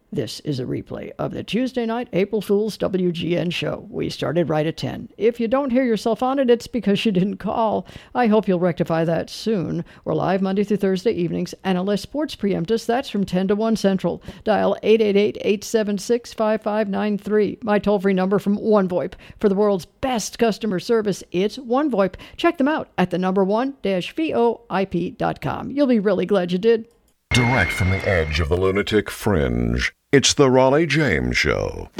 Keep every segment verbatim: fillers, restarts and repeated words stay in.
This is a replay of the Tuesday night April Fool's W G N show. We started right at ten. If you don't hear yourself on it, it's because you didn't call. I hope you'll rectify that soon. We're live Monday through Thursday evenings, and unless sports preempt us, that's from ten to one Central. Dial eight eight eight, eight seven six, five five nine three. My toll-free number from OneVoIP. For the world's best customer service, it's OneVoIP. Check them out at the number one dash V O I P dot com. You'll be really glad you did. Direct from the edge of the lunatic fringe, it's the Raleigh James Show.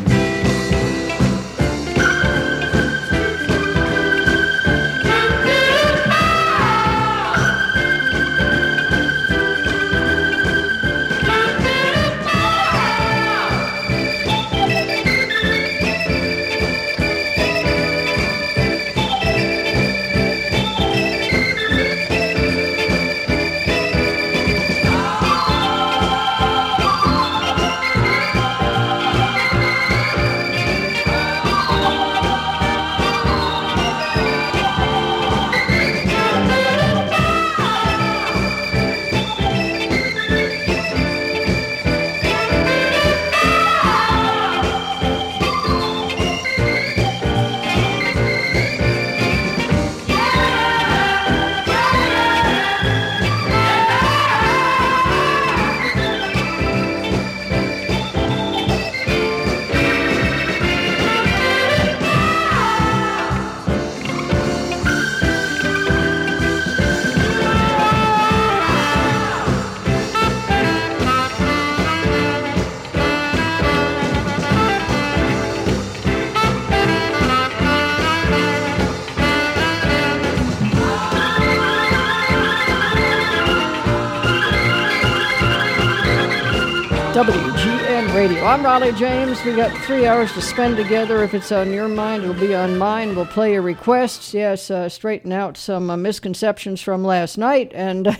W G N Radio. I'm Raleigh James. We got three hours to spend together. If it's on your mind, it'll be on mine. We'll play your requests. Yes, uh, straighten out some uh, misconceptions from last night and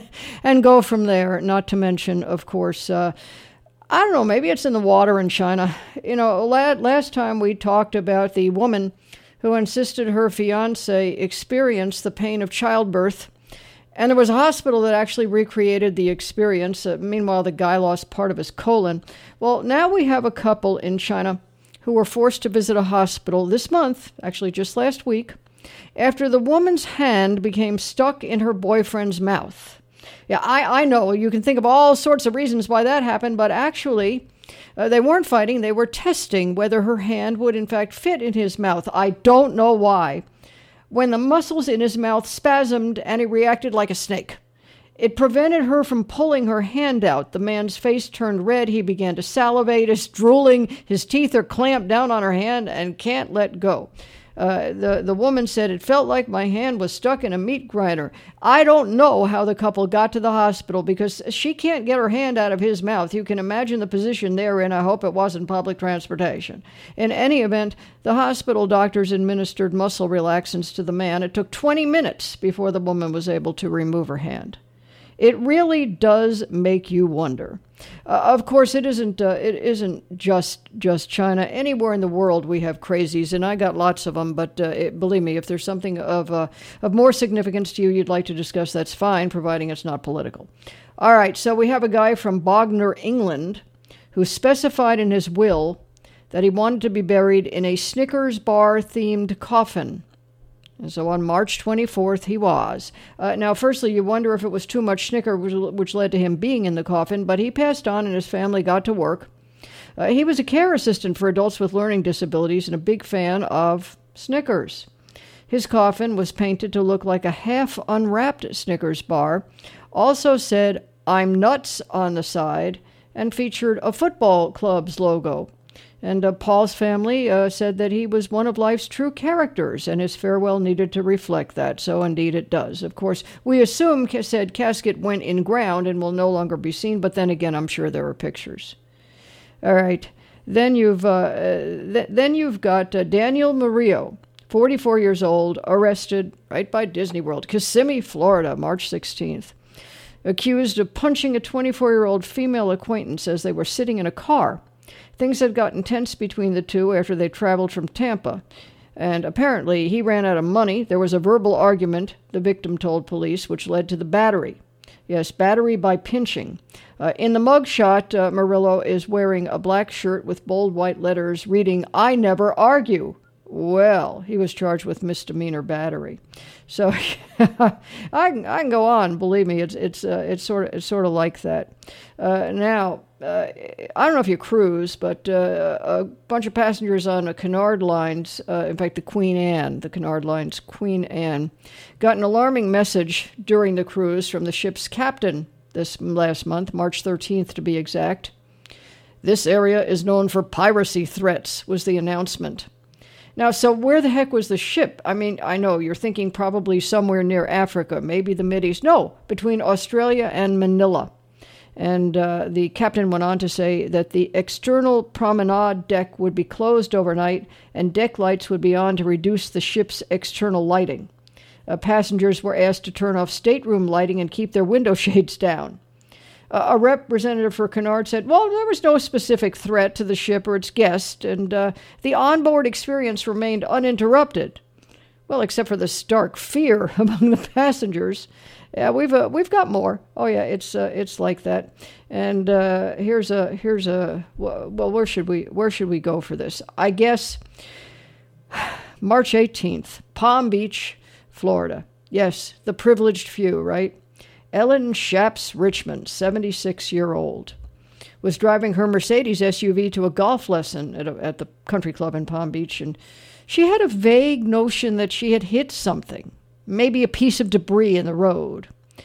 and go from there. Not to mention, of course, uh, I don't know, maybe it's in the water in China. You know, last time we talked about the woman who insisted her fiance experience the pain of childbirth. And there was a hospital that actually recreated the experience. Uh, meanwhile, the guy lost part of his colon. Well, now we have a couple in China who were forced to visit a hospital this month, actually just last week, after the woman's hand became stuck in her boyfriend's mouth. Yeah, I, I know you can think of all sorts of reasons why that happened, but actually, uh, they weren't fighting. They were testing whether her hand would in fact fit in his mouth. I don't know why. When the muscles in his mouth spasmed and he reacted like a snake. It prevented her from pulling her hand out. The man's face turned red. He began to salivate. He's drooling. His teeth are clamped down on her hand and can't let go. Uh, the, the woman said, "It felt like my hand was stuck in a meat grinder." I don't know how the couple got to the hospital because she can't get her hand out of his mouth. You can imagine the position they're in. I hope it wasn't public transportation. In any event, the hospital doctors administered muscle relaxants to the man. It took twenty minutes before the woman was able to remove her hand. It really does make you wonder. Uh, of course, it isn't. Uh, it isn't just just China. Anywhere in the world, we have crazies, and I got lots of them. But uh, it, believe me, if there's something of uh, of more significance to you, you'd like to discuss, that's fine, providing it's not political. All right. So we have a guy from Bognor, England, who specified in his will that he wanted to be buried in a Snickers bar themed coffin. And so on March twenty-fourth, he was. Uh, now, firstly, you wonder if it was too much Snicker, which, which led to him being in the coffin, but he passed on and his family got to work. Uh, he was a care assistant for adults with learning disabilities and a big fan of Snickers. His coffin was painted to look like a half-unwrapped Snickers bar, also said, "I'm nuts" on the side, and featured a football club's logo. And uh, Paul's family uh, said that he was one of life's true characters, and his farewell needed to reflect that. So indeed it does. Of course, we assume said casket went in ground and will no longer be seen, but then again, I'm sure there are pictures. All right. Then you've uh, th- then you've got uh, Daniel Murillo, forty-four years old, arrested right by Disney World, Kissimmee, Florida, March sixteenth. Accused of punching a twenty-four-year-old female acquaintance as they were sitting in a car. Things had gotten tense between the two after they traveled from Tampa, and apparently he ran out of money. There was a verbal argument, the victim told police, which led to the battery. Yes, battery by pinching. Uh, in the mugshot, uh, Murillo is wearing a black shirt with bold white letters reading, "I never argue." Well, he was charged with misdemeanor battery. So I can I can go on. Believe me, it's it's uh, it's sort of it's sort of like that. Uh, now uh, I don't know if you cruise, but uh, a bunch of passengers on a Cunard Lines, uh, in fact, the Queen Anne, the Cunard Lines Queen Anne, got an alarming message during the cruise from the ship's captain this last month, March thirteenth to be exact. "This area is known for piracy threats," was the announcement. Now, so where the heck was the ship? I mean, I know you're thinking probably somewhere near Africa, maybe the Mideast. No, between Australia and Manila. And uh, the captain went on to say that the external promenade deck would be closed overnight and deck lights would be on to reduce the ship's external lighting. Uh, passengers were asked to turn off stateroom lighting and keep their window shades down. Uh, a representative for Cunard said, well, there was no specific threat to the ship or its guest, and uh, the onboard experience remained uninterrupted. Well, except for the stark fear among the passengers. Yeah, we've uh, we've got more. Oh yeah, it's uh, it's like that. And uh, here's a here's a well, where should we where should we go for this? I guess March eighteenth, Palm Beach, Florida. Yes, the privileged few, right? Ellen Shaps Richmond, seventy-six-year-old, was driving her Mercedes S U V to a golf lesson at, a, at the country club in Palm Beach, and she had a vague notion that she had hit something, maybe a piece of debris in the road.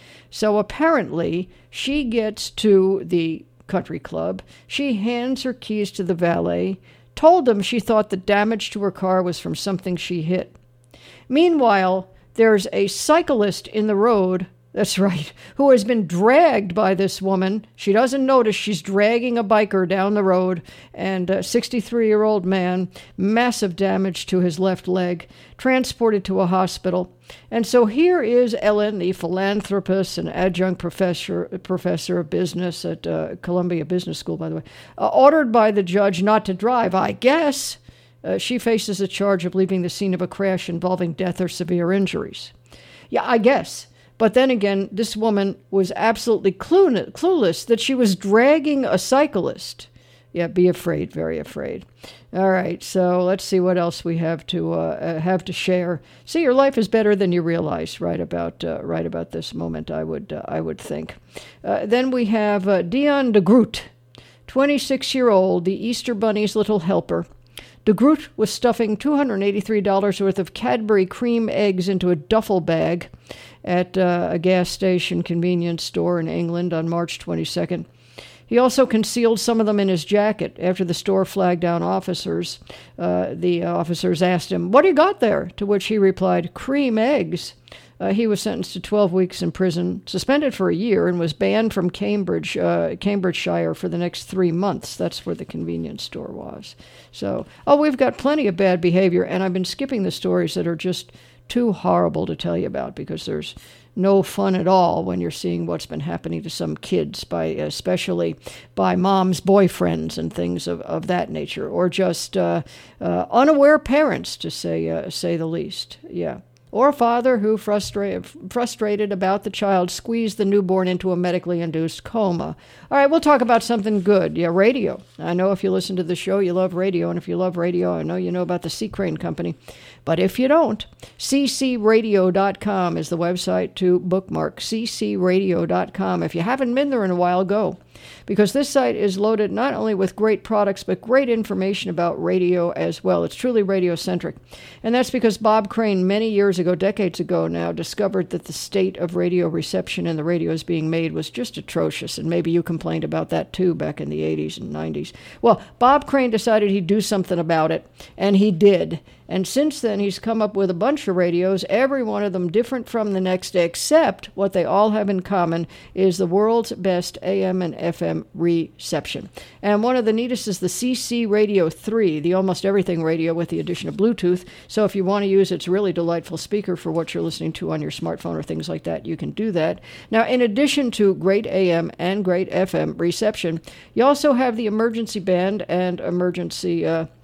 So apparently, she gets to the country club, she hands her keys to the valet, told them she thought the damage to her car was from something she hit. Meanwhile, there's a cyclist in the road, that's right, who has been dragged by this woman. She doesn't notice she's dragging a biker down the road, and a sixty-three-year-old man, massive damage to his left leg, transported to a hospital. And so here is Ellen, the philanthropist and adjunct professor professor of business at uh, Columbia Business School, by the way, uh, ordered by the judge not to drive, I guess. Uh, she faces a charge of leaving the scene of a crash involving death or severe injuries. Yeah, I guess. But then again, this woman was absolutely clue- clueless that she was dragging a cyclist. Yeah, be afraid, very afraid. All right, so let's see what else we have to uh, have to share. See, your life is better than you realize right about uh, right about this moment, I would uh, I would think. Uh, then we have uh, Dion de Groot, twenty-six-year-old, the Easter Bunny's little helper. De Groot was stuffing two hundred eighty-three dollars worth of Cadbury cream eggs into a duffel bag at uh, a gas station convenience store in England on March twenty-second. He also concealed some of them in his jacket. After the store flagged down officers, uh, the officers asked him, "What do you got there?" To which he replied, "Cream eggs." Uh, he was sentenced to twelve weeks in prison, suspended for a year, and was banned from Cambridge, uh, Cambridgeshire for the next three months. That's where the convenience store was. So, oh, we've got plenty of bad behavior, and I've been skipping the stories that are just too horrible to tell you about because there's no fun at all when you're seeing what's been happening to some kids, by especially by mom's boyfriends and things of, of that nature, or just uh, uh, unaware parents, to say uh, say the least. Yeah. Or a father who, frustrated, frustrated about the child, squeezed the newborn into a medically induced coma. All right, we'll talk about something good. Yeah, radio. I know if you listen to the show, you love radio. And if you love radio, I know you know about the C. Crane Company. But if you don't, c c radio dot com is the website to bookmark. c c radio dot com. If you haven't been there in a while, go. Because this site is loaded not only with great products, but great information about radio as well. It's truly radio-centric. And that's because Bob Crane, many years ago, decades ago now, discovered that the state of radio reception in the radios being made was just atrocious. And maybe you complained about that too back in the eighties and nineties. Well, Bob Crane decided he'd do something about it, and he did. And since then, he's come up with a bunch of radios, every one of them different from the next, except what they all have in common is the world's best A M and F M reception. And one of the neatest is the C C Radio three, the almost everything radio with the addition of Bluetooth. So if you want to use its really delightful speaker for what you're listening to on your smartphone or things like that, you can do that. Now, in addition to great A M and great F M reception, you also have the emergency band and emergency uh,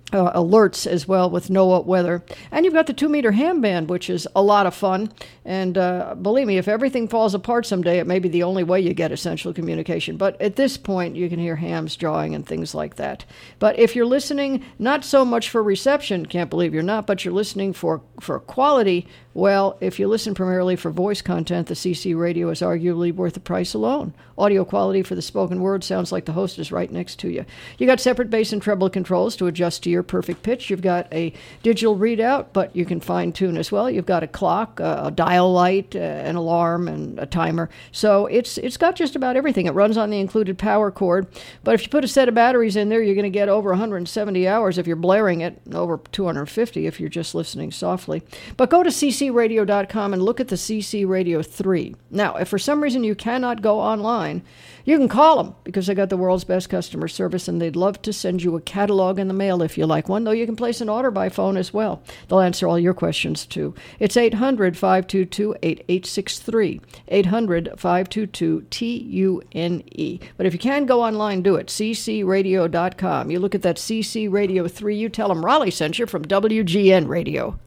Uh, alerts as well with NOAA weather. And you've got the two-meter ham band, which is a lot of fun. And uh, believe me, if everything falls apart someday, it may be the only way you get essential communication. But at this point, you can hear hams jawing and things like that. But if you're listening, not so much for reception, can't believe you're not, but you're listening for, for quality, well, if you listen primarily for voice content, the C C radio is arguably worth the price alone. Audio quality for the spoken word sounds like the host is right next to you. You got separate bass and treble controls to adjust to your perfect pitch. You've got a digital readout, but you can fine tune as well. You've got a clock, a dial light, an alarm, and a timer. So it's it's got just about everything. It runs on the included power cord. But if you put a set of batteries in there, you're going to get over one hundred seventy hours if you're blaring it, over two hundred fifty if you're just listening softly. But go to c c radio dot com and look at the C C Radio three. Now, if for some reason you cannot go online, you can call them because they got the world's best customer service, and they'd love to send you a catalog in the mail if you like one, though you can place an order by phone as well. They'll answer all your questions, too. It's eight hundred, five two two, eight eight six three, eight hundred, five two two, T U N E. But if you can go online, do it, c c radio dot com. You look at that C C Radio three, you tell them Raleigh sent you from W G N Radio.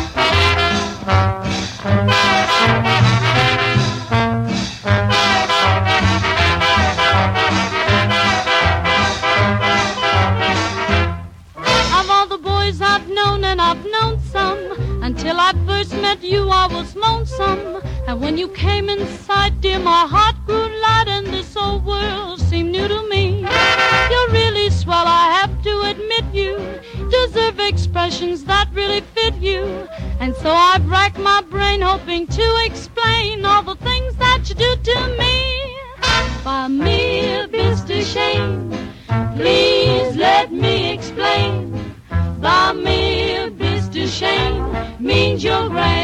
I've known and I've known some. Until I first met you, I was lonesome. And when you came in sight, dear, my heart grew light, and this old world seemed new to me. You're really swell, I have to admit you deserve expressions that really fit you. And so I've racked my brain hoping to explain all the things that you do to me. By me, Mister Shane, please let me explain. By me, Mister Shane, means you're great.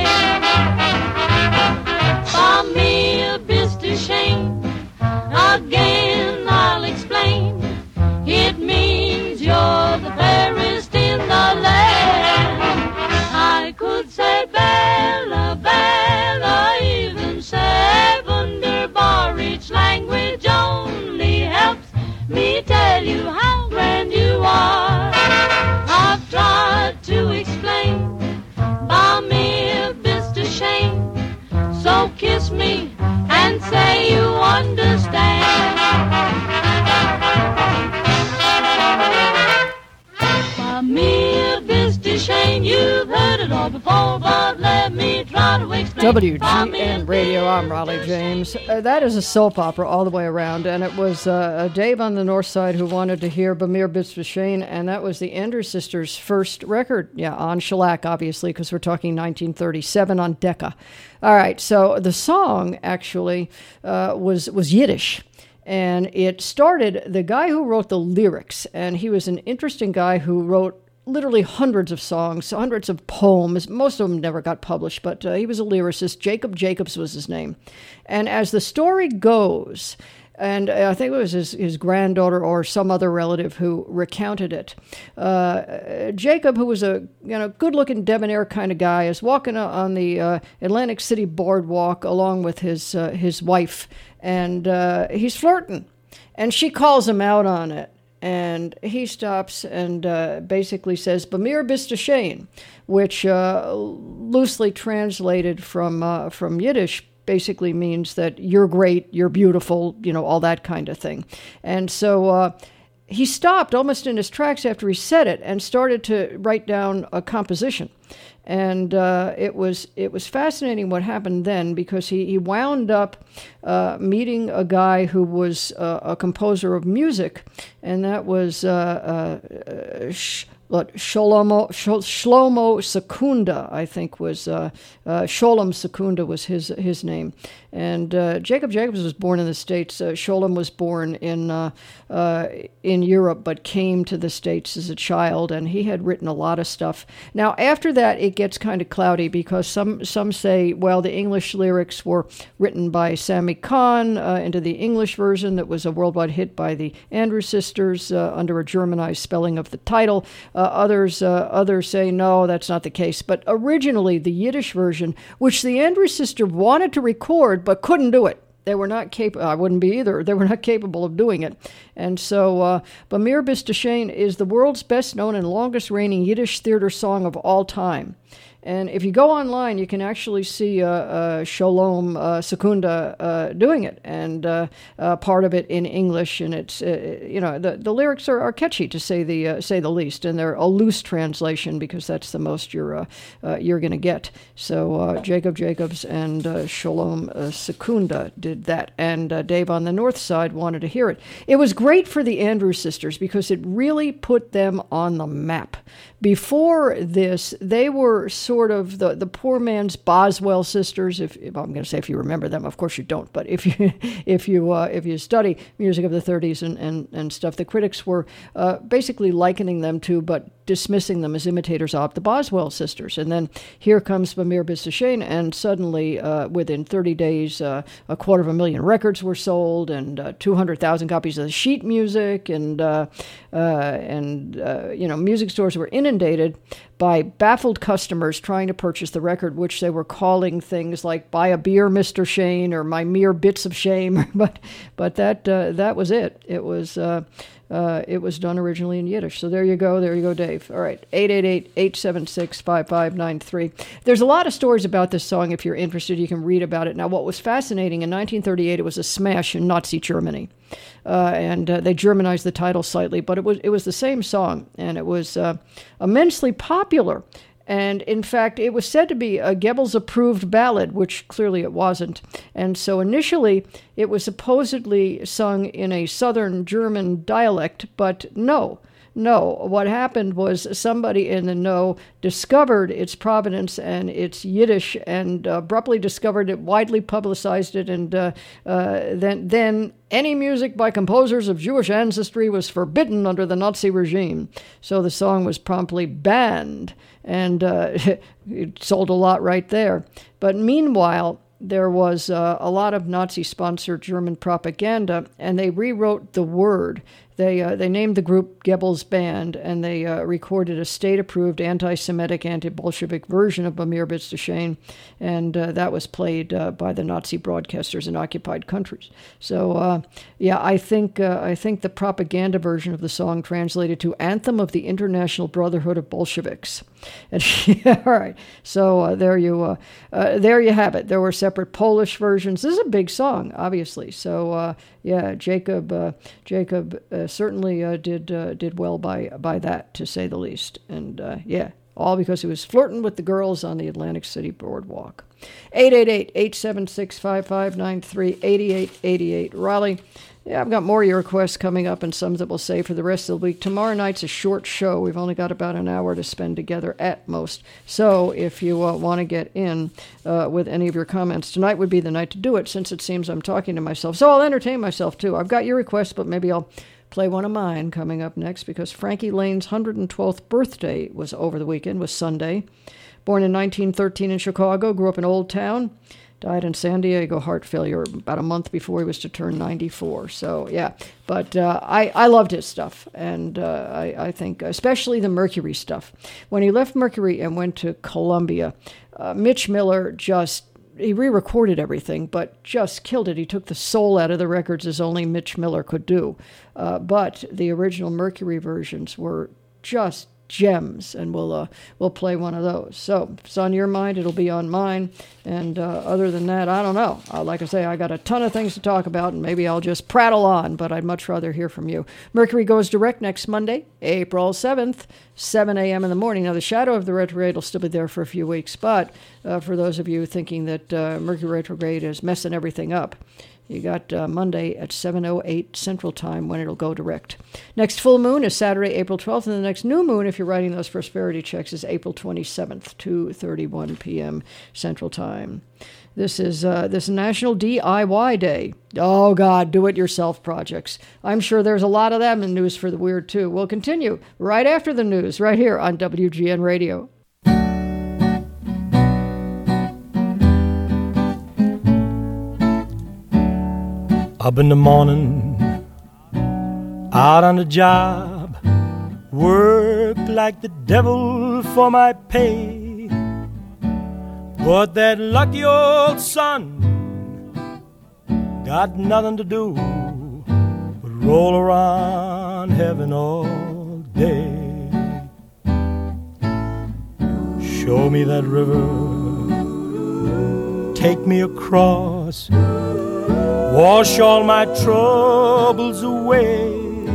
By me, Mister Shane, again I'll explain. It means you're the fairest in the land. I could say Bella, Bella, even say wunderbar. Each language only helps me tell you how grand you are. I've tried to explain, by me, Mister Shane. So kiss me and say you understand. By me, Mister Shane, you've heard it all before, but let me try to explain. W G N Radio, I'm Raleigh James. Uh, that is a soap opera all the way around, and it was uh, Dave on the North Side who wanted to hear Bamir Bisbashane, and that was the Andrews Sisters' first record. Yeah, on shellac, obviously, because we're talking nineteen thirty-seven on Decca. All right, so the song actually uh, was was Yiddish. And it started, the guy who wrote the lyrics, and he was an interesting guy who wrote literally hundreds of songs, hundreds of poems. Most of them never got published, but uh, he was a lyricist. Jacob Jacobs was his name. And as the story goes, and I think it was his, his granddaughter or some other relative who recounted it. Uh, Jacob, who was a you know good-looking debonair kind of guy, is walking on the uh, Atlantic City boardwalk along with his uh, his wife, and uh, he's flirting, and she calls him out on it. And he stops and uh, basically says, Bamir Bisbashane, which uh, loosely translated from uh, from Yiddish basically means that you're great, you're beautiful, you know, all that kind of thing. And so uh, he stopped almost in his tracks after he said it and started to write down a composition. And uh, it was it was fascinating what happened then, because he, he wound up uh, meeting a guy who was uh, a composer of music, and that was uh, uh, Sh- what, Shlomo, Shlomo Secunda, I think was, uh, uh, Sholem Secunda was his his name. And uh, Jacob Jacobs was born in the States. Uh, Sholem was born in uh, uh, in Europe, but came to the States as a child, and he had written a lot of stuff. Now, after that, it gets kind of cloudy, because some, some say, well, the English lyrics were written by Sammy Kahn uh, into the English version that was a worldwide hit by the Andrews Sisters uh, under a Germanized spelling of the title. Uh, others uh, others say, no, that's not the case. But originally, the Yiddish version, which the Andrews Sisters wanted to record but couldn't do it. They were not capable. I wouldn't be either. They were not capable of doing it. And so, uh, Bamir Bistashane is the world's best-known and longest-reigning Yiddish theater song of all time. And if you go online, you can actually see uh, uh, Sholom uh, Secunda uh, doing it, and uh, uh, part of it in English. And it's uh, you know the, the lyrics are, are catchy to say the uh, say the least, and they're a loose translation because that's the most you're uh, uh, you're going to get. So uh, Jacob Jacobs and uh, Sholom uh, Secunda did that, and uh, Dave on the North Side wanted to hear it. It was great for the Andrews Sisters because it really put them on the map. Before this, they were sort of the, the poor man's Boswell sisters. If, if I'm going to say if you remember them, of course you don't. But if you if you uh, if you study music of the thirties and, and, and stuff, the critics were uh, basically likening them to, but dismissing them as imitators of the Boswell sisters. And then here comes Bamir Bistashane, and suddenly uh, within thirty days, uh, a quarter of a million records were sold, and uh, two hundred thousand copies of the sheet music, and uh, uh, and uh, you know, music stores were inundated by baffled customers trying to purchase the record, which they were calling things like "Buy a Beer, Mister Shane," or "My Mere Bits of Shame." but but that uh, that was it. It was. Uh, Uh, it was done originally in Yiddish. So there you go. There you go, Dave. All right. eight eight eight, eight seven six, five five nine three. There's a lot of stories about this song. If you're interested, you can read about it. Now, what was fascinating, in nineteen thirty-eight, it was a smash in Nazi Germany. Uh, and uh, they Germanized the title slightly, but it was it was the same song, and it was uh, immensely popular. And in fact, it was said to be a Goebbels-approved ballad, which clearly it wasn't. And so initially, it was supposedly sung in a southern German dialect, but no. No, what happened was somebody in the know discovered its provenance and its Yiddish, and uh, abruptly discovered it, widely publicized it, and uh, uh, then then any music by composers of Jewish ancestry was forbidden under the Nazi regime. So the song was promptly banned, and uh, it sold a lot right there. But meanwhile, there was uh, a lot of Nazi-sponsored German propaganda, and they rewrote the word. They uh, they named the group Goebbels Band, and they uh, recorded a state-approved anti-Semitic, anti-Bolshevik version of Bamir Bistashane, and uh, that was played uh, by the Nazi broadcasters in occupied countries. So, uh, yeah, I think uh, I think the propaganda version of the song translated to "Anthem of the International Brotherhood of Bolsheviks." And yeah, all right, so uh, there you uh, uh, there you have it. There were separate Polish versions. This is a big song, obviously. So uh, yeah, Jacob uh, Jacob. Uh, certainly uh, did uh, did well by by that, to say the least. And uh, yeah, all because he was flirting with the girls on the Atlantic City boardwalk. eight eight eight, eight seven six, five five nine three, eight eight eight eight. Raleigh, yeah, I've got more of your requests coming up, and some that we'll save for the rest of the week. Tomorrow night's a short show. We've only got about an hour to spend together at most. So if you uh, want to get in uh, with any of your comments, tonight would be the night to do it, since it seems I'm talking to myself. So I'll entertain myself, too. I've got your requests, but maybe I'll play one of mine coming up next, because Frankie Lane's one hundred twelfth birthday was over the weekend, was Sunday. Born in nineteen thirteen in Chicago, grew up in Old Town, died in San Diego, heart failure, about a month before he was to turn ninety-four. So, yeah, but uh, I, I loved his stuff, and uh, I, I think especially the Mercury stuff. When he left Mercury and went to Columbia, uh, Mitch Miller just He re-recorded everything, but just killed it. He took the soul out of the records as only Mitch Miller could do. Uh, but the original Mercury versions were just gems, and we'll uh, we'll play one of those. So if it's on your mind, it'll be on mine. And uh, other than that, I don't know. Uh, like I say, I got a ton of things to talk about, and maybe I'll just prattle on, but I'd much rather hear from you. Mercury goes direct next Monday, April seventh, seven a.m. in the morning. Now, the shadow of the retrograde will still be there for a few weeks, but uh, for those of you thinking that uh, Mercury retrograde is messing everything up, you got uh, Monday at seven oh eight Central Time when it'll go direct. Next full moon is Saturday, April twelfth, and the next new moon, if you're writing those prosperity checks, is April twenty-seventh, two thirty-one p.m. Central Time. This is uh, this National D I Y Day. Oh, God, do-it-yourself projects. I'm sure there's a lot of them in News for the Weird, too. We'll continue right after the news, right here on W G N Radio. Up in the morning, out on the job, work like the devil for my pay. But that lucky old sun got nothing to do but roll around heaven all day. Show me that river, take me across, wash all my troubles away.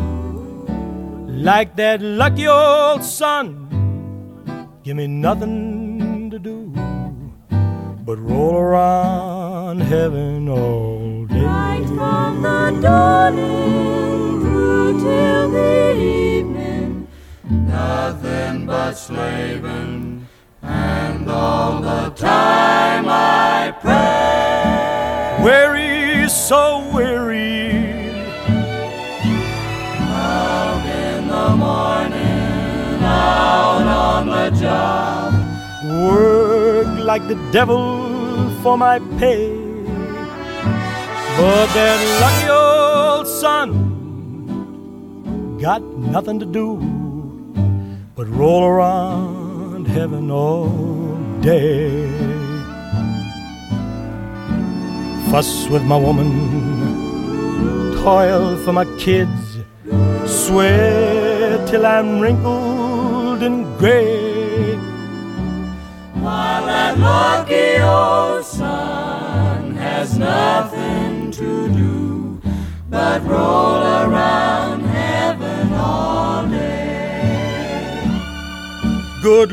Like that lucky old sun, give me nothing to do but roll around heaven all day. Right from the dawning through till the evening, nothing but slaving, and all the time I pray. Weary, so weary, out in the morning, out on the job, work like the devil for my pay. But that lucky old sun got nothing to do but roll around heaven all day. Fuss with my woman, toil for my kids, sweat till I'm wrinkled and gray, while that lucky old sun has nothing to do but roll around heaven all day. Good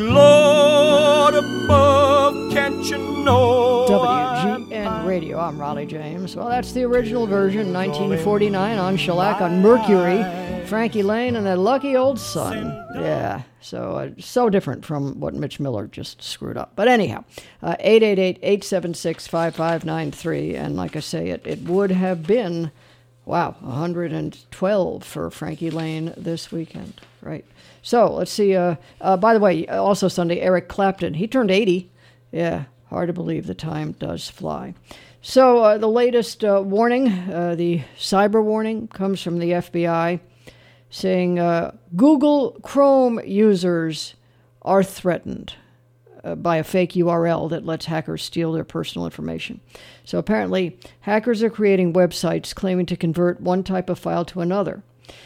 Lord above, can't you know? W G N Radio, I'm Raleigh James. Well, that's the original version, nineteen forty-nine, on shellac on Mercury. Frankie Lane and that lucky old sun. Yeah, so uh, so different from what Mitch Miller just screwed up. But anyhow, uh, eight eight eight, eight seven six, five five nine three. And like I say, it, it would have been, wow, one hundred twelve for Frankie Lane this weekend. Right. So let's see. Uh, uh, by the way, also Sunday, Eric Clapton. He turned eighty. Yeah, hard to believe the time does fly. So uh, the latest uh, warning, uh, the cyber warning, comes from the F B I, saying uh, Google Chrome users are threatened uh, by a fake U R L that lets hackers steal their personal information. So apparently, hackers are creating websites claiming to convert one type of file to another.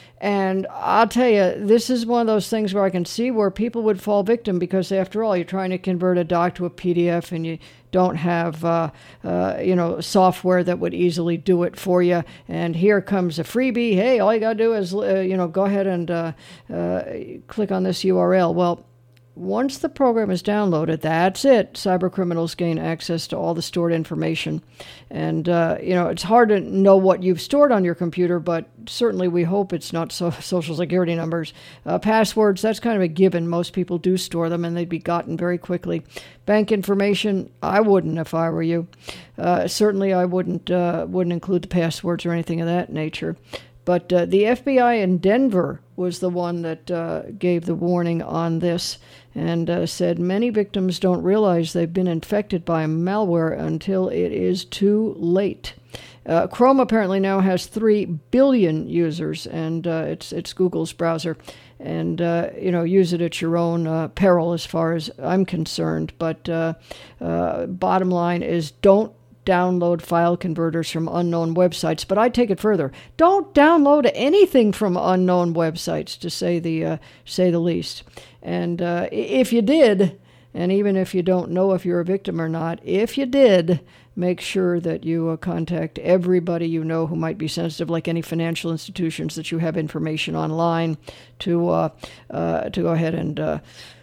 And I'll tell you, this is one of those things where I can see where people would fall victim because, after all, you're trying to convert a doc to a P D F and you don't have, uh, uh, you know, software that would easily do it for you. And here comes a freebie. Hey, all you got to do is, uh, you know, go ahead and uh, uh, click on this U R L. Well, once the program is downloaded, that's it. Cyber criminals gain access to all the stored information. And, uh, you know, it's hard to know what you've stored on your computer, but certainly we hope it's not so social security numbers. Uh, passwords, that's kind of a given. Most people do store them, and they'd be gotten very quickly. Bank information, I wouldn't if I were you. Uh, certainly I wouldn't, uh, wouldn't include the passwords or anything of that nature. But uh, the F B I in Denver was the one that uh, gave the warning on this and uh, said many victims don't realize they've been infected by malware until it is too late. Uh, Chrome apparently now has three billion users, and uh, it's it's Google's browser. And, uh, you know, use it at your own uh, peril as far as I'm concerned. But uh, uh, bottom line is don't download file converters from unknown websites. But I take it further. Don't download anything from unknown websites, to say the uh, say the least. And uh, if you did, and even if you don't know if you're a victim or not, if you did, make sure that you uh, contact everybody you know who might be sensitive, like any financial institutions that you have information online, to uh, uh, to go ahead and uh,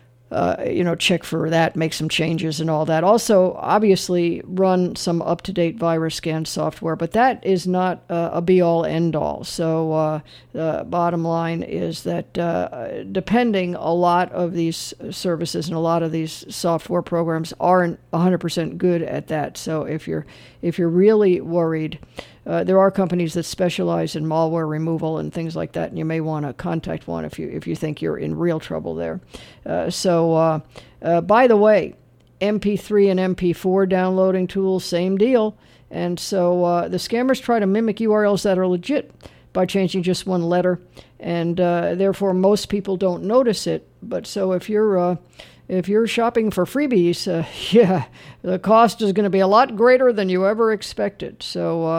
Uh, you know, check for that, make some changes and all that. Also, obviously, run some up-to-date virus scan software, but that is not uh, a be-all, end-all. So uh, the bottom line is that uh, depending, a lot of these services and a lot of these software programs aren't one hundred percent good at that. So if you're if you're really worried, Uh, there are companies that specialize in malware removal and things like that, and you may want to contact one if you if you think you're in real trouble there. Uh, so, uh, uh, by the way, M P three and M P four downloading tools, same deal. And so uh, the scammers try to mimic U R Ls that are legit by changing just one letter, and uh, therefore most people don't notice it. But so if you're uh, if you're shopping for freebies, uh, yeah, the cost is going to be a lot greater than you ever expected. So uh,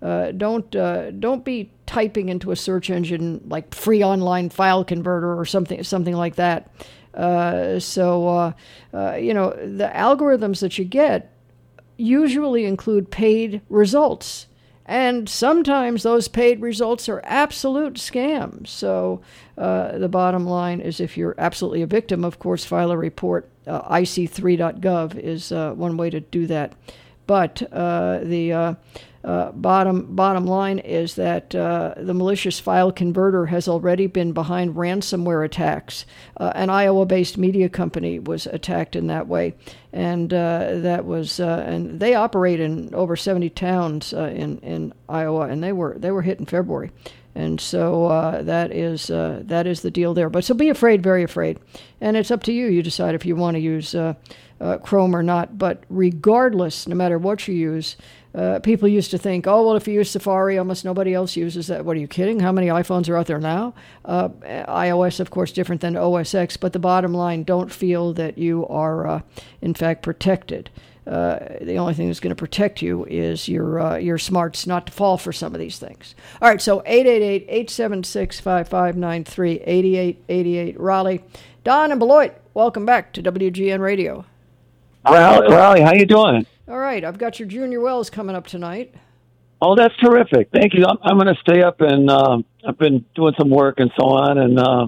uh, don't uh, don't be typing into a search engine like free online file converter or something something like that. Uh, so uh, uh, you know, the algorithms that you get usually include paid results. And sometimes those paid results are absolute scams. So uh, the bottom line is, if you're absolutely a victim, of course, file a report. Uh, I C three dot gov is uh, one way to do that. But uh, the uh, uh, bottom bottom line is that uh, the malicious file converter has already been behind ransomware attacks. Uh, an Iowa-based media company was attacked in that way, and uh, that was uh, and they operate in over seventy towns uh, in in Iowa, and they were they were hit in February. And so uh, that is uh, that is the deal there. But so be afraid, very afraid. And it's up to you. You decide if you want to use uh, uh, Chrome or not. But regardless, no matter what you use, uh, people used to think, oh, well, if you use Safari, almost nobody else uses that. What, are you kidding? How many iPhones are out there now? Uh, iOS, of course, different than O S X. But the bottom line, don't feel that you are, uh, in fact, protected. Uh, the only thing that's going to protect you is your uh, your smarts not to fall for some of these things. All right, so eight eight eight, eight seven six, five five nine three, eight eight eight eight, Raleigh. Don and Beloit, welcome back to W G N Radio. Raleigh, Raleigh, how you doing? All right, I've got your Junior Wells coming up tonight. Oh, that's terrific. Thank you. I'm, I'm going to stay up, and uh, I've been doing some work and so on, and uh,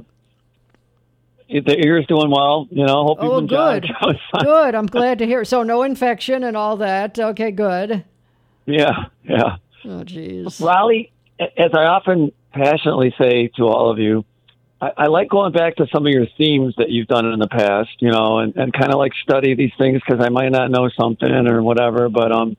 the ear's doing well, you know. Hope oh, you've good. Good. I'm glad to hear. So no infection and all that. Okay, good. Yeah, yeah. Oh, geez. Raleigh, as I often passionately say to all of you, I, I like going back to some of your themes that you've done in the past, you know, and, and kind of like study these things because I might not know something or whatever, but um,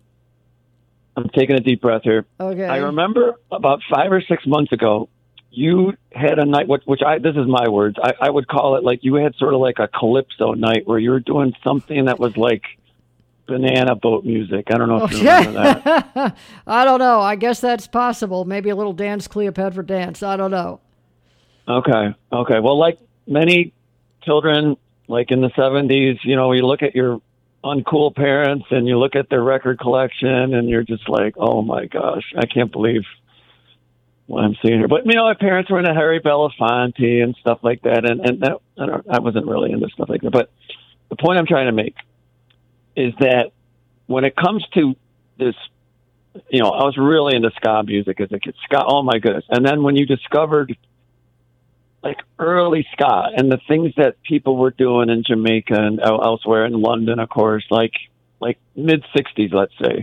I'm taking a deep breath here. Okay. I remember about five or six months ago, you had a night, which, which I, this is my words, I, I would call it like you had sort of like a calypso night where you were doing something that was like banana boat music. I don't know if you remember that. I don't know. I guess that's possible. Maybe a little Dance Cleopatra dance. I don't know. Okay. Okay. Well, like many children, like in the seventies, you know, you look at your uncool parents and you look at their record collection and you're just like, oh my gosh, I can't believe what I'm seeing here. But, you know, my parents were into Harry Belafonte and stuff like that. And, and that, I, don't, I wasn't really into stuff like that. But the point I'm trying to make is that when it comes to this, you know, I was really into ska music as a kid. Ska, oh my goodness. And then when you discovered like early ska and the things that people were doing in Jamaica and elsewhere in London, of course, like, like mid sixties, let's say,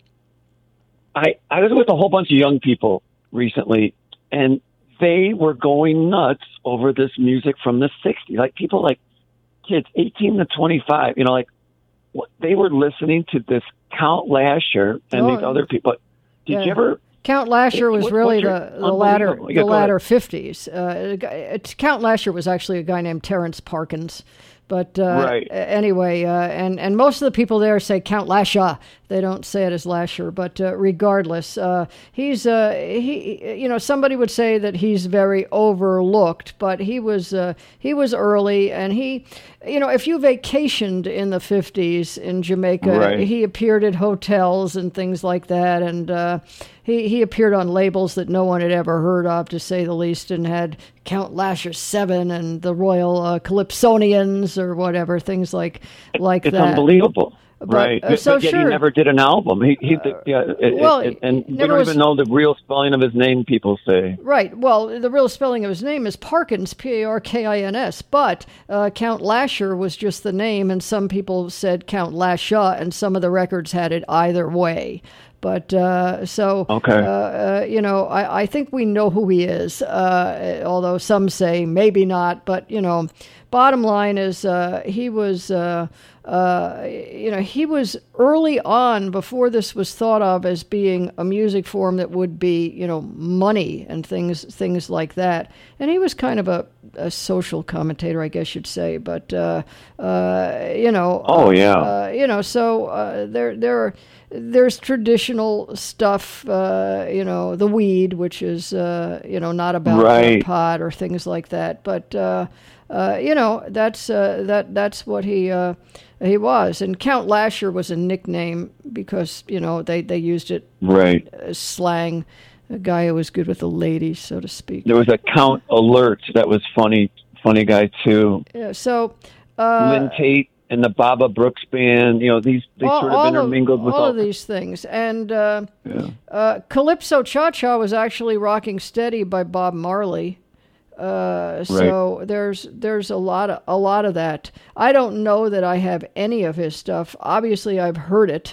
I, I was with a whole bunch of young people recently, and they were going nuts over this music from the sixties. Like people like kids eighteen to twenty-five, you know, like what, they were listening to this Count Lasher and oh, these other people. Did yeah. you ever? Count Lasher was what, really the, the latter yeah, the latter fifties. Uh, Count Lasher was actually a guy named Terrence Parkins. But uh, right. anyway, uh, and, and most of the people there say Count Lasher. They don't say it as Lasher. But uh, regardless, uh, he's, uh, he, you know, somebody would say that he's very overlooked, but he was, uh, he was early. And he, you know, if you vacationed in the fifties in Jamaica, right. he appeared at hotels and things like that. And uh, he, he appeared on labels that no one had ever heard of, to say the least, and had Count Lasher seven and the Royal uh, Calypsonians or whatever, things like like it's that. It's unbelievable. But, right. Uh, so but yet sure. he never did an album. He, he uh, yeah, it, well, it, and we don't was, even know the real spelling of his name, people say. Right. Well, the real spelling of his name is Parkins, P A R K I N S, but uh, Count Lasher was just the name, and some people said Count Lasher, and some of the records had it either way. But uh, so, okay. uh, uh, you know, I, I think we know who he is, uh, although some say maybe not. But, you know, bottom line is uh, he was, uh, uh, you know, he was early on, before this was thought of as being a music form that would be, you know, money and things things like that. And he was kind of a, a social commentator, I guess you'd say. But, uh, uh, you know. Oh, yeah. Uh, you know, so uh, there there are. There's traditional stuff, uh, you know, the weed, which is, uh, you know, not about right. pot or things like that. But, uh, uh, you know, that's uh, that that's what he uh, He was, and Count Lasher was a nickname because you know they, they used it right as slang. A guy who was good with the ladies, so to speak. There was a Count Alert that was funny, funny guy too. Yeah. So uh, Lynn Tate and the Baba Brooks band. You know, these they all, sort of all intermingled of, with all all of these things, and uh, yeah. uh, Calypso Cha Cha was actually Rocking Steady by Bob Marley. Uh, so right. there's there's a lot of a lot of that. I don't know that I have any of his stuff. Obviously, I've heard it.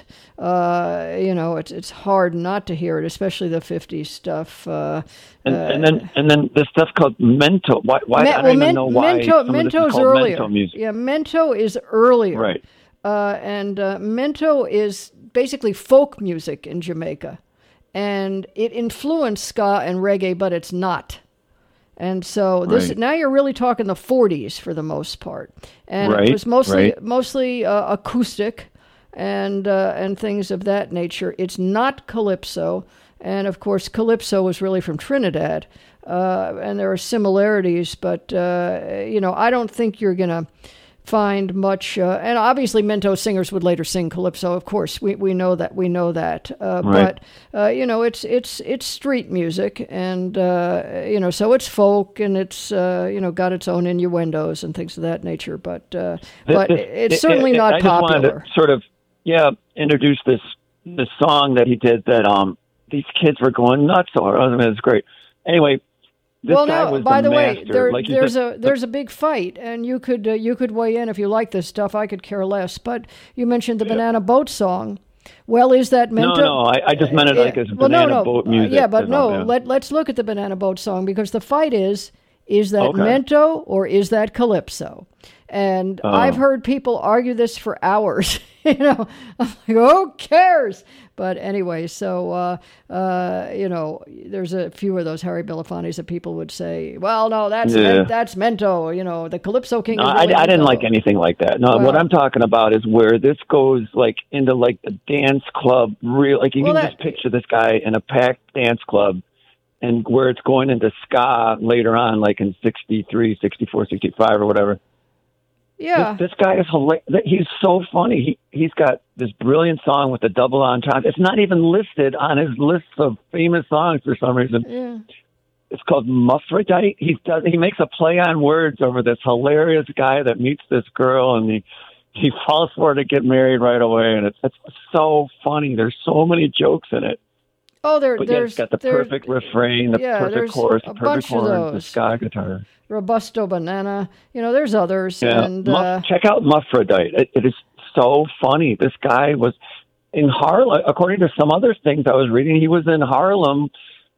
Uh, you know, it's it's hard not to hear it, especially the fifties stuff. Uh, and, uh, and then and then the stuff called Mento. Why? why Me- I don't well, even Men- know why. Mento, some of this is Mento's called earlier. Mento music. Yeah, Mento is earlier. Right. Uh, and uh, Mento is basically folk music in Jamaica, and it influenced ska and reggae, but it's not. And so this Right. now you're really talking the forties for the most part, and Right, it was mostly right. mostly uh, acoustic and uh, and things of that nature. It's not calypso, and of course calypso was really from Trinidad, uh, and there are similarities, but uh, you know I don't think you're gonna find much, uh, and obviously Mento singers would later sing calypso. Of course, we, we know that we know that, uh, Right. but uh, you know it's it's it's street music, and uh, you know so it's folk, and it's uh, you know got its own innuendos and things of that nature. But uh, but This- it's it- certainly it- not I just popular. wanted to sort of, yeah, introduce this this song that he did that um these kids were going nuts over. I mean, it's great. Anyway, this well, guy no. was By the, the way, master. there, like you there's said, a there's a big fight, and you could uh, you could weigh in if you like this stuff. I could care less. But you mentioned the Banana Boat song. Well, is that meant no, to? no, I, I just meant it like as well, banana no, no. boat Uh, music. yeah, but you no. know, yeah. Let let's look at the Banana Boat song because the fight is: is that Okay. Mento or is that Calypso? And Oh. I've heard people argue this for hours. you know, I'm like, who cares? But anyway, so uh, uh, you know, there's a few of those Harry Belafontes that people would say, well, no, that's Yeah. Men- that's Mento. You know, the Calypso King. No, is I, really I didn't Mento. like anything like that. No, Well- what I'm talking about is where this goes like into like the dance club. Real, like you Well, can that- just picture this guy in a packed dance club, and where it's going into ska later on, like in sixty-three, sixty-four, sixty-five, or whatever. Yeah. This, this guy is hilarious. He's so funny. He he's got this brilliant song with the double entendre. It's not even listed on his list of famous songs for some reason. yeah. It's called Muffredite. He does. He makes a play on words over this hilarious guy that meets this girl, and he he falls for her to get married right away. And it's it's so funny. There's so many jokes in it. Oh, there, But yeah, there's it's got the there- perfect refrain, the yeah, perfect there's chorus, a the bunch perfect of horns, the those. ska guitar. Robusto Banana. You know, there's others. Yeah, And Muff, uh, check out Muffredite. It, it is so funny. This guy was in Harlem. According to some other things I was reading, he was in Harlem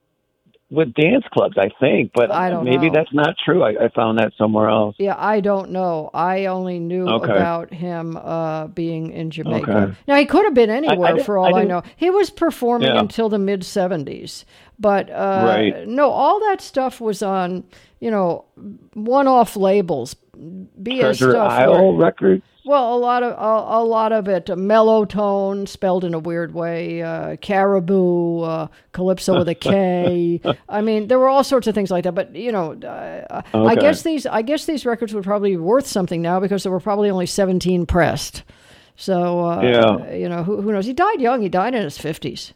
with dance clubs, I think. But I don't maybe know. that's not true. I, I found that somewhere else. yeah, I don't know. I only knew Okay. about him uh, being in Jamaica. Okay. Now, he could have been anywhere didn't- for I all I, didn't- know. He was performing Yeah. until the mid seventies. But uh, Right. no, all that stuff was on, you know, one-off labels. B S Treasure stuff. Isle where- record. Well, a lot of a, a lot of it, uh, mellow tone, spelled in a weird way, uh, caribou, uh, calypso with a K. I mean, there were all sorts of things like that. But you know, uh, I Okay. guess these I guess these records would probably be worth something now because there were probably only seventeen pressed. So uh, Yeah. you know, who who knows? He died young. He died in his fifties.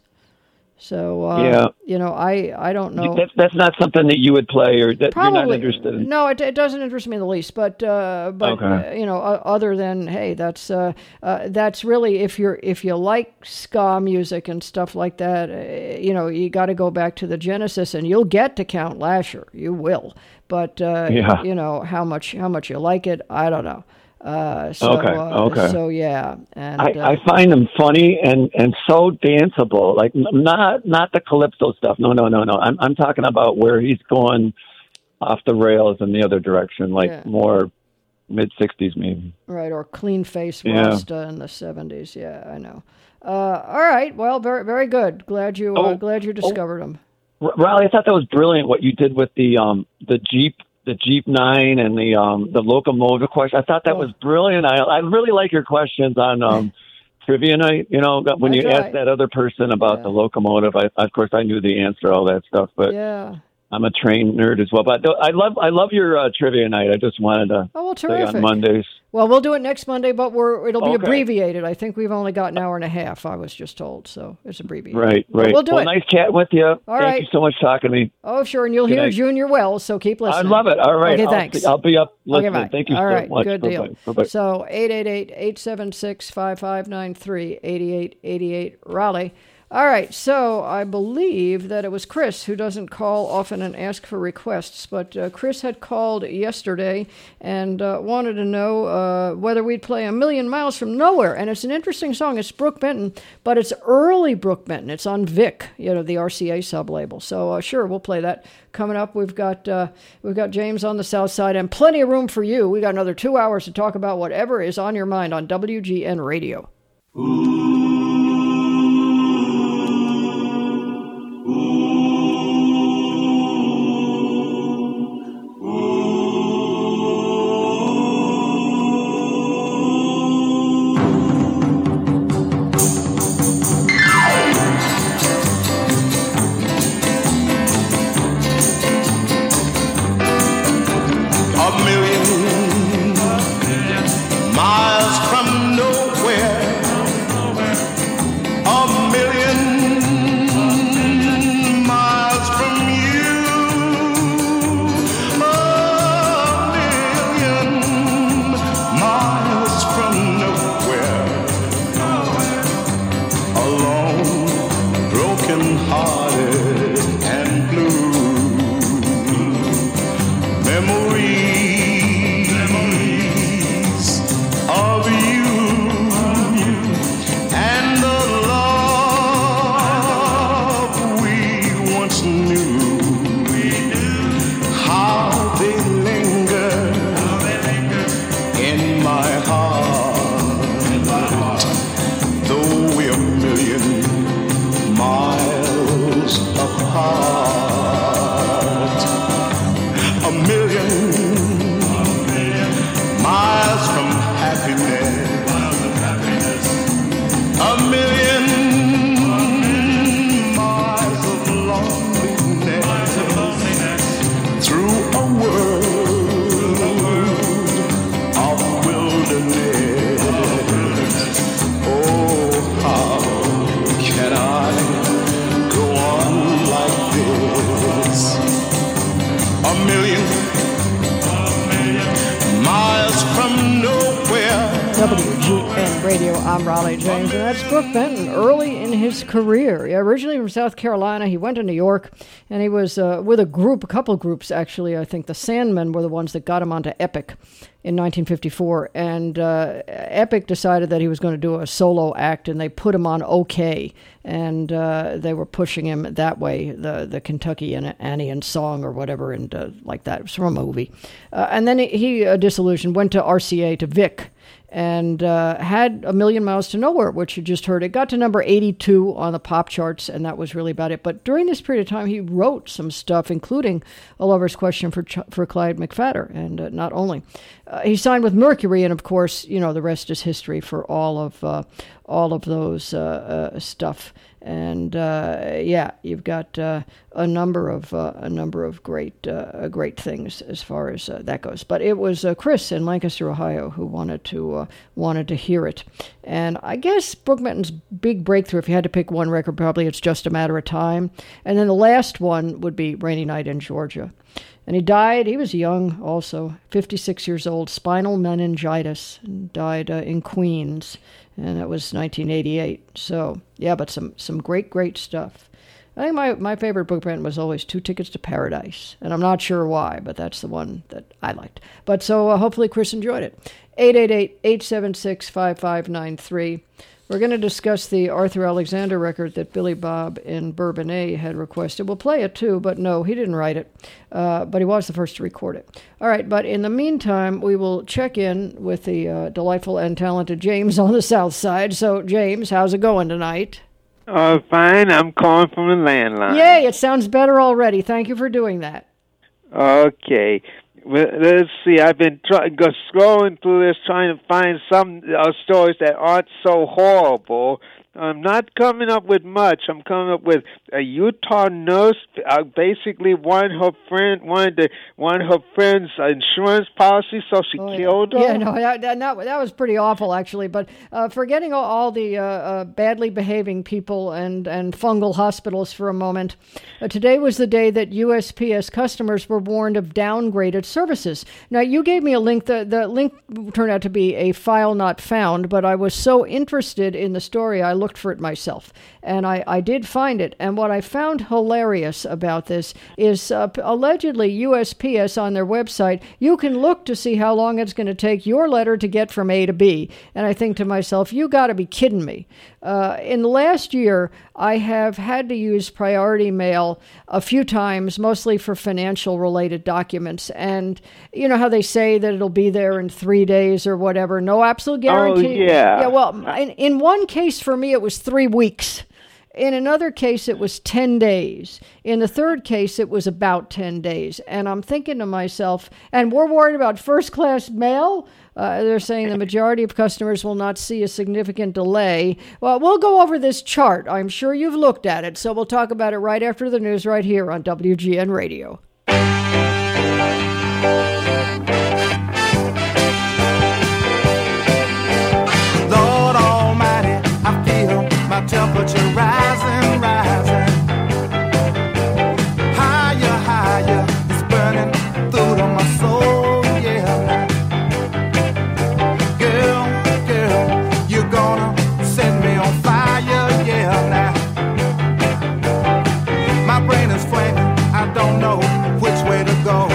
So uh, Yeah. you know, I I don't know. That's that's not something that you would play, or that Probably you're not interested in. No, it, it doesn't interest me in the least. But uh, but Okay. uh, you know, uh, other than hey, that's uh, uh, that's really if you're if you like ska music and stuff like that, uh, you know, you got to go back to the genesis, and you'll get to Count Lasher. You will. But uh, Yeah. you know how much how much you like it, I don't know. Uh, so, Okay, uh, okay. So yeah, and I, uh, I find them funny and, and so danceable. Like n- not not the calypso stuff. No, no, no, no. I'm I'm talking about where he's going off the rails in the other direction, like Yeah. more mid sixties maybe. right, or Clean Face Yeah. Rasta in the seventies. Yeah, I know. Uh, all right, well, very very good. Glad you uh, Oh, glad you discovered them. R- Riley, I thought that was brilliant what you did with the um the Jeep the Jeep Nine and the um the locomotive question. I thought that Oh. was brilliant. I I really like your questions on um trivia night. You know, when I you try. asked that other person about Yeah. the locomotive, I of course I knew the answer, all that stuff, but. Yeah. I'm a trained nerd as well, but I love I love your uh, trivia night. I just wanted to Oh well, say terrific. on Mondays. Well, we'll do it next Monday, but we're it'll be Okay. abbreviated. I think we've only got an hour and a half, I was just told, so it's abbreviated. Right, But right. we'll do well, it. nice chatting with you. All Thank right. you so much for talking to me. Oh, sure, and you'll Good hear night. Junior well, so keep I listening. love it. All right. Okay, I'll, thanks. I'll be up Okay, listening. bye. Thank you All so right, much. good Bye-bye. deal. Bye-bye. So eight eight eight, eight seven six, five five nine three, eight eight eight eight, Raleigh. All right, so I believe that it was Chris who doesn't call often and ask for requests, but uh, Chris had called yesterday and uh, wanted to know uh, whether we'd play A Million Miles from Nowhere, and it's an interesting song. It's Brooke Benton, but it's early Brooke Benton. It's on Vic, you know, the R C A sub-label. So uh, sure, we'll play that. Coming up, we've got uh, we've got James on the South Side and plenty of room for you. We got another two hours to talk about whatever is on your mind on W G N Radio. A million miles from nowhere, a million miles from you, a million miles from nowhere, alone, broken hearted and blue. Memories, memories of you and the love we once knew. How they linger in my heart, though we're a million miles apart. A million, a million miles from happiness, a million miles of loneliness, through a world of wilderness. Oh, how can I go on like this? A million, a million miles from nowhere. W G N Radio, I'm Raleigh James, and that's Brooke Benton early in his career. Yeah, originally from South Carolina, he went to New York, and he was uh, with a group, a couple groups actually. I think the Sandmen were the ones that got him onto Epic in nineteen fifty-four, and uh, Epic decided that he was going to do a solo act, and they put him on OK, and uh, they were pushing him that way, the the Kentucky Anniean song or whatever, and uh, like that. It was from a movie. Uh, and then he, he uh, disillusioned, went to R C A, to Vic, and uh, had A Million Miles to Nowhere, which you just heard. It got to number eighty-two on the pop charts, and that was really about it. But during this period of time, he wrote some stuff, including A Lover's Question for Ch- for Clyde McPhatter, and uh, not only. Uh, he signed with Mercury, and of course, you know, the rest is history for all of uh, all of those uh, uh, stuff. And uh, yeah, you've got uh, a number of uh, a number of great uh, great things as far as uh, that goes. But it was uh, Chris in Lancaster, Ohio, who wanted to uh, wanted to hear it. And I guess Brooke Benton's big breakthrough, if you had to pick one record, probably It's Just a Matter of Time. And then the last one would be Rainy Night in Georgia. And he died, he was young also, fifty-six years old, spinal meningitis, and died uh, in Queens. And that was nineteen eighty-eight. So, yeah, but some, some great, great stuff. I think my, my favorite Brooke Benton was always Two Tickets to Paradise. And I'm not sure why, but that's the one that I liked. But so uh, hopefully Chris enjoyed it. eight eight eight, eight seven six, five five nine three. We're going to discuss the Arthur Alexander record that Billy Bob in Bourbonnais had requested. We'll play it too, but no, he didn't write it. Uh, but he was the first to record it. All right, but in the meantime, we will check in with the uh, delightful and talented James on the South Side. So, James, how's it going tonight? Oh, fine. I'm calling from the landline. Yay, it sounds better already. Thank you for doing that. Okay. Well, let's see. I've been try- go scrolling through this trying to find some uh, stories that aren't so horrible I'm not coming up with much. I'm coming up with a Utah nurse. Uh, basically, one her friend, one of the one of her friends' insurance policy, so she oh, killed yeah. her. Yeah, no, that, that, that was pretty awful, actually. But uh, forgetting all, all the uh, uh, badly behaving people and, and fungal hospitals for a moment, uh, today was the day that U S P S customers were warned of downgraded services. Now, you gave me a link. The, the link turned out to be a file not found, but I was so interested in the story, I looked for it myself. And I, I did find it. And what I found hilarious about this is uh, allegedly U S P S on their website, you can look to see how long it's going to take your letter to get from A to B. And I think to myself, you got to be kidding me. Uh, in the last year, I have had to use priority mail a few times, mostly for financial related documents. And you know how they say that it'll be there in three days or whatever. No absolute guarantee. Oh, yeah. Yeah, well, in, in one case for me, it was three weeks. In another case, it was ten days. In the third case, it was about ten days. And I'm thinking to myself, and we're worried about first-class mail? Uh, they're saying the majority of customers will not see a significant delay. Well, we'll go over this chart. I'm sure you've looked at it. So we'll talk about it right after the news right here on W G N Radio. Lord Almighty, I feel my temperature rising, rising. Higher, higher, it's burning through to my soul, yeah. Girl, girl, you're gonna set me on fire, yeah, now. My brain is flaming, I don't know which way to go.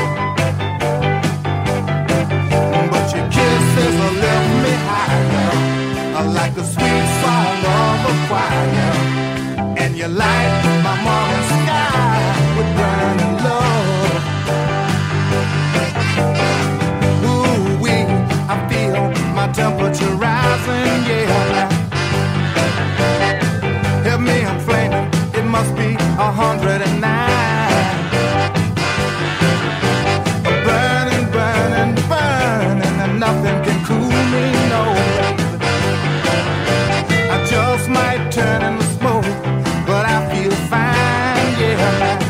But your kisses will lift me higher, like the sweet song of a choir. And you light my morning sky with burning love. Ooh-wee, I feel my temperature rising, yeah. Help me, I'm flaming, it must be a hundred and nine. Burning, burning, burning, and nothing can cool me, no. I just might turn in the smoke, but I feel fine, yeah.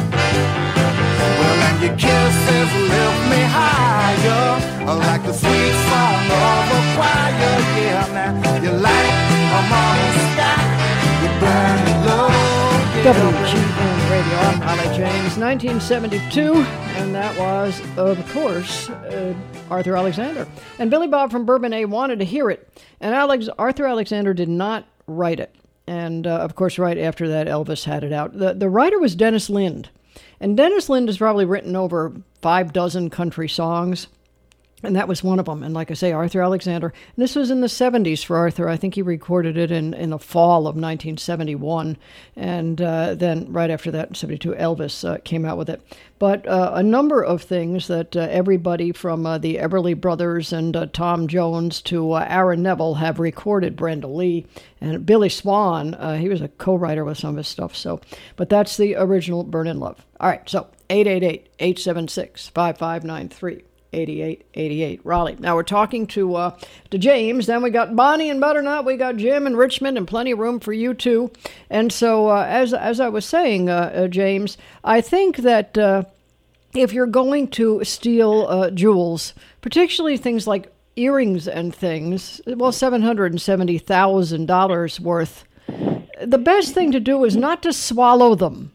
Well, and your kisses lift me higher, like the sweet song of a choir, yeah. Now you light a morning sky with burning love, yeah. W G N Radio, I'm Raleigh James, nineteen seventy-two, and that was, of course, uh, Arthur Alexander. And Billy Bob from Bourbonnais wanted to hear it, and Alex, Arthur Alexander did not write it. And, uh, of course, right after that, Elvis had it out. The, the writer was Dennis Lind, and Dennis Lind has probably written over five dozen country songs. And that was one of them. And like I say, Arthur Alexander. And this was in the seventies for Arthur. I think he recorded it in, in the fall of nineteen seventy-one. And uh, then right after that, in seventy-two, Elvis uh, came out with it. But uh, a number of things that uh, everybody from uh, the Everly Brothers and uh, Tom Jones to uh, Aaron Neville have recorded. Brenda Lee and Billy Swan. Uh, he was a co-writer with some of his stuff. So, but that's the original Burnin' Love. All right, so eight eight eight, eight seven six, five five nine three. eighty-eight eighty-eight Raleigh. Now we're talking to uh, to James. Then we got Bonnie and Butternut. We got Jim and Richmond, and plenty of room for you too. And so, uh, as as I was saying, uh, uh, James, I think that uh, if you're going to steal uh, jewels, particularly things like earrings and things, well, seven hundred seventy thousand dollars worth, the best thing to do is not to swallow them.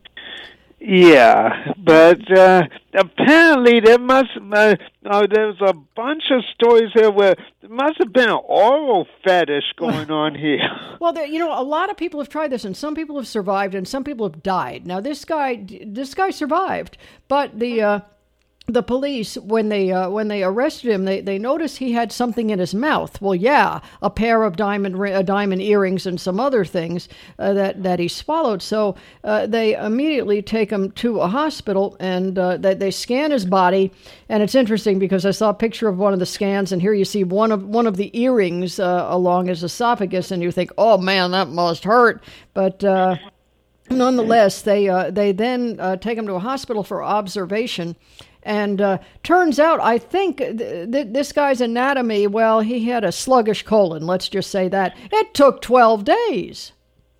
Yeah, but uh, apparently there must uh, uh, there's a bunch of stories here where there must have been an oral fetish going on here. Well, there, you know, a lot of people have tried this, and some people have survived, and some people have died. Now, this guy, this guy survived, but the uh, the police, when they uh, when they arrested him, they, they noticed he had something in his mouth. Well, yeah, a pair of diamond uh, diamond earrings and some other things uh, that that he swallowed. So uh, they immediately take him to a hospital, and uh, they they scan his body. And it's interesting because I saw a picture of one of the scans, and here you see one of one of the earrings uh, along his esophagus, and you think, oh man, that must hurt. But uh, nonetheless, they uh, they then uh, take him to a hospital for observation. And uh, turns out, I think th- th- this guy's anatomy, well, he had a sluggish colon, let's just say that. It took twelve days.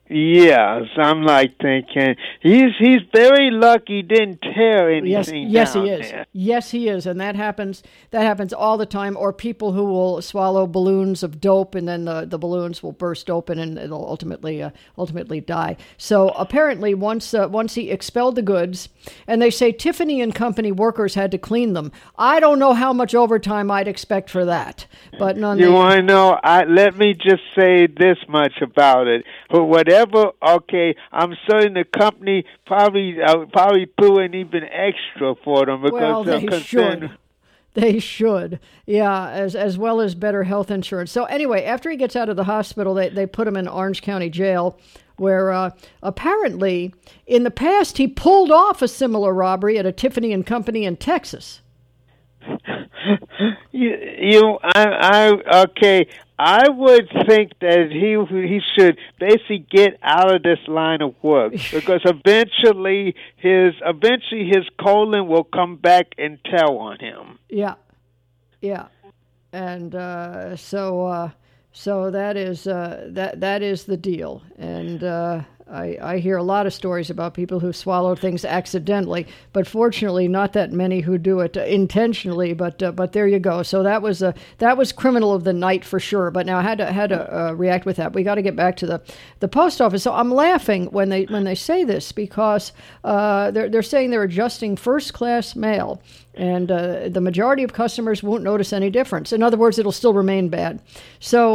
Yes, I'm like thinking he's he's very lucky he didn't tear Yes, anything yes, down he is. there. Yes, he is, and that happens. That happens all the time. Or people who will swallow balloons of dope, and then the, the balloons will burst open, and it'll ultimately uh, ultimately die. So apparently, once uh, once he expelled the goods, and they say Tiffany and Company workers had to clean them. I don't know how much overtime I'd expect for that, but none. You want to know? I let me just say this much about it. For whatever, okay, I'm certain the company probably uh, probably threw in even extra for them because Well, they're they concerned. should. They should, yeah, as as well as better health insurance. So anyway, after he gets out of the hospital, they, they put him in Orange County Jail, where uh, apparently in the past he pulled off a similar robbery at a Tiffany and Company in Texas. You, you, I, I, okay. I would think that he he should basically get out of this line of work because eventually his eventually his colon will come back and tell on him. Yeah, yeah, and uh, so uh, so that is uh, that that is the deal, and. Uh, I, I hear a lot of stories about people who swallow things accidentally, but fortunately, not that many who do it intentionally. But uh, but there you go. So that was a that was criminal of the night for sure. But now I had to had to uh, react with that. We got to get back to the, the post office. So I'm laughing when they when they say this because uh, they're they're saying they're adjusting first class mail. And uh, the majority of customers won't notice any difference. In other words, it'll still remain bad. So,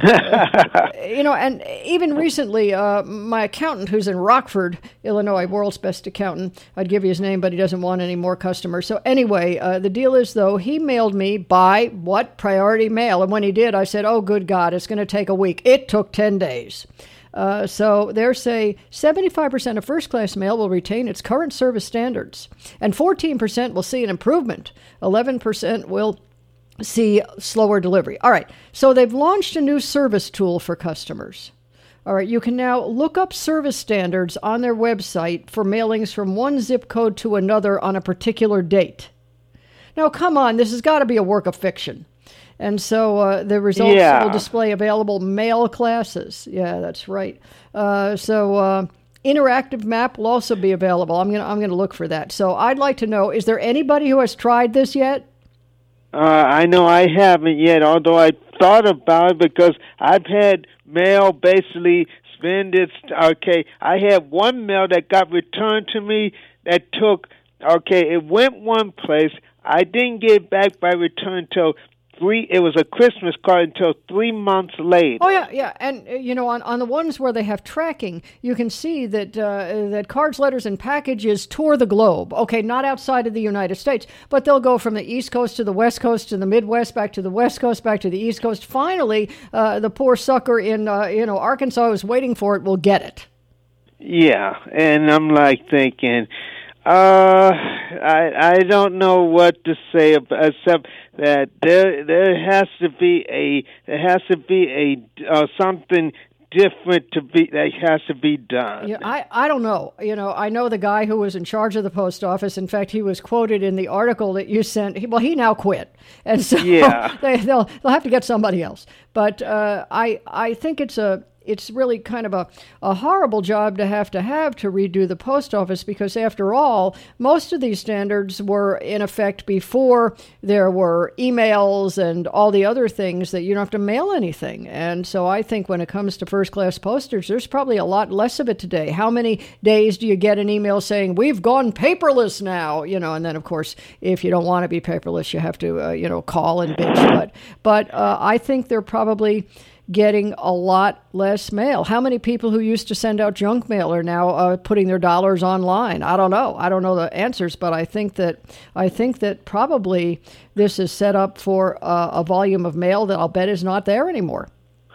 uh, you know, and even recently, uh, my accountant, who's in Rockford, Illinois, world's best accountant, I'd give you his name, but he doesn't want any more customers. So anyway, uh, the deal is, though, he mailed me by what? Priority mail. And when he did, I said, oh, good God, it's going to take a week. It took ten days. Uh, so they say seventy-five percent of first-class mail will retain its current service standards, and fourteen percent will see an improvement. eleven percent will see slower delivery. All right, so they've launched a new service tool for customers. All right, you can now look up service standards on their website for mailings from one zip code to another on a particular date. Now, come on, this has got to be a work of fiction. And so uh, the results yeah. will display available mail classes. Yeah, that's right. Uh, so uh, interactive map will also be available. I'm gonna I'm gonna look for that. So I'd like to know: is there anybody who has tried this yet? Uh, I know I haven't yet, although I thought about it because I've had mail basically spend its. Okay, I had one mail that got returned to me that took. Okay, it went one place. I didn't get it back by return till. Three, it was a Christmas card until three months later. Oh yeah, yeah, and uh, you know, on, on the ones where they have tracking, you can see that uh, that cards, letters, and packages tour the globe. Okay, not outside of the United States, but they'll go from the East Coast to the West Coast to the Midwest, back to the West Coast, back to the East Coast. Finally, uh, the poor sucker in uh, you know Arkansas who's waiting for it will get it. Yeah, and I'm like thinking. Uh, I I don't know what to say except that there there has to be a there has to be a uh, something different to be that has to be done. Yeah, I, I don't know. You know, I know the guy who was in charge of the post office. In fact, he was quoted in the article that you sent. He, well, he now quit, and so yeah. they, they'll they'll have to get somebody else. But uh, I I think it's a. It's really kind of a, a horrible job to have to have to redo the post office because, after all, most of these standards were in effect before there were emails and all the other things that you don't have to mail anything. And so I think when it comes to first-class postage, there's probably a lot less of it today. How many days do you get an email saying, we've gone paperless now? You know, and then, of course, if you don't want to be paperless, you have to, uh, you know, call and bitch. But, but uh, I think they're probably getting a lot less mail. How many people who used to send out junk mail are now uh, putting their dollars online? I don't know. I don't know the answers, but I think that I think that probably this is set up for uh, a volume of mail that I'll bet is not there anymore.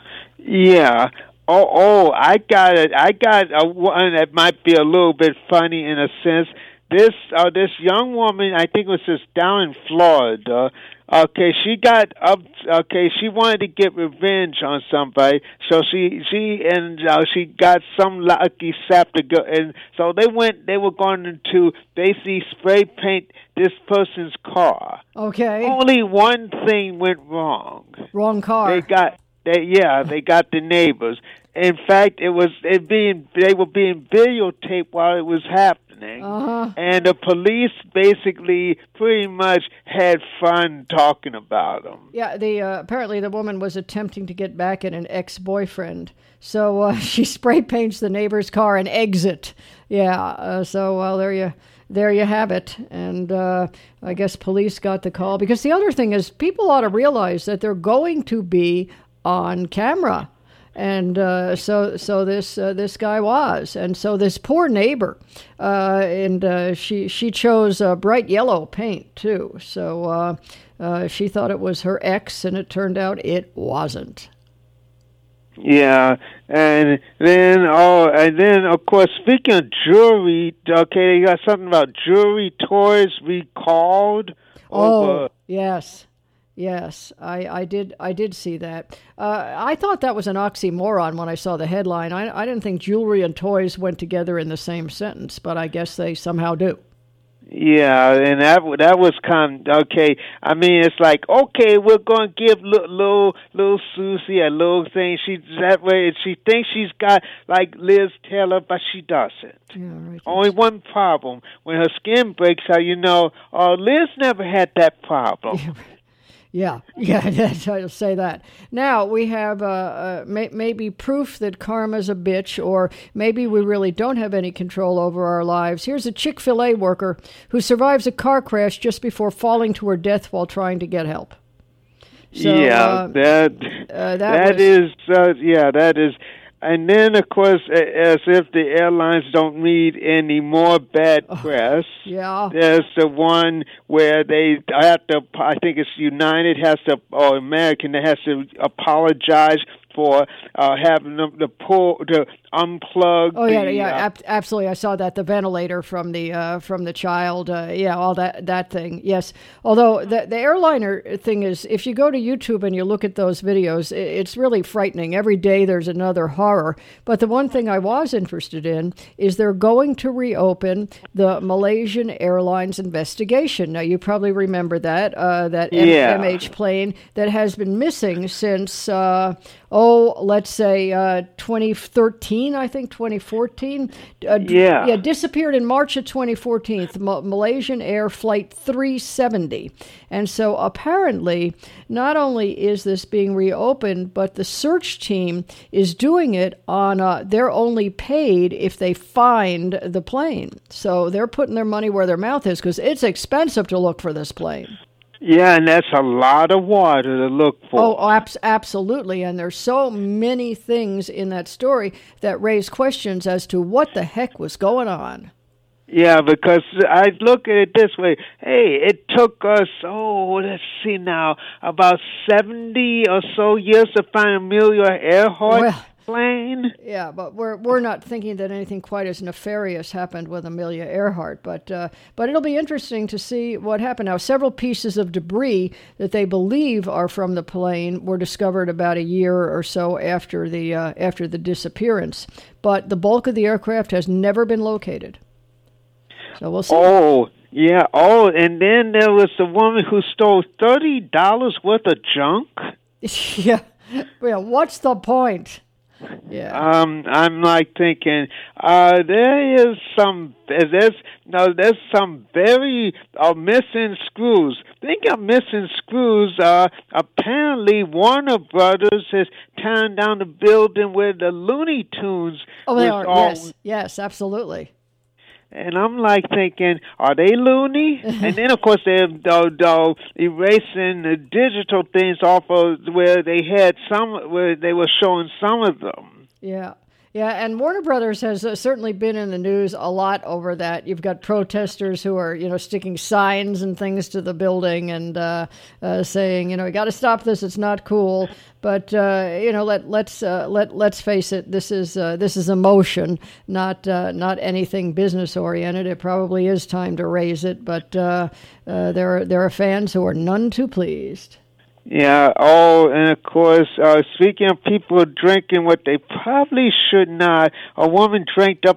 Yeah. Oh, oh, I got it. I got a one that might be a little bit funny in a sense. This uh, this young woman, I think it was just down in Florida. Okay, she got up. Okay, she wanted to get revenge on somebody, so she she and uh, she got some lucky sap to go. And so they went. They were going to basically spray paint this person's car. Okay. Only one thing went wrong. Wrong car. They got. They yeah. They got the neighbors. in fact, it was it being they were being videotaped while it was happening, uh-huh. and the police basically pretty much had fun talking about them. Yeah, the uh, apparently the woman was attempting to get back at an ex-boyfriend, so uh, she spray paints the neighbor's car and exit. Yeah, uh, so well there you. There you have it. And uh, I guess police got the call. Because the other thing is, people ought to realize that they're going to be on camera. And uh, so so this uh, this guy was. And so this poor neighbor, uh, and uh, she, she chose uh, bright yellow paint, too. So uh, uh, she thought it was her ex, and it turned out it wasn't. Yeah, and then oh, and then of course, speaking of jewelry, okay, they got something about jewelry toys recalled. Oh, over... yes, yes, I, I did, I did see that. Uh, I thought that was an oxymoron when I saw the headline. I, I didn't think jewelry and toys went together in the same sentence, but I guess they somehow do. Yeah, and that that was kind of, okay. I mean, it's like, okay, we're going to give little, little little Susie a little thing. She that way she thinks she's got like Liz Taylor, but she doesn't. Yeah, right. Only one problem: when her skin breaks out, you know, oh, Liz never had that problem. Yeah, yeah, I'll say that. Now, we have uh, uh, may- maybe proof that karma's a bitch, or maybe we really don't have any control over our lives. Here's a Chick-fil-A worker who survives a car crash just before falling to her death while trying to get help. So, yeah, uh, that, uh, that, that was, is, uh, yeah, that is... And then, of course, as if the airlines don't need any more bad press, uh, yeah. there's the one where they have to, I think it's United has to, or American, that has to apologize for uh, having them to pull, to unplug. Oh yeah, the, yeah, uh, ab- absolutely. I saw that, the ventilator from the uh, from the child. Uh, yeah, all that that thing. Yes. Although the the airliner thing is, if you go to YouTube and you look at those videos, it's really frightening. Every day there's another horror. But the one thing I was interested in is they're going to reopen the Malaysian Airlines investigation. Now you probably remember that uh, that M- yeah. M H plane that has been missing since. Uh, Oh, let's say uh, twenty thirteen, I think, twenty fourteen. Uh, yeah. Yeah, disappeared in March of twenty fourteen, Ma- Malaysian Air Flight three seventy. And so apparently, not only is this being reopened, but the search team is doing it on, uh, they're only paid if they find the plane. So they're putting their money where their mouth is, because it's expensive to look for this plane. Yeah, and that's a lot of water to look for. Oh, abs- absolutely. And there's so many things in that story that raise questions as to what the heck was going on. Yeah, because I look at it this way. Hey, it took us, oh, let's see now, about seventy or so years to find Amelia Earhart well, plane. Yeah, but we're we're not thinking that anything quite as nefarious happened with Amelia Earhart. But uh, but it'll be interesting to see what happened. Now, several pieces of debris that they believe are from the plane were discovered about a year or so after the uh, after the disappearance. But the bulk of the aircraft has never been located. So we'll see. Oh, yeah. Oh, and then there was the woman who stole thirty dollars worth of junk. Yeah. Well, what's the point? Yeah. Um, I'm like thinking, uh, there is some, there's, no, there's some very uh, missing screws. Think of missing screws. Uh, apparently Warner Brothers is tearing down the building where the Looney Tunes. Oh, they was are. all, Yes. Yes, absolutely. And I'm like thinking, are they loony? And then, of course, they're uh, uh, erasing the digital things off of where they had some, where they were showing some of them. Yeah. Yeah, and Warner Brothers has uh, certainly been in the news a lot over that. You've got protesters who are, you know, sticking signs and things to the building and uh, uh, saying, you know, we got to stop this. It's not cool. But uh, you know, let let's uh, let let's face it. This is uh, this is emotion, not uh, not anything business oriented. It probably is time to raise it, but uh, uh, there are there are fans who are none too pleased. Yeah, oh, and of course, uh, speaking of people drinking what they probably should not, a woman drank up to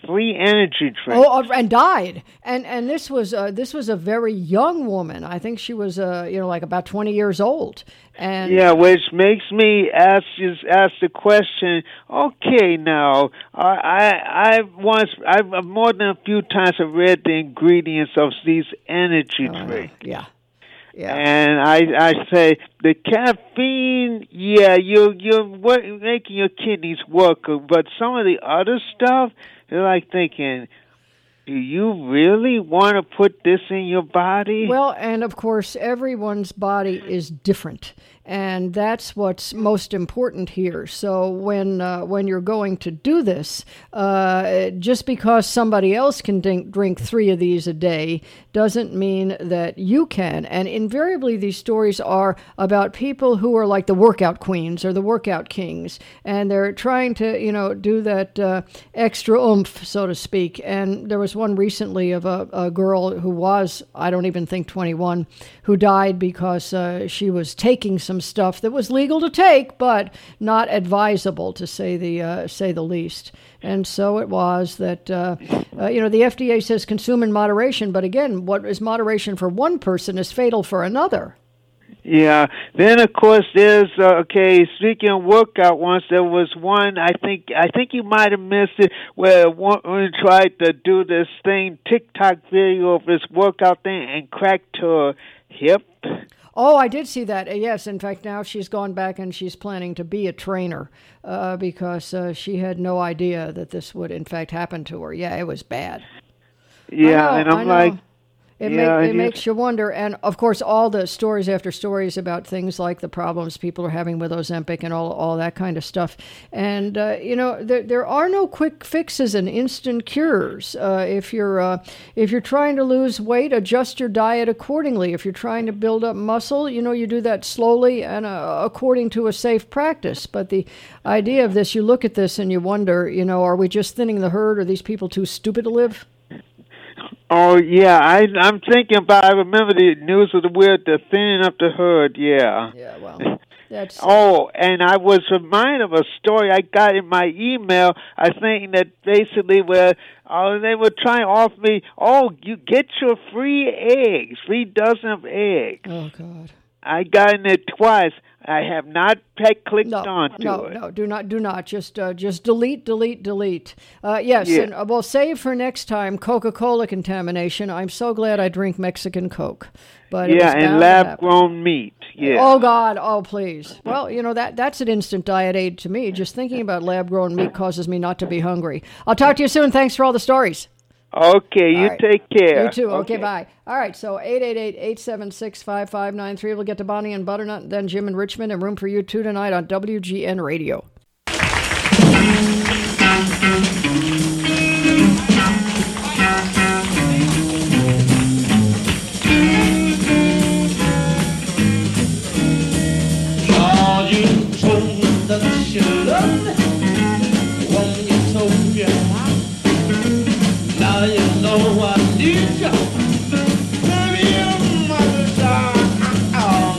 free energy drink. Oh, uh, and died. And and this was uh, this was a very young woman. I think she was uh, you know like about twenty years old. And yeah, which makes me ask just ask the question. Okay, now I I, I once I've more than a few times have read the ingredients of these energy uh, drinks. Yeah, yeah. And I I say the caffeine, yeah, you you're work, making your kidneys work, but some of the other stuff, you're like thinking, do you really want to put this in your body? Well, and of course, everyone's body is different, and that's what's most important here. So when uh, when you're going to do this, uh, just because somebody else can drink, drink three of these a day doesn't mean that you can. And invariably, these stories are about people who are like the workout queens or the workout kings, and they're trying to, you know, do that uh, extra oomph, so to speak. And there was one recently of a, a girl who was, I don't even think twenty-one, who died because uh, she was taking some stuff that was legal to take, but not advisable, to say the uh, say the least. And so it was that, uh, uh, you know, the F D A says consume in moderation, but again, what is moderation for one person is fatal for another. Yeah. Then of course there's uh, okay. Speaking of workout, once there was one. I think I think you might have missed it where one tried to do this thing TikTok video of this workout thing and cracked her hip. Oh, I did see that. Uh, yes, in fact, now she's gone back and she's planning to be a trainer uh, because uh, she had no idea that this would, in fact, happen to her. Yeah, it was bad. Yeah, know, and I'm like, It, yeah, make, it it makes you wonder. And, of course, all the stories after stories about things like the problems people are having with Ozempic and all, all that kind of stuff. And, uh, you know, there, there are no quick fixes and instant cures. Uh, if you're uh, if you're trying to lose weight, adjust your diet accordingly. If you're trying to build up muscle, you know, you do that slowly and uh, according to a safe practice. But the idea of this, you look at this and you wonder, you know, are we just thinning the herd? Are these people too stupid to live? Oh yeah, I I'm thinking about. I remember the news of the weird, the thinning up the herd. Yeah. Yeah. Well, that's. Oh, and I was reminded of a story I got in my email. I think that basically where uh, they were trying to offer me, oh, you get your free eggs, free dozen of eggs. Oh God. I got in it twice. I have not clicked no, onto no, it. No, no, do not, do not. Just, uh, just delete, delete, delete. Uh, yes, Yeah. and uh, we'll save for next time Coca-Cola contamination. I'm so glad I drink Mexican Coke, but it was Yeah, bound and to lab happen. grown meat. Yeah. Oh God! Oh please. Well, you know that that's an instant diet aid to me. Just thinking about lab grown meat causes me not to be hungry. I'll talk to you soon. Thanks for all the stories. Okay, you right. take care. You too. Okay, bye. All right, so eight eight eight, eight seven six, five five nine three. We'll get to Bonnie and Butternut, then Jim and Richmond, and room for you two tonight on W G N Radio. All you told that you loved me, when you told you how. Now you know I need you. Baby, your mother's out.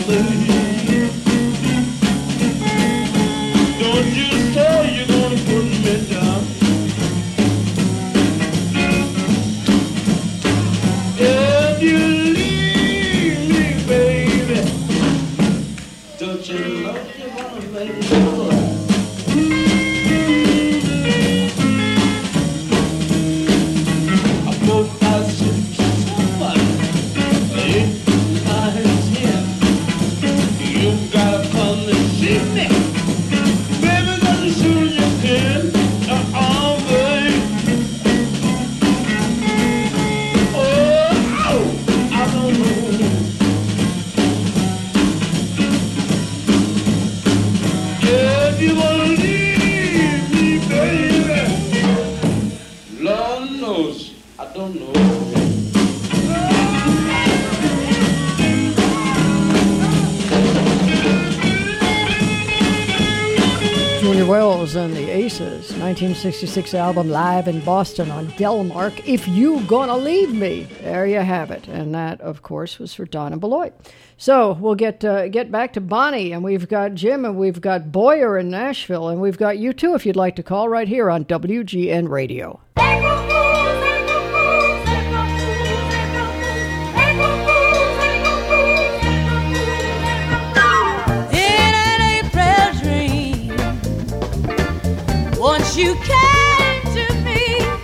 Don't you say you're gonna put me down. If you leave me, baby, don't you love your mother, baby? Wells and the Aces, nineteen sixty-six album live in Boston on Delmark, If You Gonna Leave Me. There you have it. And that, of course, was for Donna Beloit. So we'll get uh, get back to Bonnie, and we've got Jim, and we've got Boyer in Nashville, and we've got you too if you'd like to call right here on W G N Radio. As you came to me,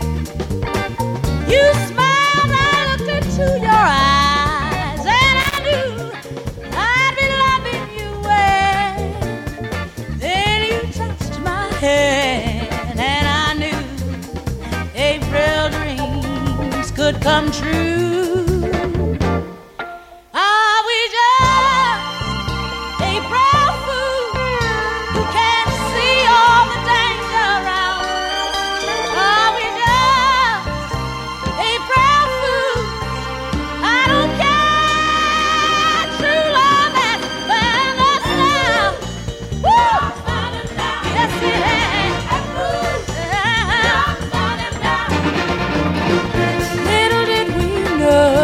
you smiled, I looked into your eyes, and I knew I'd be loving you well. Then you touched my hand, and I knew April dreams could come true. Are we just April fools who can't see all the danger around? Are we just April fools? I don't care. True love has found us now. Woo! Yes, it has. Little did we know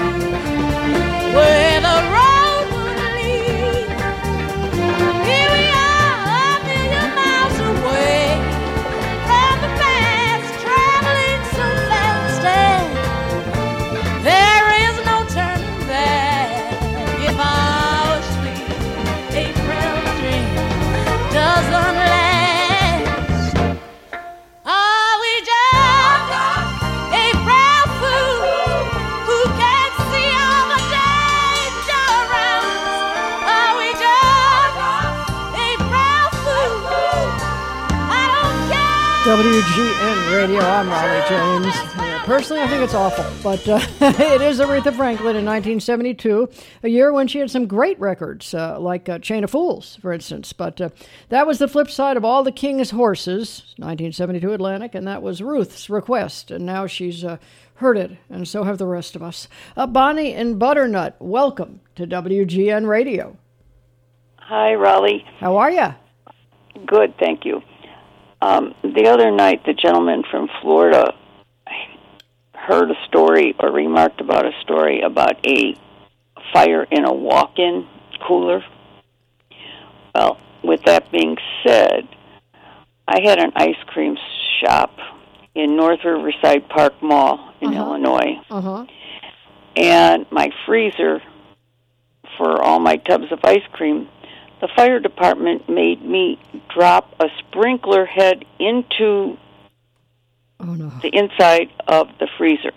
where the road would lead. Here we are, a million miles away from the past, traveling so fast, and there is no turning back. If our sweet April dream doesn't last, are we just April fools who can't see all the danger around us? Are we just April fools? I don't care. W G N Radio, I'm Raleigh James. Yeah, personally, I think it's awful, but uh, it is Aretha Franklin in nineteen seventy-two, a year when she had some great records, uh, like uh, Chain of Fools, for instance. But uh, that was the flip side of All the King's Horses, nineteen seventy-two Atlantic, and that was Ruth's Request, and now she's uh, heard it, and so have the rest of us. Uh, Bonnie and Butternut, welcome to W G N Radio. Hi, Raleigh. How are you? Good, thank you. Um, the other night, the gentleman from Florida heard a story or remarked about a story about a fire in a walk-in cooler. Well, with that being said, I had an ice cream shop in North Riverside Park Mall in Uh-huh. Illinois, Uh-huh. and my freezer for all my tubs of ice cream, the fire department made me drop a sprinkler head into Oh, no. the inside of the freezer.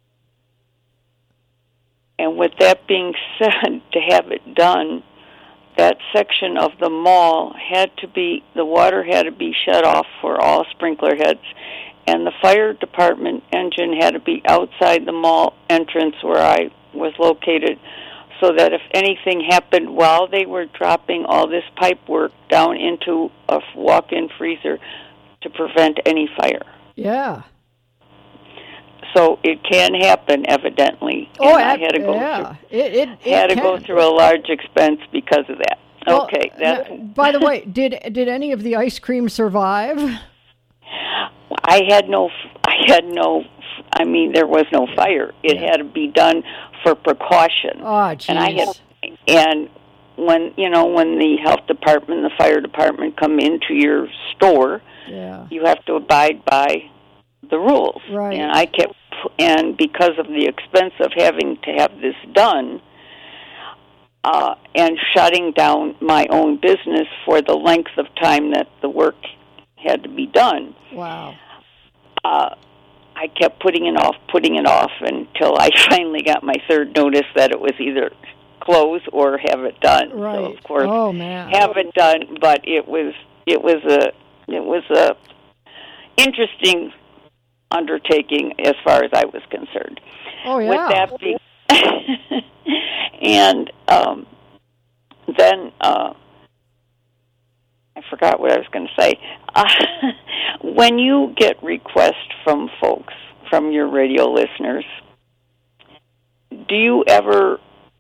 And with that being said, to have it done, that section of the mall had to be, the water had to be shut off for all sprinkler heads, and the fire department engine had to be outside the mall entrance where I was located, so that if anything happened while they were dropping all this pipe work down into a walk-in freezer to prevent any fire. Yeah. So it can happen, evidently. Oh, and I ab- had to go yeah. through, It, it, it had to can. go through a large expense because of that. Well, okay, that's. now, by the way, did did any of the ice cream survive? I had no. I had no. I mean, there was no fire. It Yeah. had to be done for precaution. Oh, jeez. And I had, and when you know when the health department, the fire department come into your store, Yeah. you have to abide by the rules. Right. And I kept, and because of the expense of having to have this done, uh, and shutting down my own business for the length of time that the work had to be done, Wow. uh, I kept putting it off, putting it off until I finally got my third notice that it was either close or have it done. Right. So of course, Oh, man. have it done, but it was it was a it was a interesting undertaking as far as I was concerned. Oh, yeah. With that being, and um, then uh, I forgot what I was going to say. Uh, when you get requests from folks, from your radio listeners, do you ever,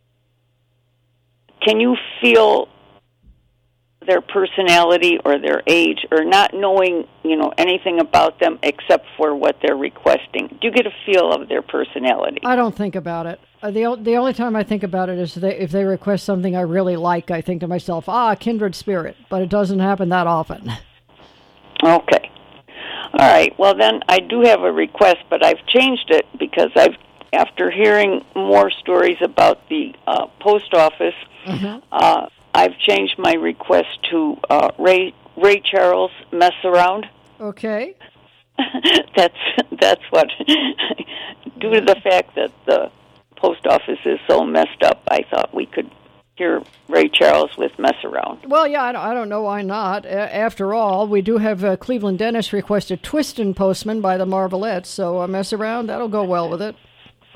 can you feel their personality or their age, or not knowing, you know, anything about them except for what they're requesting? Do you get a feel of their personality? I don't think about it. Uh, the o- the only time I think about it is they, if they request something I really like, I think to myself, ah, kindred spirit. But it doesn't happen that often. Okay. All right. Well, then I do have a request, but I've changed it because I've, after hearing more stories about the uh, post office, Uh-huh. uh, I've changed my request to uh, Ray Ray Charles, Mess Around. Okay. that's that's what. Due to the fact that the post office is so messed up, I thought we could hear Ray Charles with Mess Around. Well, yeah, I don't, I don't know why not. A- after all, we do have uh, Cleveland Dennis requested Twistin' Postman by the Marvelettes, so uh, Mess Around, that'll go well with it.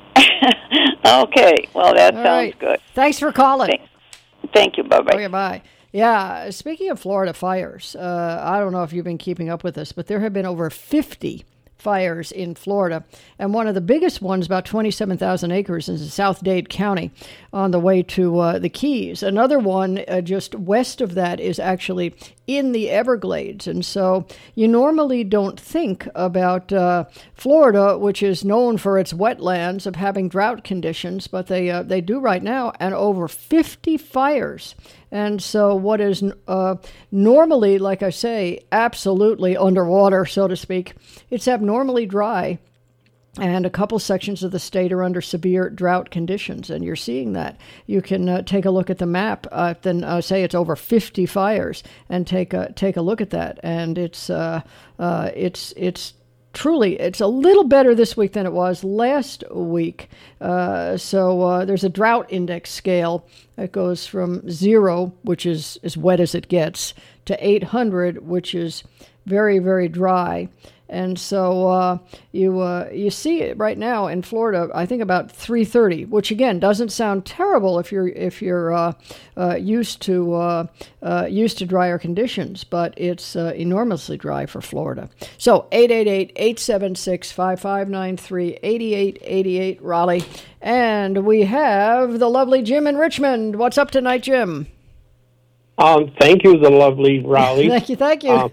Okay, well, that All sounds right. good. Thanks for calling. Thank, thank you, bye-bye. Okay, bye. Yeah, speaking of Florida fires, uh, I don't know if you've been keeping up with this, but there have been over fifty fires in Florida, and one of the biggest ones, about twenty-seven thousand acres, is in South Dade County on the way to uh, the Keys. Another one uh, just west of that is actually in the Everglades, and so you normally don't think about uh, Florida, which is known for its wetlands, of having drought conditions, but they uh, they do right now, and over fifty fires. And so what is uh, normally, like I say, absolutely underwater, so to speak, it's abnormally dry. And a couple sections of the state are under severe drought conditions, and you're seeing that. You can uh, take a look at the map, uh, then uh, say it's over fifty fires, and take a take a look at that. And it's uh, uh, it's it's truly, it's a little better this week than it was last week. Uh, so uh, there's a drought index scale that goes from zero, which is as wet as it gets, to eight hundred, which is very, very dry. And so uh, you uh, you see it right now in Florida. I think about three thirty, which again doesn't sound terrible if you're if you're uh, uh, used to uh, uh, used to drier conditions, but it's uh, enormously dry for Florida. So eight eight eight, eight seven six, five five nine three, eight eight eight eight Raleigh, and we have the lovely Jim in Richmond. What's up tonight, Jim? Um, thank you, the lovely Raleigh. thank you, thank you. Um,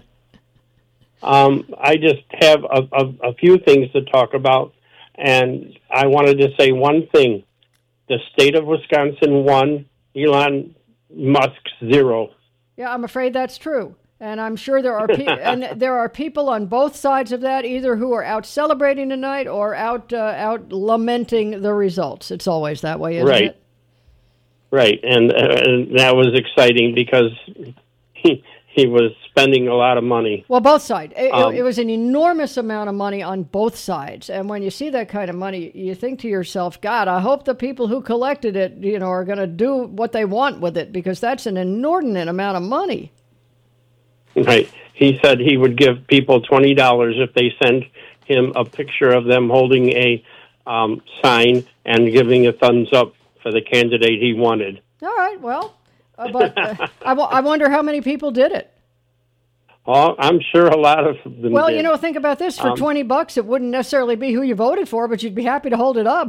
Um, I just have a, a, a few things to talk about, and I wanted to say one thing. The state of Wisconsin won, Elon Musk zero. Yeah, I'm afraid that's true. And I'm sure there are pe- and there are people on both sides of that, either who are out celebrating tonight or out uh, out lamenting the results. It's always that way, isn't right. it? Right, and, uh, and that was exciting because he... He was spending a lot of money. Well, both sides. It, um, it was an enormous amount of money on both sides. And when you see that kind of money, you think to yourself, God, I hope the people who collected it, you know, are going to do what they want with it, because that's an inordinate amount of money. Right. He said he would give people twenty dollars if they send him a picture of them holding a um, sign and giving a thumbs up for the candidate he wanted. All right, well... Uh, but uh, I, w- I wonder how many people did it. Oh, I'm sure a lot of them Well, did. you know, think about this. For um, twenty bucks, it wouldn't necessarily be who you voted for, but you'd be happy to hold it up.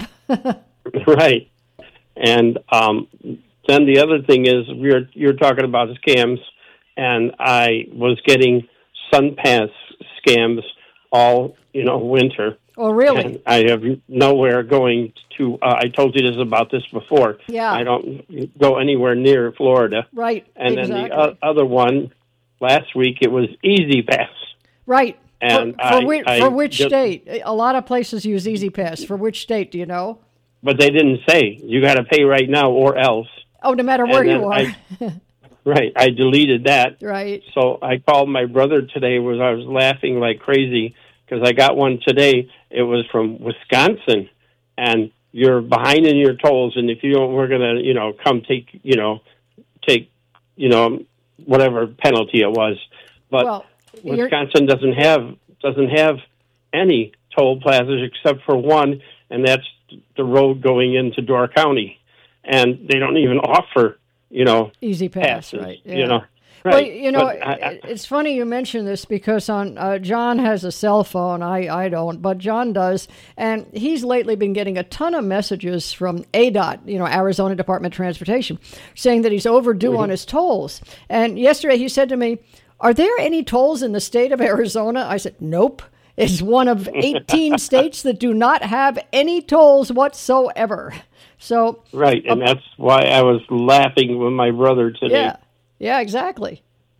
Right. And um, then the other thing is, we're you're talking about scams, and I was getting SunPass scams all, you know, winter. Oh, really? And I have nowhere going to, uh, I told you this about this before. Yeah. I don't go anywhere near Florida. Right, And exactly. then the uh, other one, last week, it was Easy Pass. Right. And for, for, I, which, I for which just, state? A lot of places use Easy Pass. For which state, do you know? But they didn't say, you got to pay right now or else. Oh, no matter where And you then are. I, right. I deleted that. Right. So I called my brother today, was I was laughing like crazy, because I got one today. It was from Wisconsin, and you're behind in your tolls, and if you don't, we're going to, you know, come take, you know, take, you know, whatever penalty it was. But well, Wisconsin doesn't have doesn't have any toll plazas except for one, and that's the road going into Door County, and they don't even offer, you know, Easy Pass, passes, right? Yeah. You know. Right. Well, you know, I, I, it's funny you mention this because on uh, John has a cell phone. I, I don't, but John does. And he's lately been getting a ton of messages from A D O T, you know, Arizona Department of Transportation, saying that he's overdue mm-hmm. on his tolls. And yesterday he said to me, are there any tolls in the state of Arizona? I said, nope. It's one of eighteen states that do not have any tolls whatsoever. So Right, and uh, that's why I was laughing with my brother today. Yeah. Yeah, exactly.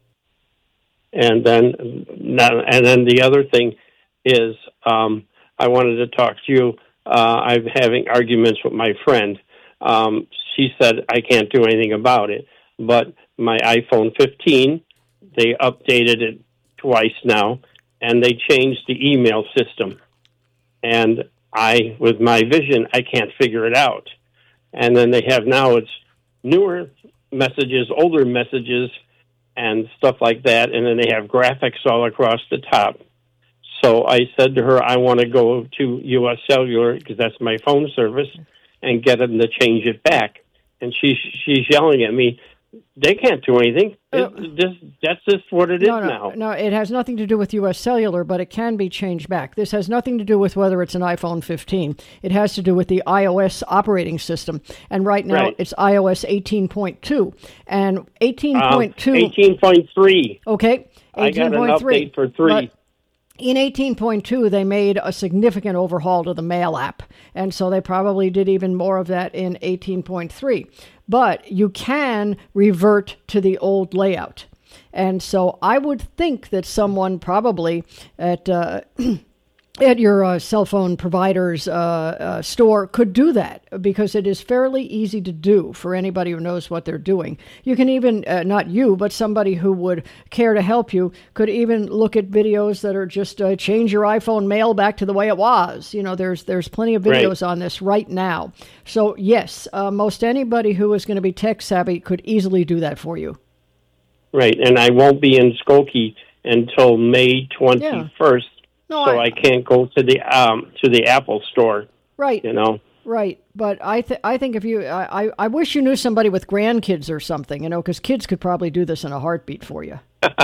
And then, and then the other thing is, um, I wanted to talk to you. Uh, I'm having arguments with my friend. Um, she said I can't do anything about it, but my iPhone fifteen, they updated it twice now, and they changed the email system. And I, with my vision, I can't figure it out. And then they have now it's newer messages, older messages, and stuff like that. And then they have graphics all across the top. So I said to her, I want to go to U S Cellular, because that's my phone service, and get them to change it back. And she, she's yelling at me, they can't do anything. Uh, it, this, that's just what it no, is no, now. No, it has nothing to do with U S Cellular, but it can be changed back. This has nothing to do with whether it's an iPhone fifteen. It has to do with the iOS operating system. And right now, Right. it's iOS eighteen point two. And eighteen point two... Um, eighteen point three. Okay, I got an eighteen point three. update for three. But in eighteen point two, they made a significant overhaul to the Mail app, and so they probably did even more of that in eighteen point three. But you can revert to the old layout. And so I would think that someone probably at uh, at your uh, cell phone provider's uh, uh, store could do that, because it is fairly easy to do for anybody who knows what they're doing. You can even, uh, not you, but somebody who would care to help you could even look at videos that are just uh, change your iPhone mail back to the way it was. You know, there's there's plenty of videos Right. on this right now. So yes, uh, most anybody who is going to be tech savvy could easily do that for you. Right, and I won't be in Skokie until May twenty-first, No, so I- I can't go to the um to the Apple store. Right. You know. Right, but I th- I think if you I, I I wish you knew somebody with grandkids or something, you know, because kids could probably do this in a heartbeat for you.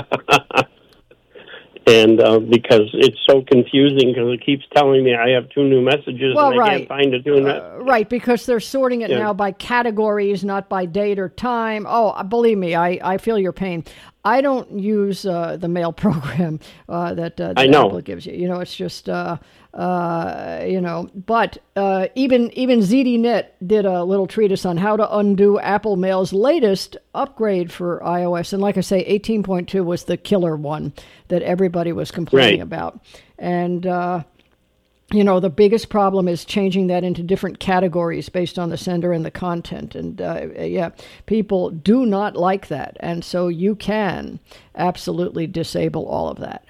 And uh, because it's so confusing, because it keeps telling me I have two new messages Well, and I right. can't find the two new Uh, right, because they're sorting it Yeah. now by categories, not by date or time. Oh, believe me, I, I feel your pain. I don't use uh, the mail program uh, that, uh, that I know. Apple gives you. You know, it's just, uh, uh, you know, but uh, even even Z D Net did a little treatise on how to undo Apple Mail's latest upgrade for iOS. And like I say, eighteen point two was the killer one that everybody was complaining Right. about. And, uh, you know, the biggest problem is changing that into different categories based on the sender and the content. And, uh, yeah, people do not like that. And so you can absolutely disable all of that.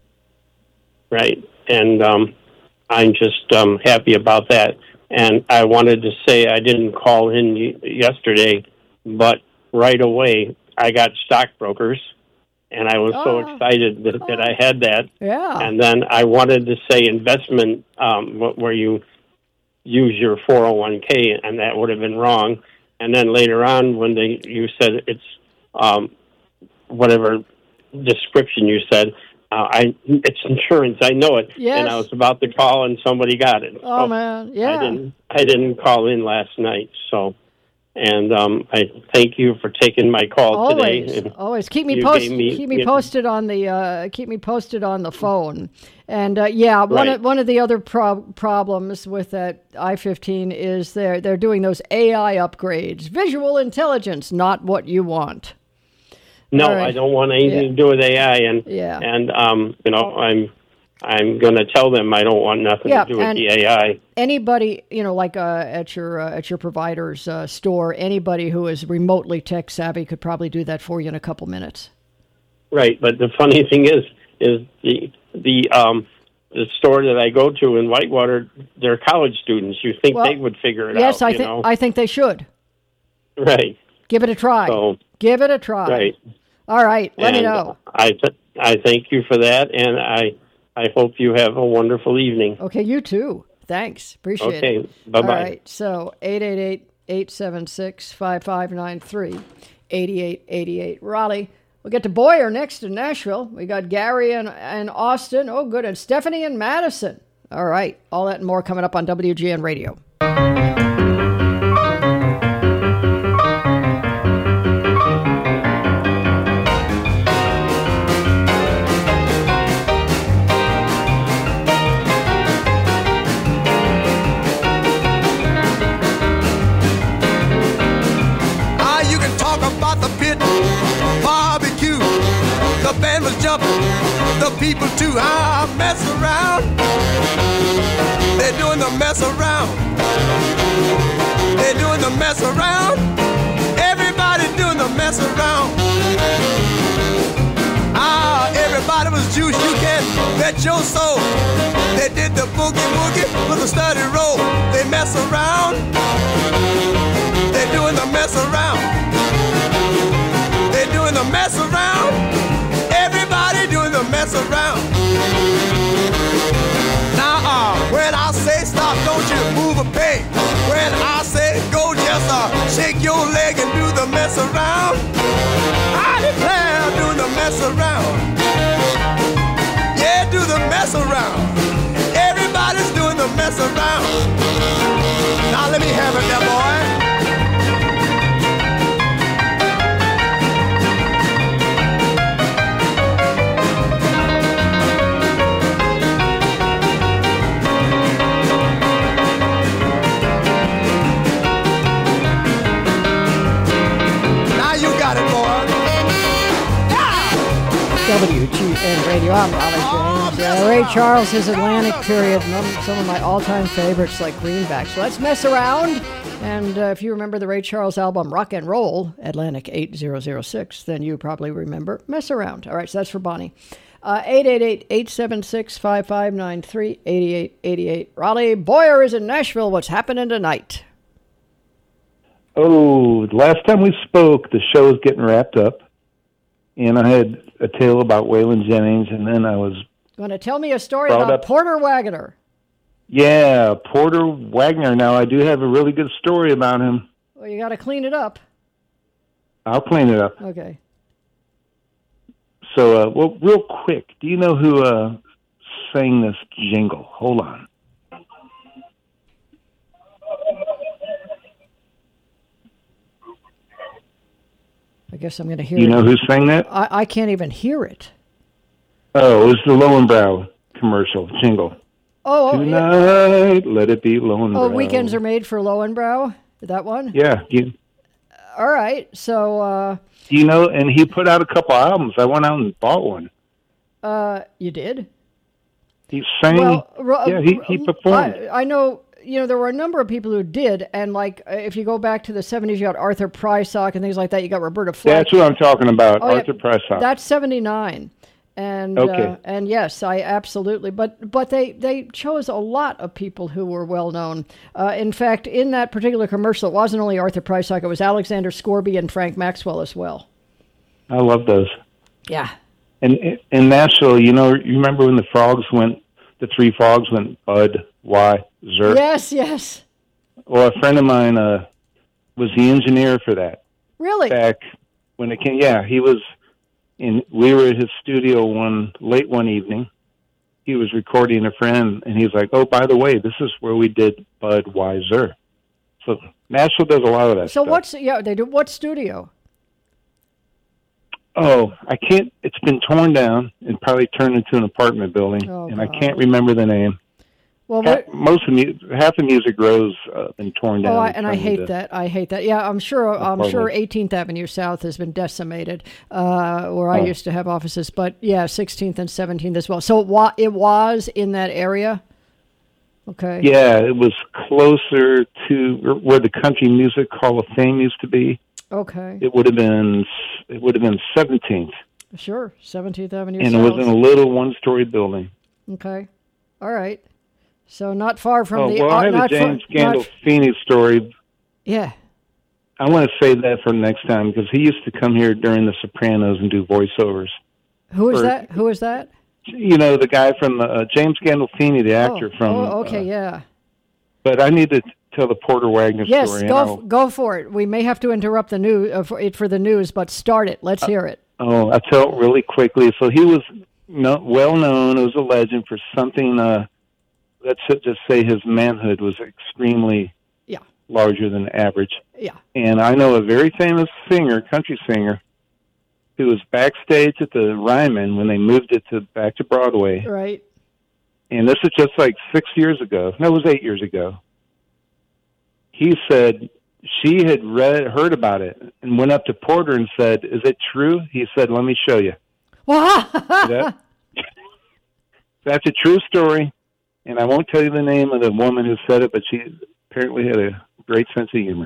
Right, and um, I'm just um, happy about that. And I wanted to say I didn't call in y- yesterday, but right away I got stockbrokers, and I was so Oh. excited that, that I had that. Yeah. And then I wanted to say investment, um, wh- where you use your four oh one k, and that would have been wrong. And then later on, when they you said it's um, whatever description you said, uh, I it's insurance. I know it. Yes. And I was about to call, and somebody got it. Oh, So man, yeah. I didn't. I didn't call in last night. So, and um, I thank you for taking my call Always, today. And always keep me you posted. gave me- Keep me you- posted on the uh, keep me posted on the phone. And uh, yeah, one Right. of one of the other prob- problems with that i fifteen is they're they're doing those A I upgrades. Visual intelligence, not what you want. No, All right. I don't want anything Yeah. to do with A I, and Yeah. and um, you know, I'm I'm going to tell them I don't want nothing Yeah, to do with and- the A I. Anybody, you know, like uh, at your uh, at your provider's uh, store, anybody who is remotely tech savvy could probably do that for you in a couple minutes. Right, but the funny thing is, is the the um the store that I go to in Whitewater, they're college students. You think Well, they would figure it Yes, out? I you think know? I think they should right. give it a try. So Give it a try. right. All right, let me And know. I th- I thank you for that, and I I hope you have a wonderful evening. Okay, you too. Thanks. Appreciate Okay, it. bye-bye. All right, so eight eight eight, eight seven six, five five nine three, eight eight eight eight. Raleigh. We'll get to Boyer next in Nashville. We got Gary and, and Austin. Oh, good. And Stephanie and Madison. All right. All that and more coming up on W G N Radio. Ah, you can talk about the pit, barbecue. The band was jumping, the people too. Ah, mess around. They're doing the mess around. They're doing the mess around. Everybody doing the mess around. Ah, everybody was juice. You can bet bet your soul. They did the boogie woogie with a steady roll. They mess around. They're doing the mess around. They're doing the mess around. Everybody doing the mess around. Now, uh, when I say stop, don't you move a peg. When I say go, just uh, shake your leg and do the mess around. I declare, do the mess around. Yeah, do the mess around. Everybody's doing the mess around. Now let me have it there, boy. W G N Radio. I'm Raleigh James. Uh, Ray Charles, his Atlantic period, some of my all-time favorites like Greenback. So let's mess around. And uh, if you remember the Ray Charles album Rock and Roll, Atlantic eight thousand six, then you probably remember Mess Around. All right, so that's for Bonnie. Uh, eight eight eight, eight seven six, five five nine three, eight eight eight eight. Raleigh Boyer is in Nashville. What's happening tonight? Oh, last time we spoke, the show was getting wrapped up. And I had a tale about Waylon Jennings, and then I was... Going to tell me a story about up, Porter Wagoner. Yeah, Porter Wagoner. Now, I do have a really good story about him. Well, you got to clean it up. I'll clean it up. Okay. So, uh, well, real quick, do you know who uh, sang this jingle? Hold on. I guess I'm going to hear you it. You know who sang that? I, I can't even hear it. Oh, it was the Lowenbrow commercial jingle. Oh, Tonight, yeah. Let it be Lowenbrow. Oh, Weekends Are Made for Lowenbrow? That one? Yeah. You, All right. So, uh... you know, and he put out a couple albums. I went out and bought one. Uh, you did? He sang. Well, yeah, he, he performed. I, I know... You know, there were a number of people who did, and like if you go back to the seventies, you got Arthur Prysock and things like that. You got Roberta Flack. That's what I'm talking about, oh, Arthur yeah, Prysock. That's seventy-nine, and okay. uh, and yes, I absolutely. But but they they chose a lot of people who were well known. Uh, in fact, in that particular commercial, it wasn't only Arthur Prysock; it was Alexander Scorby and Frank Maxwell as well. I love those. Yeah. And in Nashville, you know, you remember when the frogs went? The three frogs went Bud, Y, Zer. Yes, yes. Well, a friend of mine uh, was the engineer for that. Really? Back when it came, yeah, he was in. We were at his studio one late one evening. He was recording a friend, and he's like, "Oh, by the way, this is where we did Bud, Y, Zer." So Nashville does a lot of that. So stuff. what's yeah? They do what studio? Oh, I can't. It's been torn down and probably turned into an apartment building, oh, and God. I can't remember the name. Well, half, most of mu- half the Music Row's uh, been torn down. Oh, I, and I hate into, that. I hate that. Yeah, I'm sure. I'm sure eighteenth Avenue South has been decimated, uh, where I oh. used to have offices. But yeah, sixteenth and seventeenth as well. So it, wa- it was in that area. Okay. Yeah, it was closer to where the Country Music Hall of Fame used to be. Okay. It would have been. It would have been seventeenth. Sure, seventeenth Avenue and South. It was in a little one-story building. Okay. All right. So not far from oh, the... Well, I have uh, a James far, Gandolfini story. Yeah. I want to say that for next time, because he used to come here during The Sopranos and do voiceovers. Who is or, that? Who is that? You know, the guy from... Uh, James Gandolfini, the actor oh, from... Oh, okay, uh, yeah. But I need to tell the Porter Wagoner yes, story. Yes, go, f- go for it. We may have to interrupt the news, uh, for, it for the news, but start it. Let's hear it. Uh, oh, I'll tell it really quickly. So he was no, well known. It was a legend for something... Uh, let's just say his manhood was extremely yeah. larger than average. Yeah. And I know a very famous singer, country singer, who was backstage at the Ryman when they moved it to back to Broadway. Right. And this is just like six years ago. No, it was eight years ago. He said she had read, heard about it and went up to Porter and said, "Is it true?" He said, "Let me show you." that, that's a true story. And I won't tell you the name of the woman who said it, but she apparently had a great sense of humor.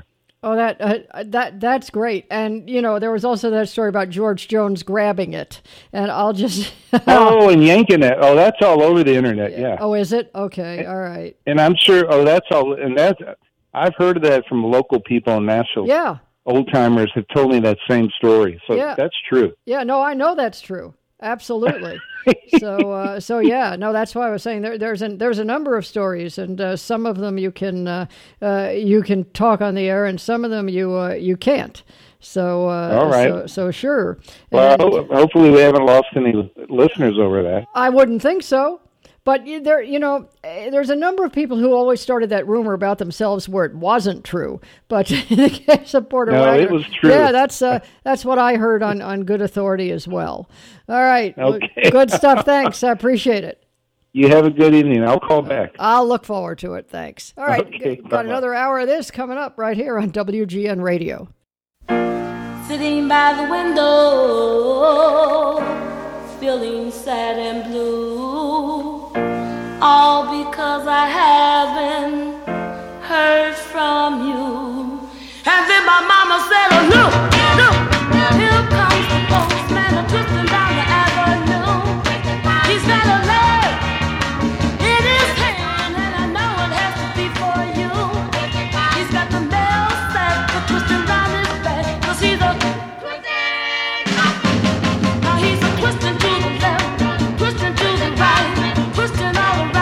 Oh, that uh, that that's great. And, you know, there was also that story about George Jones grabbing it. And I'll just... oh, and yanking it. Oh, that's all over the internet, yeah. Oh, is it? Okay, all right. And I'm sure, oh, that's all, and that's, I've heard of that from local people in Nashville. Yeah. Old-timers have told me that same story. So yeah. that's true. Yeah, no, I know that's true. Absolutely. so, uh, so yeah, no, that's why I was saying there, there's a there's a number of stories, and uh, some of them you can uh, uh, you can talk on the air, and some of them you uh, you can't. So, uh, all right. So, so sure. Well, and, ho- hopefully we haven't lost any listeners over that. I wouldn't think so. But there, you know, there's a number of people who always started that rumor about themselves where it wasn't true. But in the case of Porter no, Wagoner, it was true. Yeah, that's uh, that's what I heard on, on good authority as well. All right, okay. Good stuff. Thanks, I appreciate it. You have a good evening. I'll call back. I'll look forward to it. Thanks. All right, okay, got bye-bye. another hour of this coming up right here on W G N Radio. Sitting by the window, feeling sad and blue. All because I haven't heard from you. And then my mama said, oh, look, look, here comes the postman a twisting down the avenue. He's got a leg in his hand, and I know it has to be for you. He's got the mail sack for twisting down his back, 'cause he's a twisting. Now he's a twisting to the left, twisting to the right, twisting all around.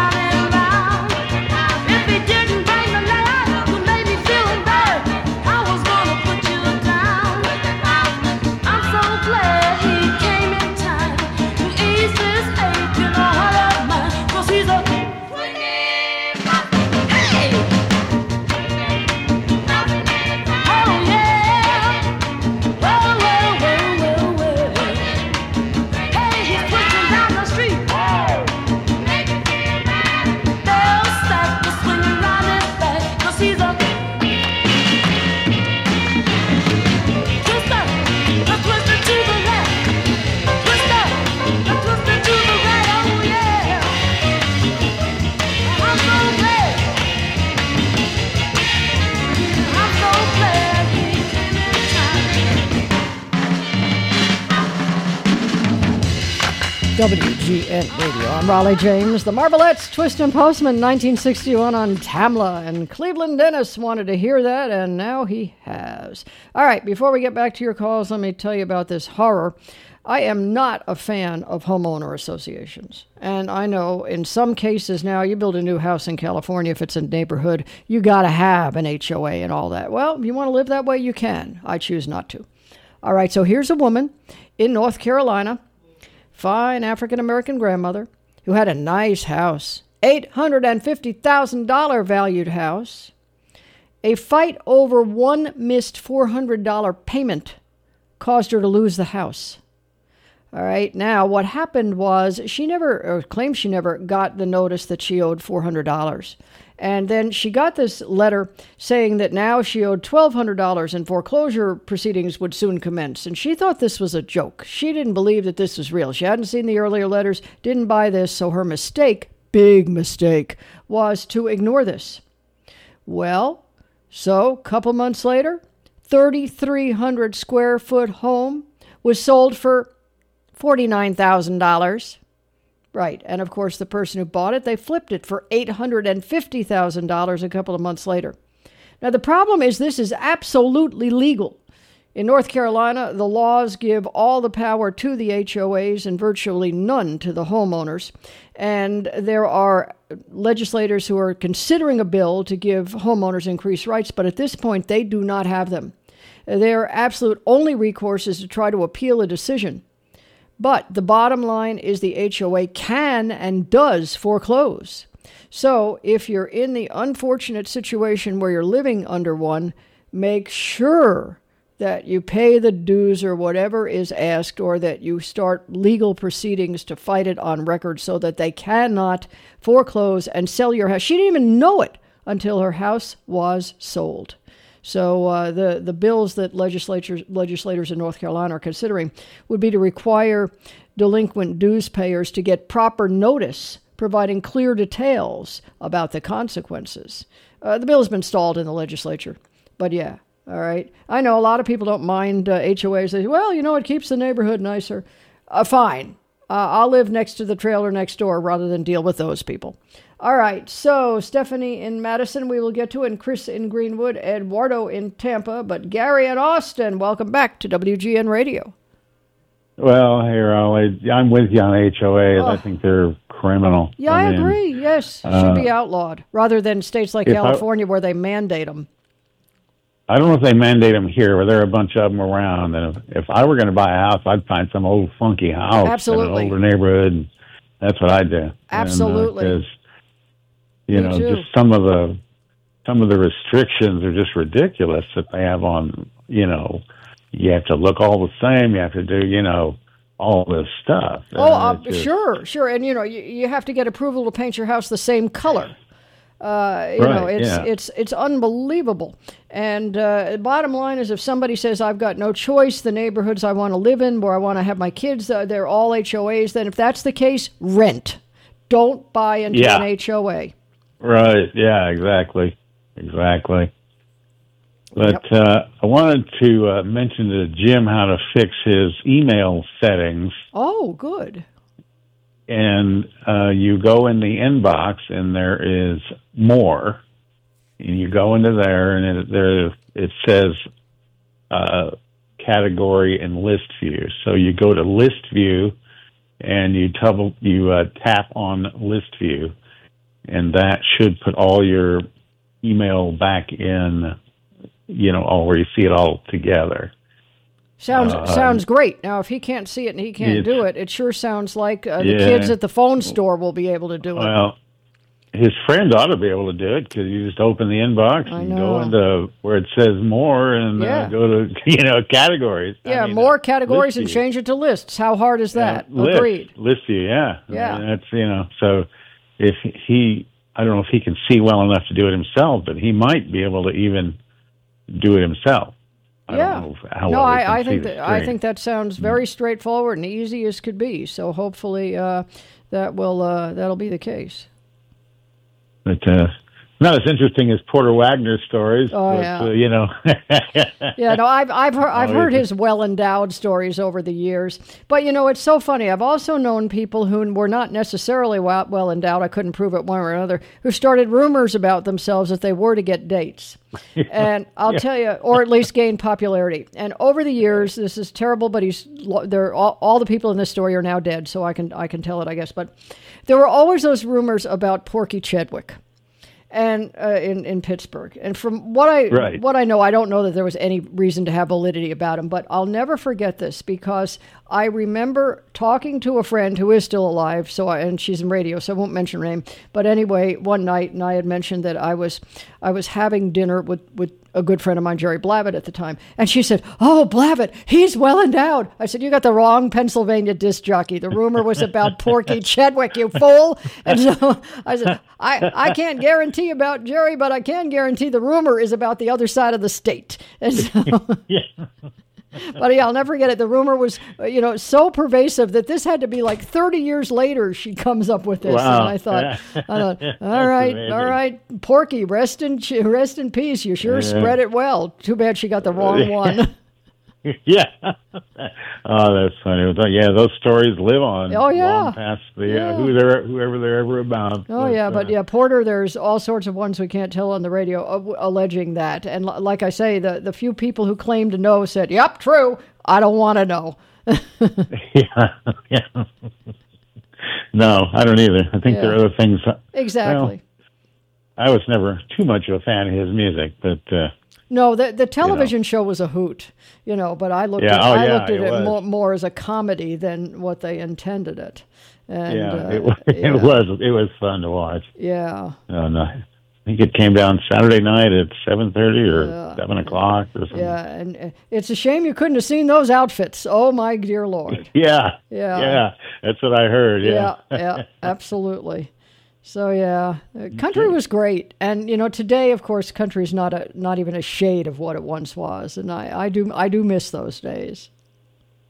W G N Radio. I'm Raleigh James. The Marvelettes, Twist and Postman, nineteen sixty-one on Tamla. And Cleveland Dennis wanted to hear that, and now he has. All right, before we get back to your calls, let me tell you about this horror. I am not a fan of homeowner associations. And I know in some cases now, you build a new house in California, if it's a neighborhood, you got to have an H O A and all that. Well, if you want to live that way, you can. I choose not to. All right, so here's a woman in North Carolina, fine African-American grandmother, who had a nice house, eight hundred fifty thousand dollars valued house. A fight over one missed four hundred dollars payment caused her to lose the house. All right, now what happened was she never, or claims she never got the notice that she owed four hundred dollars. And then she got this letter saying that now she owed twelve hundred dollars and foreclosure proceedings would soon commence. And she thought this was a joke. She didn't believe that this was real. She hadn't seen the earlier letters, didn't buy this, so her mistake, big mistake, was to ignore this. Well, so a couple months later, thirty-three hundred square foot home was sold for forty-nine thousand dollars. Right, and of course the person who bought it, they flipped it for eight hundred fifty thousand dollars a couple of months later. Now the problem is this is absolutely legal. In North Carolina, the laws give all the power to the H O As and virtually none to the homeowners. And there are legislators who are considering a bill to give homeowners increased rights, but at this point they do not have them. Their absolute only recourse is to try to appeal a decision. But the bottom line is the H O A can and does foreclose. So if you're in the unfortunate situation where you're living under one, make sure that you pay the dues or whatever is asked, or that you start legal proceedings to fight it on record so that they cannot foreclose and sell your house. She didn't even know it until her house was sold. So uh, the, the bills that legislators, legislators in North Carolina are considering would be to require delinquent dues payers to get proper notice, providing clear details about the consequences. Uh, the bill has been stalled in the legislature. But yeah, All right. I know a lot of people don't mind uh, H O As. They say, well, you know, it keeps the neighborhood nicer. Uh, fine. Uh, I'll live next to the trailer next door rather than deal with those people. All right. So Stephanie in Madison, we will get to, and Chris in Greenwood, Eduardo in Tampa, but Gary in Austin, welcome back to W G N Radio. Well, hey, Raleigh, I'm with you on H O As. Oh. I think they're criminal. Yeah, I, I mean, agree. Yes, should uh, be outlawed rather than states like California I, where they mandate them. I don't know if they mandate them here, but there are a bunch of them around. And if, if I were going to buy a house, I'd find some old funky house Absolutely. in an older neighborhood. That's what I do. Absolutely. Because, you Me know, too. just some of the some of the restrictions are just ridiculous that they have on, you know, you have to look all the same. You have to do, you know, all this stuff. Oh, uh, just, sure, sure. And, you know, you, you have to get approval to paint your house the same color. Uh, you right, know, it's yeah. it's it's unbelievable. And uh, the bottom line is, if somebody says, I've got no choice, the neighborhoods I want to live in, where I want to have my kids, uh, they're all H O As, then if that's the case, rent. Don't buy into yeah. an H O A. Right, yeah, exactly. Exactly. But yep. uh, I wanted to uh, mention to Jim how to fix his email settings. Oh, good. And uh, you go in the inbox, and there is more. And you go into there, and it, there it says uh, category and list view. So you go to list view, and you double, you uh, tap on list view, and that should put all your email back in. You know, all where you see it all together. Sounds uh, sounds great. Now, if he can't see it and he can't do it, it sure sounds like uh, the yeah. kids at the phone store will be able to do it. Well, his friend ought to be able to do it because you just open the inbox I and know. go into where it says more and Yeah. uh, go to, you know, categories. Yeah, I mean, more uh, categories and list view. change it to lists. How hard is that? Yeah, list, Agreed. List view, yeah. Yeah. I mean, that's, you know, so if he, I don't know if he can see well enough to do it himself, but he might be able to even do it himself. I yeah. don't know how no, well he I, can I see think the that I screen. think that sounds very straightforward and easy as could be. So hopefully uh, that will uh, that'll be the case. But uh, not as interesting as Porter Wagner's stories. Oh, but, yeah. Uh, you know. Yeah, no, I've I've heard, I've Oh, heard yeah. his well-endowed stories over the years. But, you know, it's so funny. I've also known people who were not necessarily well- well-endowed, I couldn't prove it one way or another, who started rumors about themselves if they were to get dates. And I'll Yeah. tell you, or at least gain popularity. And over the years, this is terrible, but he's there. All, all the people in this story are now dead, so I can I can tell it, I guess. But there were always those rumors about Porky Chedwick. And uh, in in Pittsburgh, and from what I Right. what I know, I don't know that there was any reason to have validity about him. But I'll never forget this because I remember talking to a friend who is still alive. So I, and she's in radio, so I won't mention her name. But anyway, one night, and I had mentioned that I was I was having dinner with with a good friend of mine, Jerry Blavitt, at the time, and she said, "Oh, Blavitt, he's well endowed." I said, "You got the wrong Pennsylvania disc jockey. The rumor was about Porky Chedwick, you fool." And so I said, I, I can't guarantee about Jerry, but I can guarantee the rumor is about the other side of the state. And so, but yeah, I'll never forget it. The rumor was, uh, you know, so pervasive that this had to be like thirty years later she comes up with this. Wow. And I thought, I thought, all right, amazing. all right, Porky, rest in ch- rest in peace. You sure Yeah. spread it well. Too bad she got the wrong one. Yeah. Oh, that's funny. Yeah, those stories live on. Oh, yeah. Long past the Yeah. uh, who they're, whoever they're ever about. Oh, yeah, uh, but yeah, Porter, there's all sorts of ones we can't tell on the radio uh, alleging that. And l- like I say, the, the few people who claim to know said, yep, true. I don't want to know. yeah. Yeah. No, I don't either. I think Yeah. there are other things. Exactly. Well, I was never too much of a fan of his music, but uh, No, the the television show was a hoot, you know, but I looked Yeah, at, oh, I yeah, looked at it it, was. more, more as a comedy than what they intended it. And, yeah, uh, it was. yeah. It was. It was fun to watch. Yeah. Oh, no. I think it came down Saturday night at seven thirty or Yeah. seven o'clock or something. Yeah, and uh, it's a shame you couldn't have seen those outfits. Oh, my dear Lord. Yeah. Yeah. Yeah. That's what I heard. Yeah. Yeah, yeah, absolutely. So yeah, uh, country was great, and you know today, of course, country's not a not even a shade of what it once was, and I, I do I do miss those days.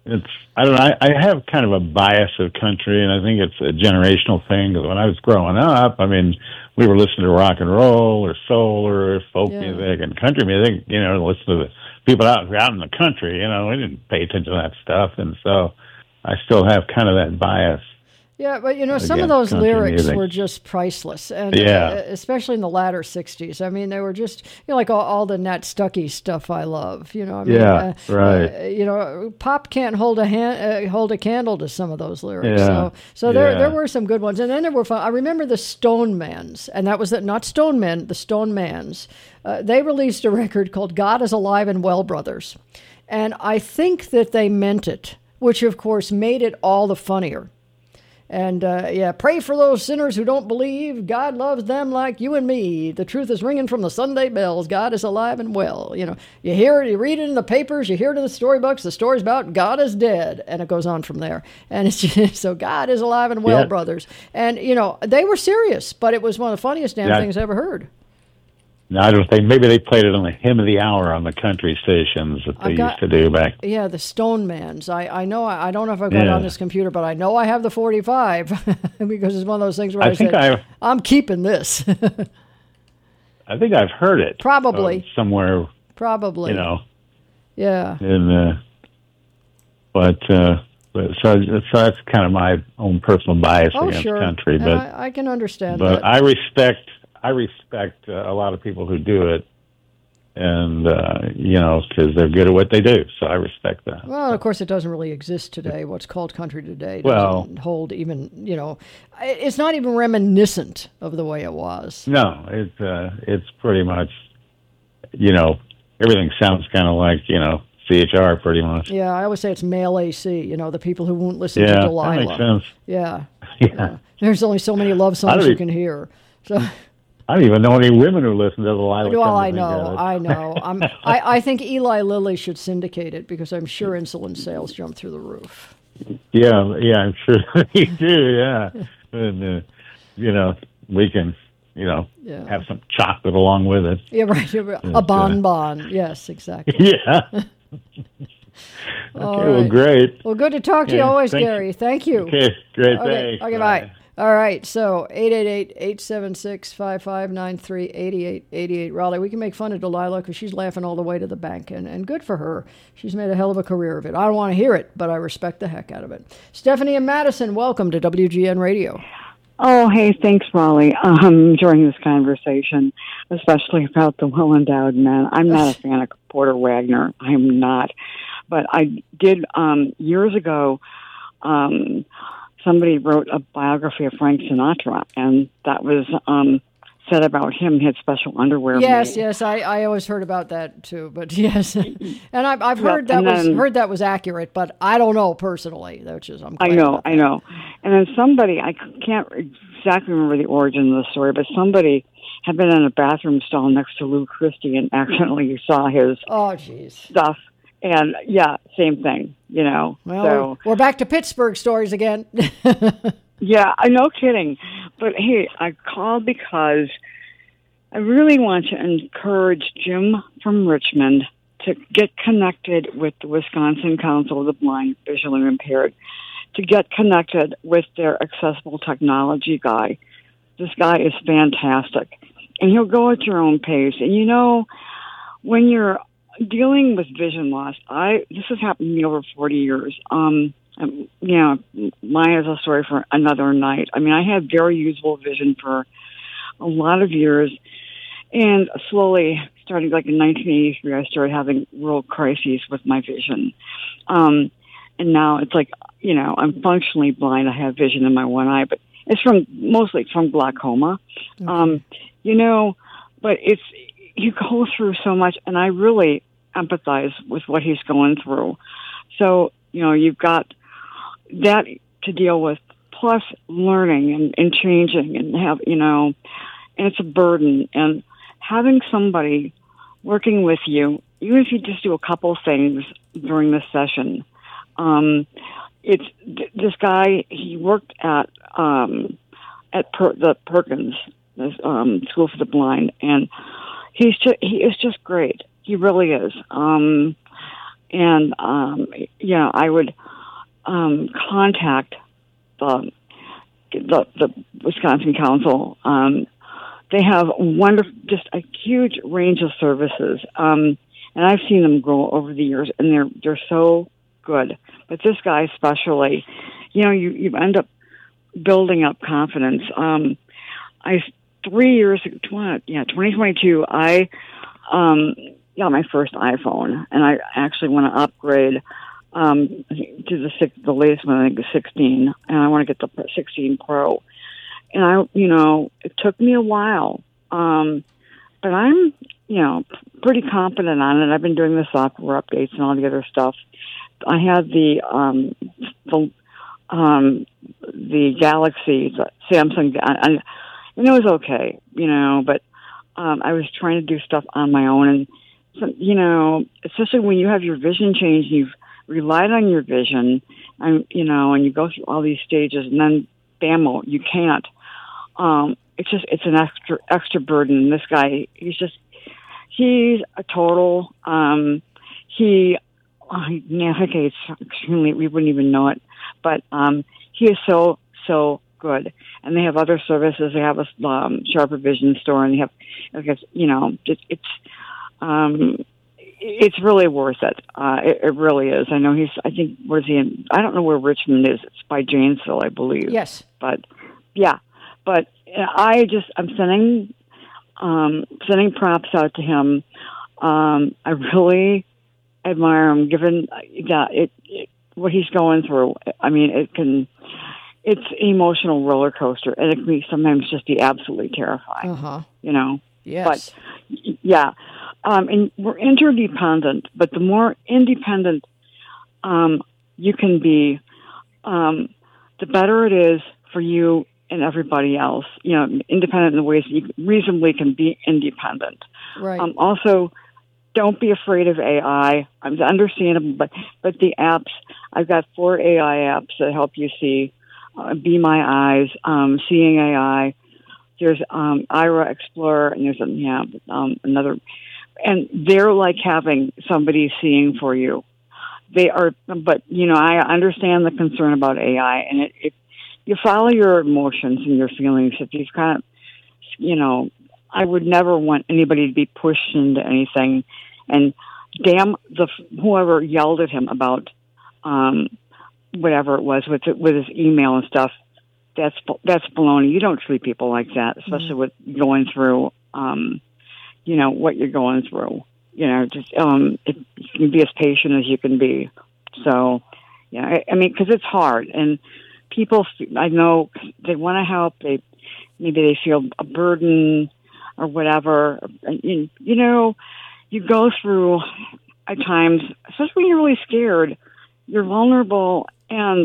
it's I don't know. I, I have kind of a bias of country, and I think it's a generational thing. Because when I was growing up, I mean, we were listening to rock and roll or soul or folk Yeah. music and country music. You know, listen to the people out out in the country. You know, we didn't pay attention to that stuff, and so I still have kind of that bias. Yeah, but you know, some of Against those country lyrics music. were just priceless, and Yeah. uh, especially in the latter sixties. I mean, they were just, you know, like all, all the Nat Stuckey stuff I love. You know, I mean, Yeah, uh, right. Uh, you know, pop can't hold a hand, uh, hold a candle to some of those lyrics. Yeah, So, so there, yeah. there were some good ones, and then there were fun. I remember the Stone Mans, and that was the, not Stone Men, the Stone Mans. Uh, they released a record called "God Is Alive and Well, Brothers," and I think that they meant it, which of course made it all the funnier. And, uh, yeah, pray for those sinners who don't believe. God loves them like you and me. The truth is ringing from the Sunday bells. God is alive and well. You know, you hear it, you read it in the papers, you hear it in the storybooks. The story's about God is dead. And it goes on from there. And it's just, so God is alive and well, Yeah. brothers. And, you know, they were serious, but it was one of the funniest damn Yeah. things I ever heard. Now, I don't think maybe they played it on the hymn of the hour on the country stations that they I've got- used to do back. Yeah, the Stone Mans. I, I know, I, I don't know if I've got it Yeah. on this computer, but I know I have the forty-five because it's one of those things where I, I think said, I've- I'm keeping this. I think I've heard it Probably. uh, somewhere. Probably. You know, Yeah. and uh, but uh, but so so that's kind of my own personal bias Oh, against sure. country, And but I, I can understand but that. I respect I respect uh, a lot of people who do it, and uh, you know, because they're good at what they do. So I respect that. Well, of course, it doesn't really exist today. What's called country today doesn't Well- hold even, you know, I- it's not even reminiscent of the way it was. No, it's uh, it's pretty much, you know, everything sounds kind of like, you know, C H R pretty much. Yeah, I always say it's male A C, you know, the people who won't listen Yeah, to that Delilah. makes sense. Yeah. Yeah. There's only so many love I songs don't you e- can hear. So, I don't even know any women who listen to Delilah. well, come to I think know, of it. I know. I'm, I, I think Eli Lilly should syndicate it because I'm sure insulin sales jump through the roof. Yeah, yeah, I'm sure you do. Yeah, and uh, you know, we can, you know, Yeah. have some chocolate along with it. Yeah, right. A uh, bonbon. Yes, exactly. Yeah. All Okay, well, right. great. Well, good to talk to you Okay, always, thank you. Gary. Thank you. Okay, great, Okay, thanks. okay, Bye. bye. All right, so eight eight eight, eight seven six, five five nine three, eight eight eight eight. Raleigh, we can make fun of Delilah because she's laughing all the way to the bank, and, and good for her. She's made a hell of a career of it. I don't want to hear it, but I respect the heck out of it. Stephanie and Madison, welcome to W G N Radio. Oh, hey, thanks, Raleigh. I'm enjoying this conversation, especially about the well-endowed men. I'm not a fan of Porter Wagner. I'm not. But I did, um, years ago, um, somebody wrote a biography of Frank Sinatra, and that was um, said about him. He had special underwear Yes, made. yes, I, I always heard about that too, but yes, and I've I've Yeah, heard that and was then- heard that was accurate, but I don't know personally, which is I'm I glad know, about I know. And then somebody, I can't exactly remember the origin of the story, but somebody had been in a bathroom stall next to Lou Christie and accidentally saw his Oh, jeez. stuff. And yeah, same thing, you know. Well, so we're, we're back to Pittsburgh stories again. yeah, I no kidding. But hey, I called because I really want to encourage Jim from Richmond to get connected with the Wisconsin Council of the Blind, Visually Impaired, to get connected with their accessible technology guy. This guy is fantastic. And he'll go at your own pace. And you know, when you're dealing with vision loss, I this has happened to me over forty years. Um, um, you know, mine is a story for another night. I mean, I had very usable vision for a lot of years, and slowly, starting like in nineteen eighty-three, I started having real crises with my vision. Um, and now it's like, you know, I'm functionally blind. I have vision in my one eye, but it's from mostly from glaucoma. Okay. Um, you know, but it's you go through so much, and I really empathize with what he's going through. So, you know, you've got that to deal with, plus learning and, and changing and have, you know, and it's a burden. And having somebody working with you, even if you just do a couple things during the session, um, it's th- this guy, he worked at, um, at per- the Perkins, this, um, School for the Blind, and he's just, he is just great. He really is. Um, and um, you know, I would um, contact the, the the Wisconsin Council. Um, they have wonderful, just a huge range of services, um, and I've seen them grow over the years, and they're they're so good. But this guy especially, you know, you you end up building up confidence. Um, I three years, yeah, twenty twenty-two, I um, got my first iPhone, and I actually want to upgrade um, to the six, the latest one, I think the sixteen, and I want to get the sixteen Pro. And I, you know, it took me a while, um, but I'm, you know, pretty confident on it. I've been doing the software updates and all the other stuff. I had the um, the um, the Galaxy, the Samsung, and it was okay, you know, but um, I was trying to do stuff on my own, and so, you know, especially when you have your vision change, you've relied on your vision, and you know, and you go through all these stages, and then bam, you can't. Um, it's just it's an extra extra burden. And this guy, he's just he's a total. Um, he, oh, he navigates extremely. We wouldn't even know it, but um, he is so so good. And they have other services. They have a um, Sharper Vision store, and they have, I guess, you know, it, it's um, it's really worth it. Uh, it. It really is. I know he's. I think where's he in? I don't know where Richmond is. It's by Janesville, I believe. Yes. But yeah, but I just I'm sending um, sending props out to him. Um, I really admire him, given yeah, it, it what he's going through. I mean, it can. It's an emotional roller coaster, and it can be sometimes just be absolutely terrifying. Uh-huh. You know. Yes. But yeah, um, and we're interdependent. But the more independent um, you can be, um, the better it is for you and everybody else. You know, independent in the ways that you reasonably can be independent. Right. Um, also, don't be afraid of A I. It's understandable, but but the apps. I've got four A I apps that help you see. Uh, Be My Eyes, um, Seeing A I. There's um, Ira Explorer, and there's a, yeah, um, another. And they're like having somebody seeing for you. They are, but, you know, I understand the concern about A I, and it, it you follow your emotions and your feelings. If you've kind of, you know, I would never want anybody to be pushed into anything. And damn the whoever yelled at him about um, whatever it was with with his email and stuff. That's that's baloney. You don't treat people like that, especially mm-hmm. with going through, um, you know, what you're going through. You know, just um, it, you can be as patient as you can be. So, yeah, I, I mean, because it's hard, and people, I know they want to help. They maybe they feel a burden or whatever. You, you know, you go through at times, especially when you're really scared. You're vulnerable, and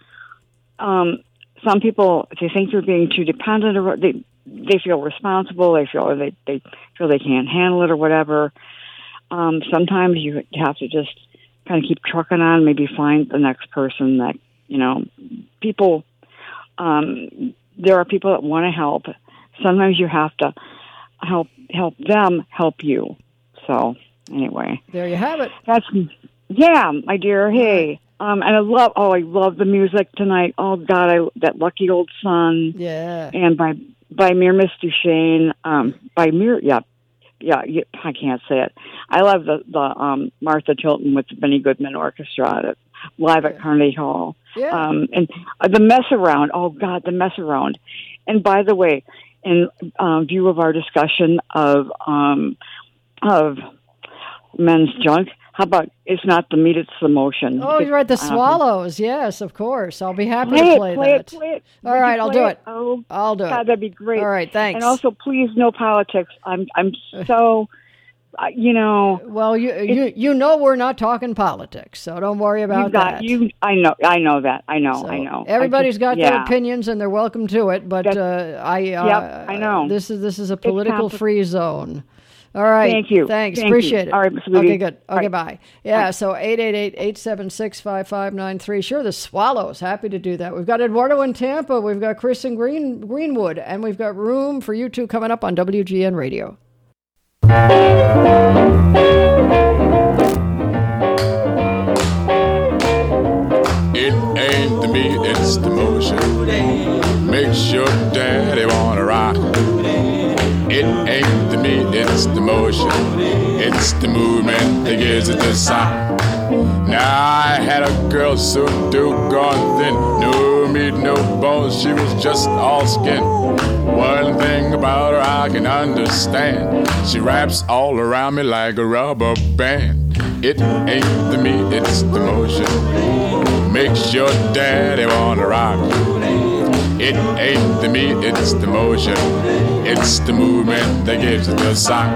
um. Some people, if they think they're being too dependent, or they they feel responsible, they feel or they they feel they can't handle it or whatever. Um, sometimes you have to just kind of keep trucking on. Maybe find the next person that you know. People, um, there are people that want to help. Sometimes you have to help help them help you. So anyway, there you have it. That's yeah, my dear. Hey. Um, and I love, oh, I love the music tonight. Oh God, I that Lucky Old Sun. Yeah. And by by Mirmis Duchesne. Um, by Mir, yeah, yeah, yeah. I can't say it. I love the the um, Martha Tilton with the Benny Goodman Orchestra at, live at Carnegie Hall. Yeah. Um, and uh, the mess around. Oh God, the mess around. And by the way, in um, view of our discussion of um, of men's junk. How about it's not the meat, it's the motion. Oh, you're right. The um, Swallows. Yes, of course. I'll be happy play to it, play, play that. It, play it. All Would right, you I'll play do it. Oh, I'll do God, it. that'd be great. All right, thanks. And also, please, no politics. I'm, I'm so, uh, you know. Well, you, you, you know, we're not talking politics, so don't worry about you've got, that. You, I know, I know that. I know, so I know. Everybody's just, got yeah. their opinions, and they're welcome to it. But uh, I, uh, yep, I know. This is this is a political free zone. All right. Thank you. Thanks. Thank Appreciate you. it. All right, sweetie. Okay, good. Okay, right. bye. Yeah, bye. So eight eight eight, eight seven six, five five nine three. Sure, the Swallows. Happy to do that. We've got Eduardo in Tampa. We've got Chris in Green, Greenwood. And we've got room for you two coming up on W G N Radio. It ain't the meat, it's the motion. Makes your daddy wanna rock. It ain't the meat, it's the motion. It's the movement that gives it the sock. Now I had a girl so doggone thin, no meat, no bones, she was just all skin. One thing about her I can understand, she wraps all around me like a rubber band. It ain't the meat, it's the motion. Makes your daddy wanna rock. It ain't the meat, it's the motion. It's the movement that gives it the sock.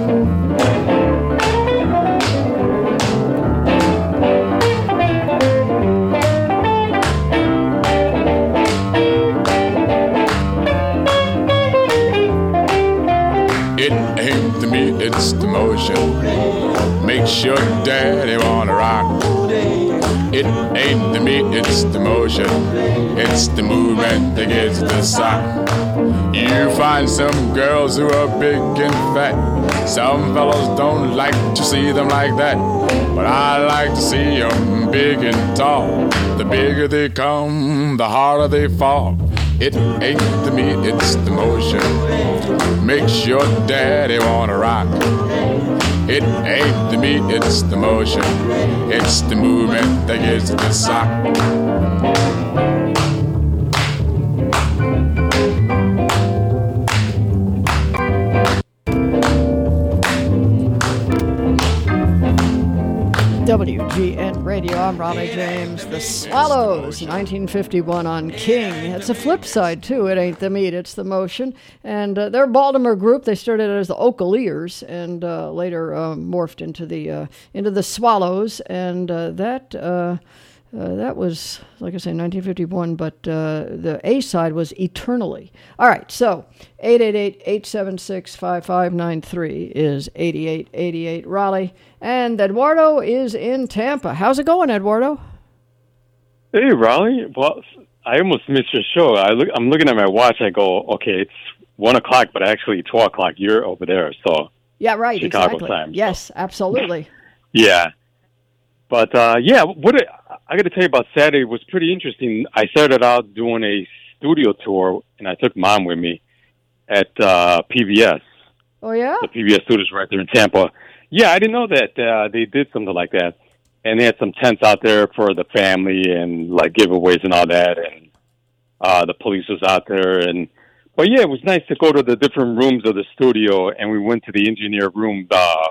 It ain't the meat, it's the motion. Makes your daddy wanna rock. It ain't the meat, it's the motion. It's the movement that gives it the sock. You find some girls who are big and fat. Some fellows don't like to see them like that. But I like to see them big and tall. The bigger they come, the harder they fall. It ain't the meat, it's the motion. Makes your daddy wanna rock. It ain't the meat, it's the motion. It's the movement that gives it the sock. W G N Radio, I'm Raleigh James. The Swallows, nineteen fifty-one on King. It's a flip side, too. It ain't the meat, it's the motion. And uh, they're a Baltimore group. They started as the Ocaleers and uh, later uh, morphed into the uh, into the Swallows. And uh, that uh, uh, that was, like I say, nineteen fifty-one, but uh, the A side was Eternally. All right, so eight eight eight, eight seven six, five five nine three is eighty-eight eighty-eight Raleigh. And Eduardo is in Tampa. How's it going, Eduardo? Hey, Raleigh. Well, I almost missed your show. I look, I'm looking at my watch. I go, okay, it's one o'clock, but actually twelve o'clock. You're over there, so yeah, right. Chicago exactly. time. Yes, absolutely. Yeah, but uh, yeah, what it, I got to tell you about Saturday was pretty interesting. I started out doing a studio tour, and I took Mom with me at uh, P B S. Oh yeah, the P B S studios right there in Tampa. Yeah, I didn't know that uh, they did something like that. And they had some tents out there for the family and, like, giveaways and all that. And uh, the police was out there. And But, yeah, it was nice to go to the different rooms of the studio. And we went to the engineer room uh,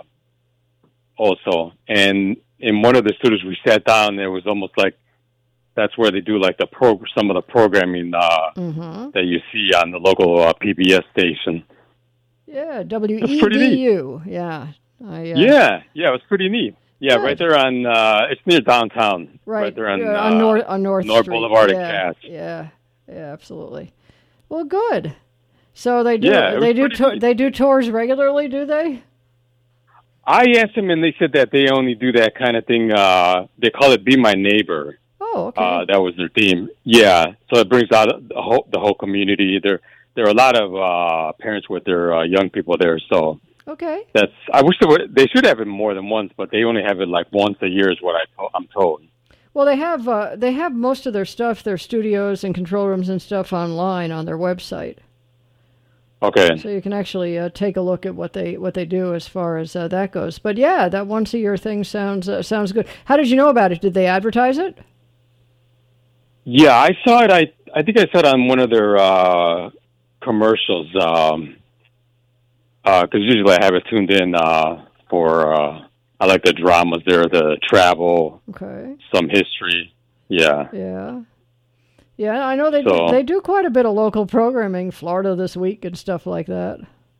also. And in one of the studios, we sat down. There was almost like that's where they do, like, the pro- some of the programming uh, mm-hmm. that you see on the local uh, P B S station. Yeah, W E D U. Yeah. I, uh, yeah, yeah, it was pretty neat. Yeah, Good. right there on, uh, it's near downtown. Right, right there on, yeah, on, uh, North, on North, North Street. Boulevard yeah, at Cass. Yeah, yeah, absolutely. Well, good. So they do Yeah, they do to- they do tours regularly, do they? I asked them, and they said that they only do that kind of thing. Uh, they call it Be My Neighbor. Oh, okay. Uh, that was their theme. Yeah, so it brings out the whole, the whole community. There, there are a lot of uh, parents with their uh, young people there, so... Okay. That's. I wish they would. They should have it more than once, but they only have it like once a year, is what I, I'm told. Well, they have uh, they have most of their stuff, their studios and control rooms and stuff online on their website. Okay. So you can actually uh, take a look at what they what they do as far as uh, that goes. But yeah, that once a year thing sounds uh, sounds good. How did you know about it? Did they advertise it? Yeah, I saw it. I I think I saw it on one of their uh, commercials. Um, Because uh, usually I have it tuned in uh, for, uh, I like the dramas there, the travel, okay, some history. Yeah. Yeah. Yeah, I know they So- do, they do quite a bit of local programming, Florida This Week and stuff like that.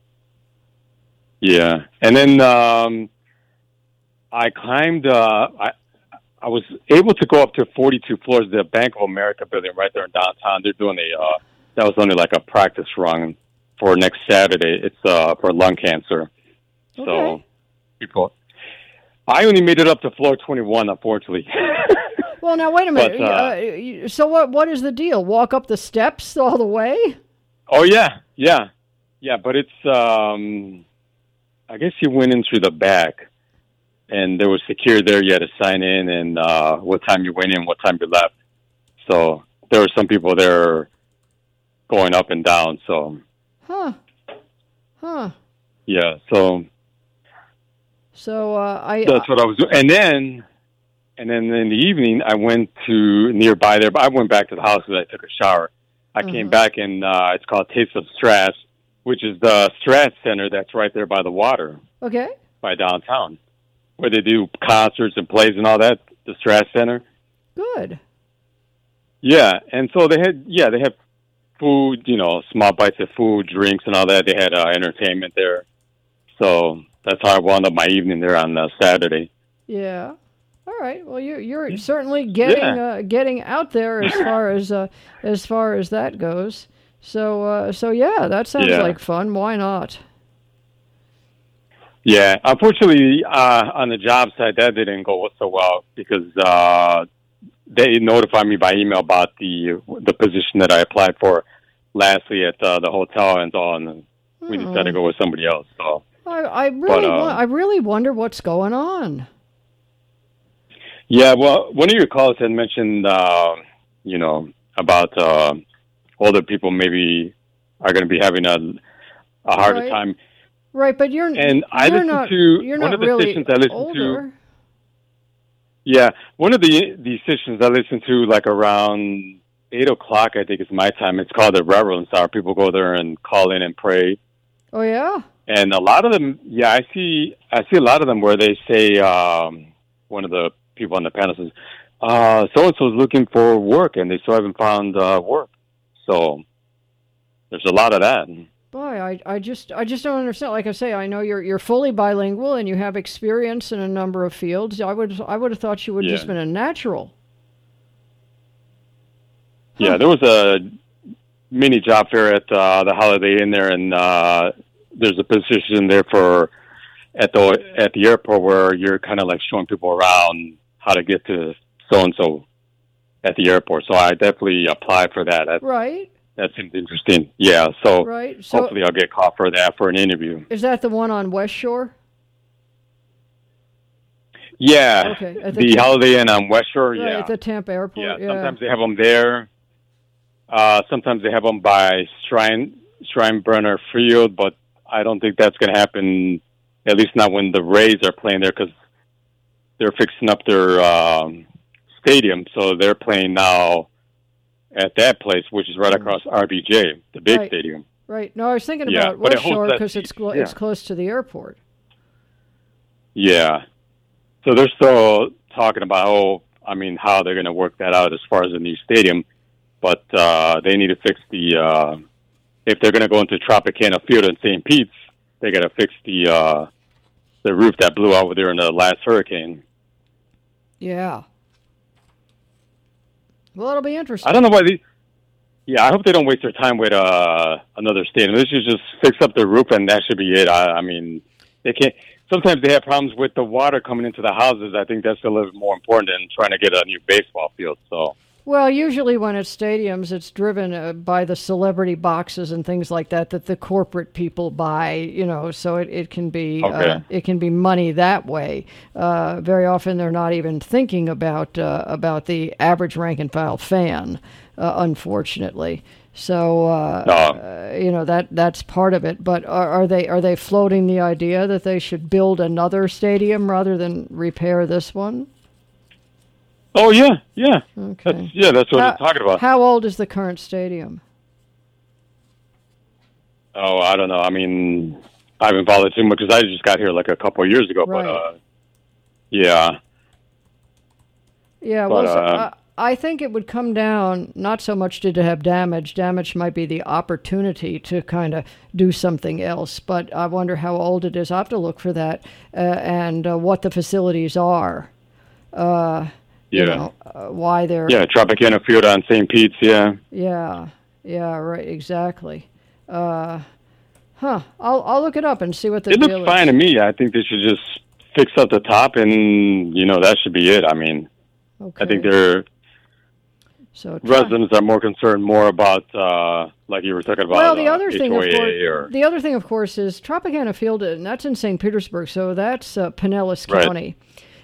Yeah. And then um, I climbed, uh, I, I was able to go up to forty-two floors of the Bank of America building right there in downtown. They're doing a, uh, that was only like a practice run for next Saturday. It's uh, for lung cancer. So Okay. people, I only made it up to floor twenty-one, unfortunately. Well, now wait a minute. But, uh, uh, you- so what what is the deal? Walk up the steps all the way? Oh yeah, yeah, yeah. But it's, um, I guess you went in through the back, and there was security there. You had to sign in, and uh, what time you went in, what time you left. So there were some people there going up and down. So Huh. Huh. yeah, so So uh, I. that's what I was doing. And then, and then in the evening, I went to nearby there. But I went back to the house because I took a shower. I Mhm. came back and uh, it's called Taste of Strass, which is the Strass Center that's right there by the water, Okay. by downtown, where they do concerts and plays and all that. The Strass Center. Good. Yeah, and so they had yeah they had food, you know, small bites of food, drinks, and all that. They had uh, entertainment there. So that's how I wound up my evening there on uh, Saturday. Yeah. All right. Well, you you're certainly getting Yeah. uh, getting out there as far as uh, as far as that goes. So uh, so yeah, that sounds Yeah. like fun. Why not? Yeah, unfortunately, uh, on the job site, that didn't go so well because uh, they notified me by email about the the position that I applied for lastly at uh, the hotel and all, and we decided to go with somebody else. So I, I really uh, wa- I really wonder what's going on. yeah, well, one of your callers had mentioned, uh, you know, about uh, older people maybe are going to be having a a harder Right. time. Right, but you're And I you're listened not, to you're one not of the really stations I listened older. to. Yeah, one of the the stations I listen to, like around eight o'clock, I think it's my time. It's called the Reverence Hour. People go there and call in and pray, Oh yeah. and a lot of them, yeah, I see, I see a lot of them where they say, um, one of the people on the panel says, uh, so and so is looking for work, and they still haven't found uh, work. So there's a lot of that. Boy, I, I just I just don't understand. Like I say, I know you're you're fully bilingual and you have experience in a number of fields. I would I would have thought you would have Yeah. just been a natural. Yeah, there was a mini job fair at uh, the Holiday Inn there, and uh, there's a position there for at the at the airport where you're kind of like showing people around how to get to so and so at the airport. So I definitely applied for that. That, Right. that seemed interesting. Yeah, so Right. So hopefully I'll get called for that for an interview. is that the one on West Shore? Yeah, Okay, at the the Tampa- Holiday Inn on West Shore. Right, Yeah, at the Tampa airport. yeah. Yeah. Sometimes they have them there. Uh, sometimes they have them by Shrine Steinbrenner Field, but I don't think that's going to happen. At least not when the Rays are playing there, because they're fixing up their um, stadium. So they're playing now at that place, which is right across R B J, the big Right. stadium. Right. No, I was thinking Yeah, about but it West holds Shore that because it's seat, clo- yeah. it's close to the airport. Yeah. So they're still talking about, oh, I mean, how they're going to work that out as far as the new stadium. But uh, they need to fix the, uh, if they're going to go into Tropicana Field in Saint Pete's, they got to fix the uh, the roof that blew out there in the last hurricane. Yeah. Well, it'll be interesting. I don't know why they, yeah, I hope they don't waste their time with uh, another stadium. They should just fix up the roof and that should be it. I, I mean, they can't, sometimes they have problems with the water coming into the houses. I think that's a little bit more important than trying to get a new baseball field. So, Well, usually when it's stadiums, it's driven uh, by the celebrity boxes and things like that that the corporate people buy. You know, so it, it can be Okay. uh, it can be money that way. Uh, very often, they're not even thinking about uh, about the average rank and file fan, uh, unfortunately. So uh, uh, you know that that's part of it. But are, are they are they floating the idea that they should build another stadium rather than repair this one? oh yeah, yeah, Okay. that's, yeah, that's what How- I'm talking about. How old is the current stadium? Oh, I don't know. I mean, I haven't followed too much because I just got here like a couple of years ago. Right. But uh, yeah, Yeah, But, well, so, uh, I, I think it would come down not so much to, to have damage. Damage might be the opportunity to kind of do something else. But I wonder how old it is. I have to look for that uh, and uh, what the facilities are. Uh, yeah, You know, uh, why they're. yeah. Tropicana Field on Saint Pete's. Yeah, Yeah, yeah, right, exactly. Uh, huh. I'll I'll look it up and see what the it deal looks is. fine to me. I think they should just fix up the top, and you know that should be it. I mean, Okay. I think their So try- residents are more concerned more about, uh, like you were talking about, Well, the uh, other thing, of H O A course, or the other thing, of course, is Tropicana Field, and that's in Saint Petersburg, so that's uh, Pinellas Right. County.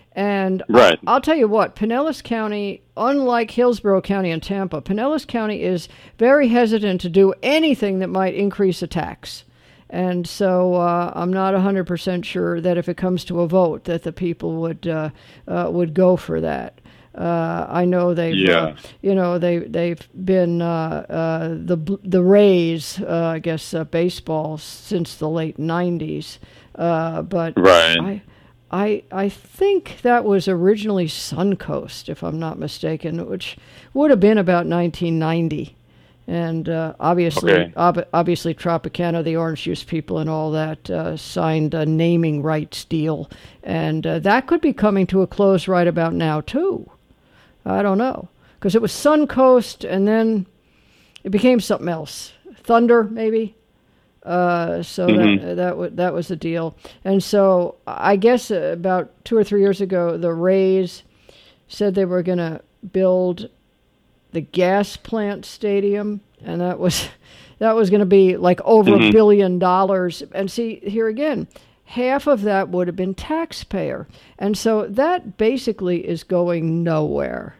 And right. I'll, I'll tell you what, Pinellas County, unlike Hillsborough County and Tampa, Pinellas County is very hesitant to do anything that might increase a tax. And so uh, I'm not one hundred percent sure that if it comes to a vote that the people would uh, uh, would go for that. Uh, I know they've, yeah. uh, you know, they they've been uh, uh, the the Rays, uh, I guess, uh, baseball since the late nineties. Uh, but right. I, I I think that was originally Suncoast, if I'm not mistaken, which would have been about nineteen ninety. And uh, obviously, okay. ob- obviously, Tropicana, the orange juice people, and all that uh, signed a naming rights deal, and uh, that could be coming to a close right about now too. I don't know, because it was Suncoast, and then it became something else, Thunder maybe. Uh, so mm-hmm. that that was that was the deal, and so I guess uh, about two or three years ago, the Rays said they were going to build the gas plant stadium, and that was that was going to be like over mm-hmm. a billion dollars. And see, here again, half of that would have been taxpayer, and so that basically is going nowhere.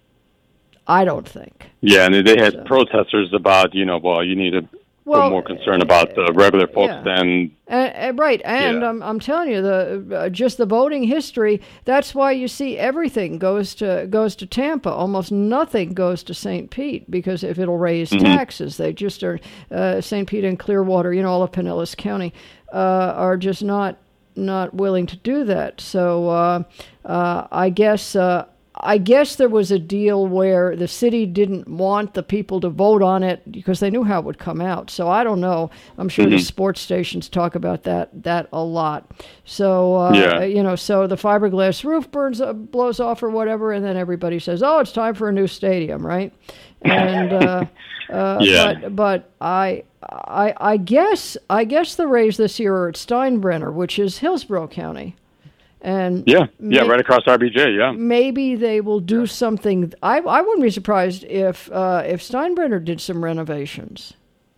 I don't think. Yeah, and they had so. protesters about, you know, well, you need to well, put more concern about the regular folks yeah. than. Uh, uh, right, and yeah. I'm I'm telling you, the uh, just the voting history. That's why you see everything goes to goes to Tampa. Almost nothing goes to Saint Pete, because if it'll raise mm-hmm. taxes, they just are. Uh, Saint Pete and Clearwater, you know, all of Pinellas County, uh, are just not not willing to do that. So uh, uh, I guess. Uh, I guess there was a deal where the city didn't want the people to vote on it because they knew how it would come out. So I don't know. I'm sure mm-hmm. the sports stations talk about that that a lot. So uh, yeah. you know, so the fiberglass roof burns uh, blows off or whatever, and then everybody says, "Oh, it's time for a new stadium," right? And uh, uh, yeah. but but I I I guess I guess the Rays this year are at Steinbrenner, which is Hillsborough County. And yeah, yeah, may- right across R B J. Yeah, maybe they will do something. I I wouldn't be surprised if uh, if Steinbrenner did some renovations.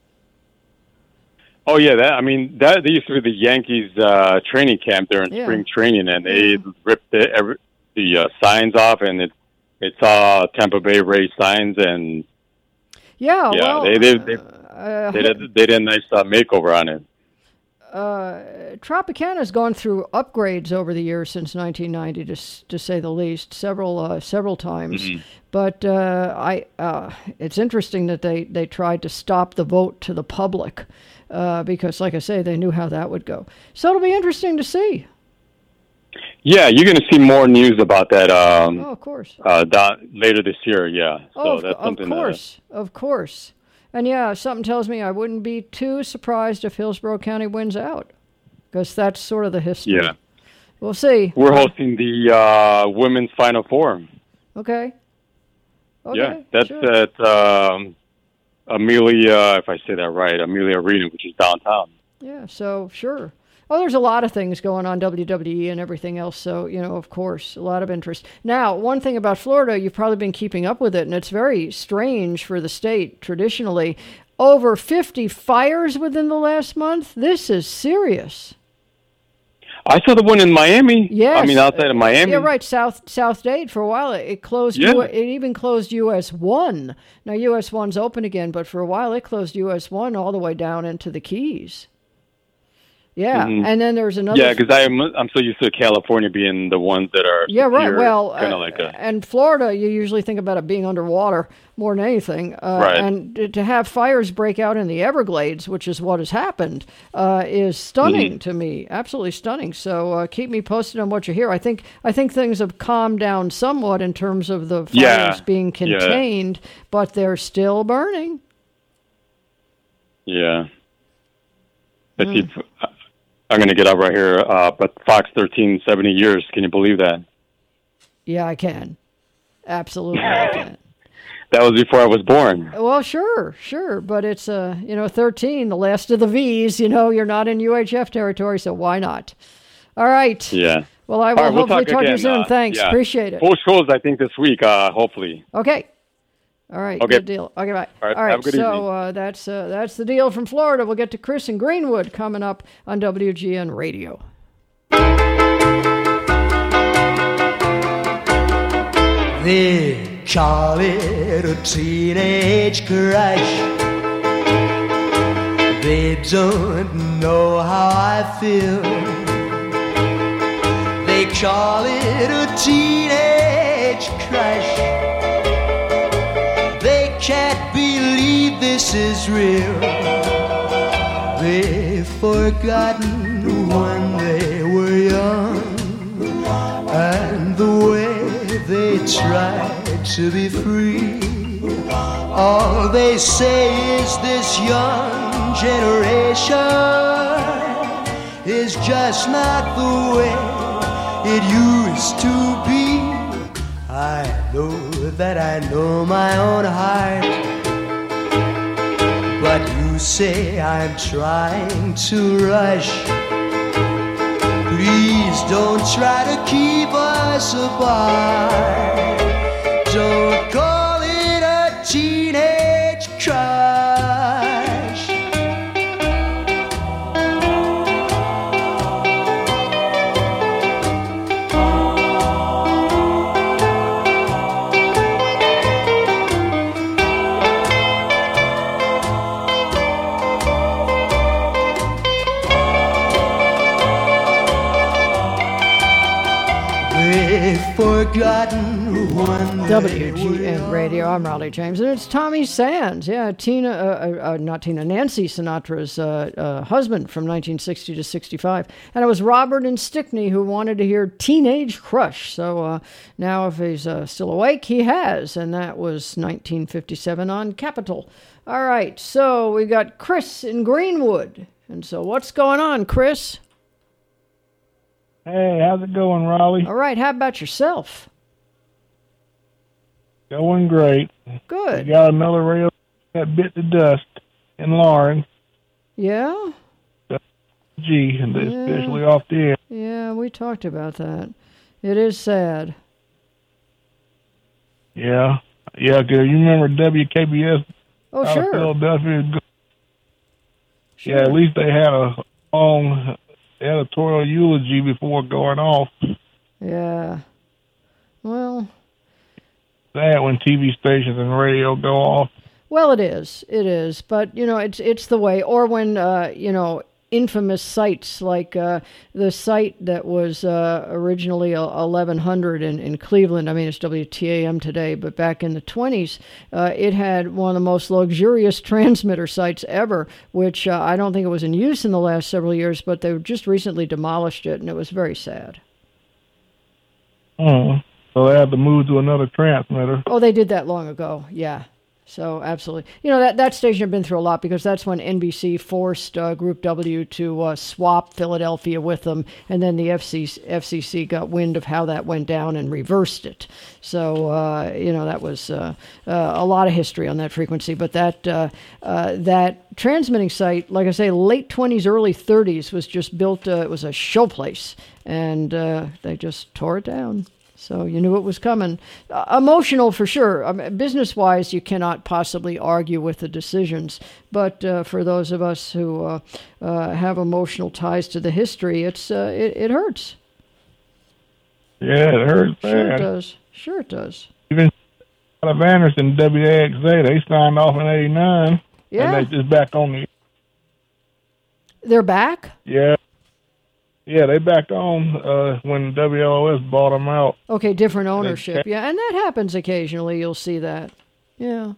Oh yeah, that I mean that they used to be the Yankees uh, training camp there in Yeah. spring training, and they Yeah. ripped the every, the uh, signs off, and it it's all Tampa Bay Rays signs, and Yeah, yeah, well, they they they, uh, they, did, they did a nice uh, makeover on it. Uh, Tropicana's gone through upgrades over the years since nineteen ninety, to s- to say the least, several uh, several times. Mm-hmm. But uh, I, uh, it's interesting that they, they tried to stop the vote to the public uh, because, like I say, they knew how that would go. So it'll be interesting to see. Yeah, you're going to see more news about that. Um, Oh, of course. Uh, down, later this year. Yeah, so Oh, of, that's of something. course, of course. And yeah, something tells me I wouldn't be too surprised if Hillsborough County wins out, because that's sort of the history. Yeah, we'll see. We're hosting the uh, women's Final Four. Okay. Okay. Yeah, that's sure. at um, Amelia, if I say that right, Amelia Arena, which is downtown. Yeah. So sure. Oh, there's a lot of things going on, W W E and everything else. So, you know, of course, a lot of interest. Now, one thing about Florida, you've probably been keeping up with it, and it's very strange for the state traditionally. Over fifty fires within the last month. This is serious. I saw the one in Miami. Yes. I mean, outside of Miami. Yeah, right. South South Dade for a while. It, it closed. Yeah. U, it even closed U S one. Now U S one's open again, but for a while it closed U S one all the way down into the Keys. Yeah, Mhm. and then there's another. Yeah, because I'm I'm so used to California being the ones that are Yeah, right. Well, kind uh, of like a and Florida, you usually think about it being underwater more than anything. Uh, Right. And to- to have fires break out in the Everglades, which is what has happened, uh, is stunning Mhm. to me. Absolutely stunning. So uh, keep me posted on what you hear. I think I think things have calmed down somewhat in terms of the fires Yeah. being Yeah. contained, but they're still burning. yeah. But Mm. you- I'm going to get up right here. Uh, but Fox thirteen, seventy years. Can you believe that? Yeah, I can. Absolutely, I can. That was before I was born. Well, sure, sure, but it's uh, you know, thirteen, the last of the V's. You know, you're not in U H F territory, so why not? All right. Yeah. Well, I will All right, we'll hopefully talk, to you again. soon. Uh, Thanks, yeah. appreciate it. Full shows, I think, this week. Uh, hopefully. Okay. All right. Okay. Good deal. Okay, bye. All right, All right. have a good so evening. uh, that's uh, that's the deal from Florida. We'll get to Chris in Greenwood coming up on W G N Radio. They call it a teenage crush. They don't know how I feel. They call it a teenage crush. They can't believe this is real. They've forgotten when they were young and the way they tried to be free. All they say is this young generation is just not the way it used to be. I know that I know my own heart, but you say I'm trying to rush. Please don't try to keep us apart. Don't call it a teenage crush. Forgotten one W G N Radio. I'm Raleigh James, and it's Tommy Sands. Yeah, Tina, uh, uh, not Tina, Nancy Sinatra's uh, uh, husband from nineteen sixty to sixty-five. And it was Robert and Stickney who wanted to hear Teenage Crush. So uh, now, if he's uh, still awake, he has. And that was nineteen fifty-seven on Capitol. All right, so we got Chris in Greenwood. And so what's going on, Chris? Hey, how's it going, Raleigh? All right, how about yourself? Going great. Good. We got another rail that bit the dust in Lauren. Yeah? Gee, and it's Yeah. officially off the air. Yeah, we talked about that. It is sad. Yeah. Yeah, 'cause you remember W K B S Oh, out sure. of Philadelphia? Sure. Yeah, at least they had a long editorial eulogy before going off. Yeah. Well, That when T V stations and radio go off. well, it is. It is. But, you know, it's it's the way. Or when, uh, you know, infamous sites like uh, the site that was uh, originally eleven hundred in, in Cleveland. I mean, it's W T A M today, but back in the twenties, uh, it had one of the most luxurious transmitter sites ever, which uh, I don't think it was in use in the last several years, but they just recently demolished it, and it was very sad. Oh, so they had to move to another transmitter. Oh, they did that long ago. Yeah. So absolutely. You know, that, that station had been through a lot because that's when N B C forced uh, Group W to uh, swap Philadelphia with them. And then the F C C got wind of how that went down and reversed it. So, uh, you know, that was uh, uh, a lot of history on that frequency. But that, uh, uh, that transmitting site, like I say, late twenties, early thirties, was just built, uh, it was a showplace. And uh, they just tore it down. So you knew it was coming. Uh, emotional for sure. I mean, business-wise, you cannot possibly argue with the decisions. But uh, for those of us who uh, uh, have emotional ties to the history, it's uh, it, it hurts. Yeah, it hurts bad. Sure it does. Sure it does. Even out of Anderson, W A X A, they signed off in eighty-nine. Yeah. And they just back on the... They're back? Yeah. Yeah, they backed on uh, when W L O S bought them out. Okay, different ownership. Yeah, and that happens occasionally. You'll see that. Yeah.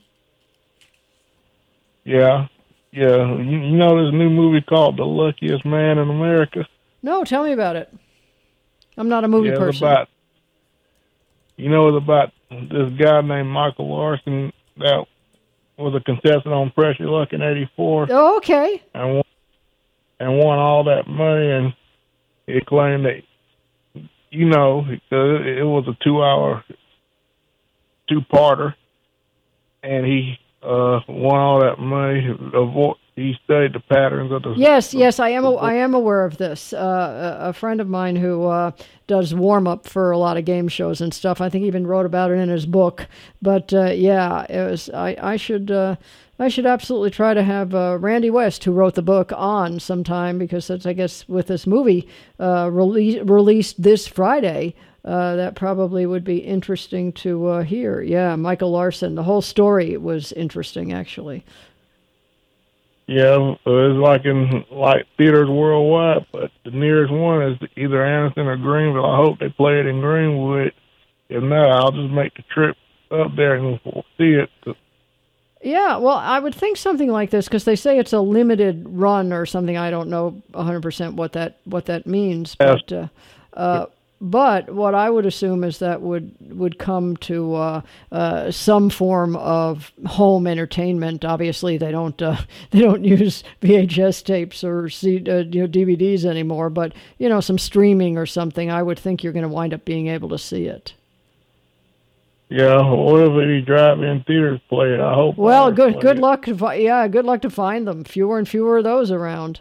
Yeah, yeah. You, you know this new movie called The Luckiest Man in America? No, tell me about it. I'm not a movie yeah, it's person. About, you know, it's about this guy named Michael Larson that was a contestant on Pressure Luck in eighty-four. Oh, okay. And won, and won all that money, and he claimed that, you know, because it was a two-hour, two-parter, and he uh, won all that money. Avo- He studied the patterns of the... Yes, yes, I am. I am aware of this. Uh, a, a friend of mine who uh, does warm-up for a lot of game shows and stuff. I think he even wrote about it in his book. But uh, yeah, it was. I, I should. Uh, I should absolutely try to have uh, Randy West, who wrote the book, on sometime, because that's, I guess, with this movie uh, release, released this Friday. uh, that probably would be interesting to uh, hear. Yeah, Michael Larson. The whole story was interesting, actually. Yeah, it was like in like theaters worldwide, but the nearest one is either Anniston or Greenville. I hope they play it in Greenwood. If not, I'll just make the trip up there and see it. Yeah, well, I would think something like this, because they say it's a limited run or something. I don't know one hundred percent what that what that means, but uh, uh, but what I would assume is that would would come to uh, uh, some form of home entertainment. Obviously, they don't uh, they don't use V H S tapes or C, uh, you know, D V Ds anymore, but you know, some streaming or something. I would think you're going to wind up being able to see it. Yeah, what if any drive-in theaters play it? I hope. Well, good good luck. To fi- yeah, good luck to find them. Fewer and fewer of those around.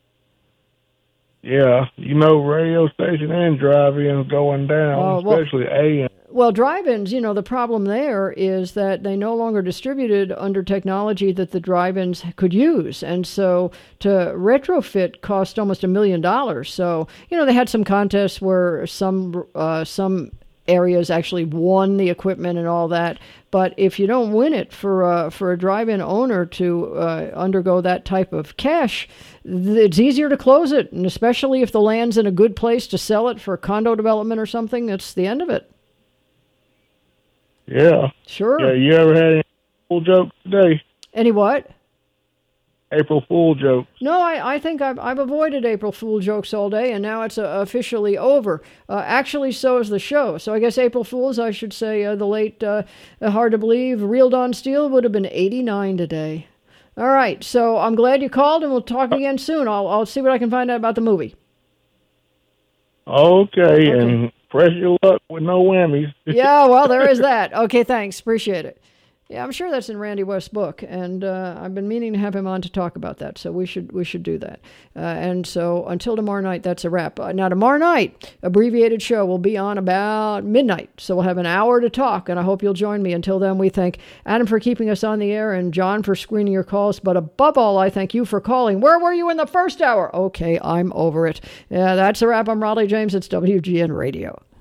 Yeah, you know, radio station and drive-ins going down, Oh, well- especially A M. Well, drive-ins, you know, the problem there is that they no longer distributed under technology that the drive-ins could use. And so to retrofit cost almost a million dollars. So, you know, they had some contests where some uh, some areas actually won the equipment and all that. But if you don't win it for uh, for a drive-in owner to uh, undergo that type of cash, th- it's easier to close it. And especially if the land's in a good place to sell it for condo development or something, it's the end of it. Yeah. Sure. Yeah, you ever had any Fool jokes today? Any what? April Fool jokes. No, I, I think I've, I've avoided April Fool jokes all day, and now it's uh, officially over. Uh, actually, so is the show. So I guess April Fools, I should say, uh, the late, uh, uh, hard to believe, real Don Steele would have been eighty-nine today. All right, so I'm glad you called, and we'll talk again soon. I'll, I'll see what I can find out about the movie. Okay, Okay. and press your luck with no whammies. Yeah, well, there is that. Okay, thanks. Appreciate it. Yeah, I'm sure that's in Randy West's book, and uh, I've been meaning to have him on to talk about that, so we should we should do that. Uh, and so until tomorrow night, that's a wrap. Uh, now, tomorrow night, abbreviated show will be on about midnight, so we'll have an hour to talk, and I hope you'll join me. Until then, we thank Adam for keeping us on the air and John for screening your calls, but above all, I thank you for calling. Where were you in the first hour? Okay, I'm over it. Yeah, that's a wrap. I'm Raleigh James. It's W G N Radio.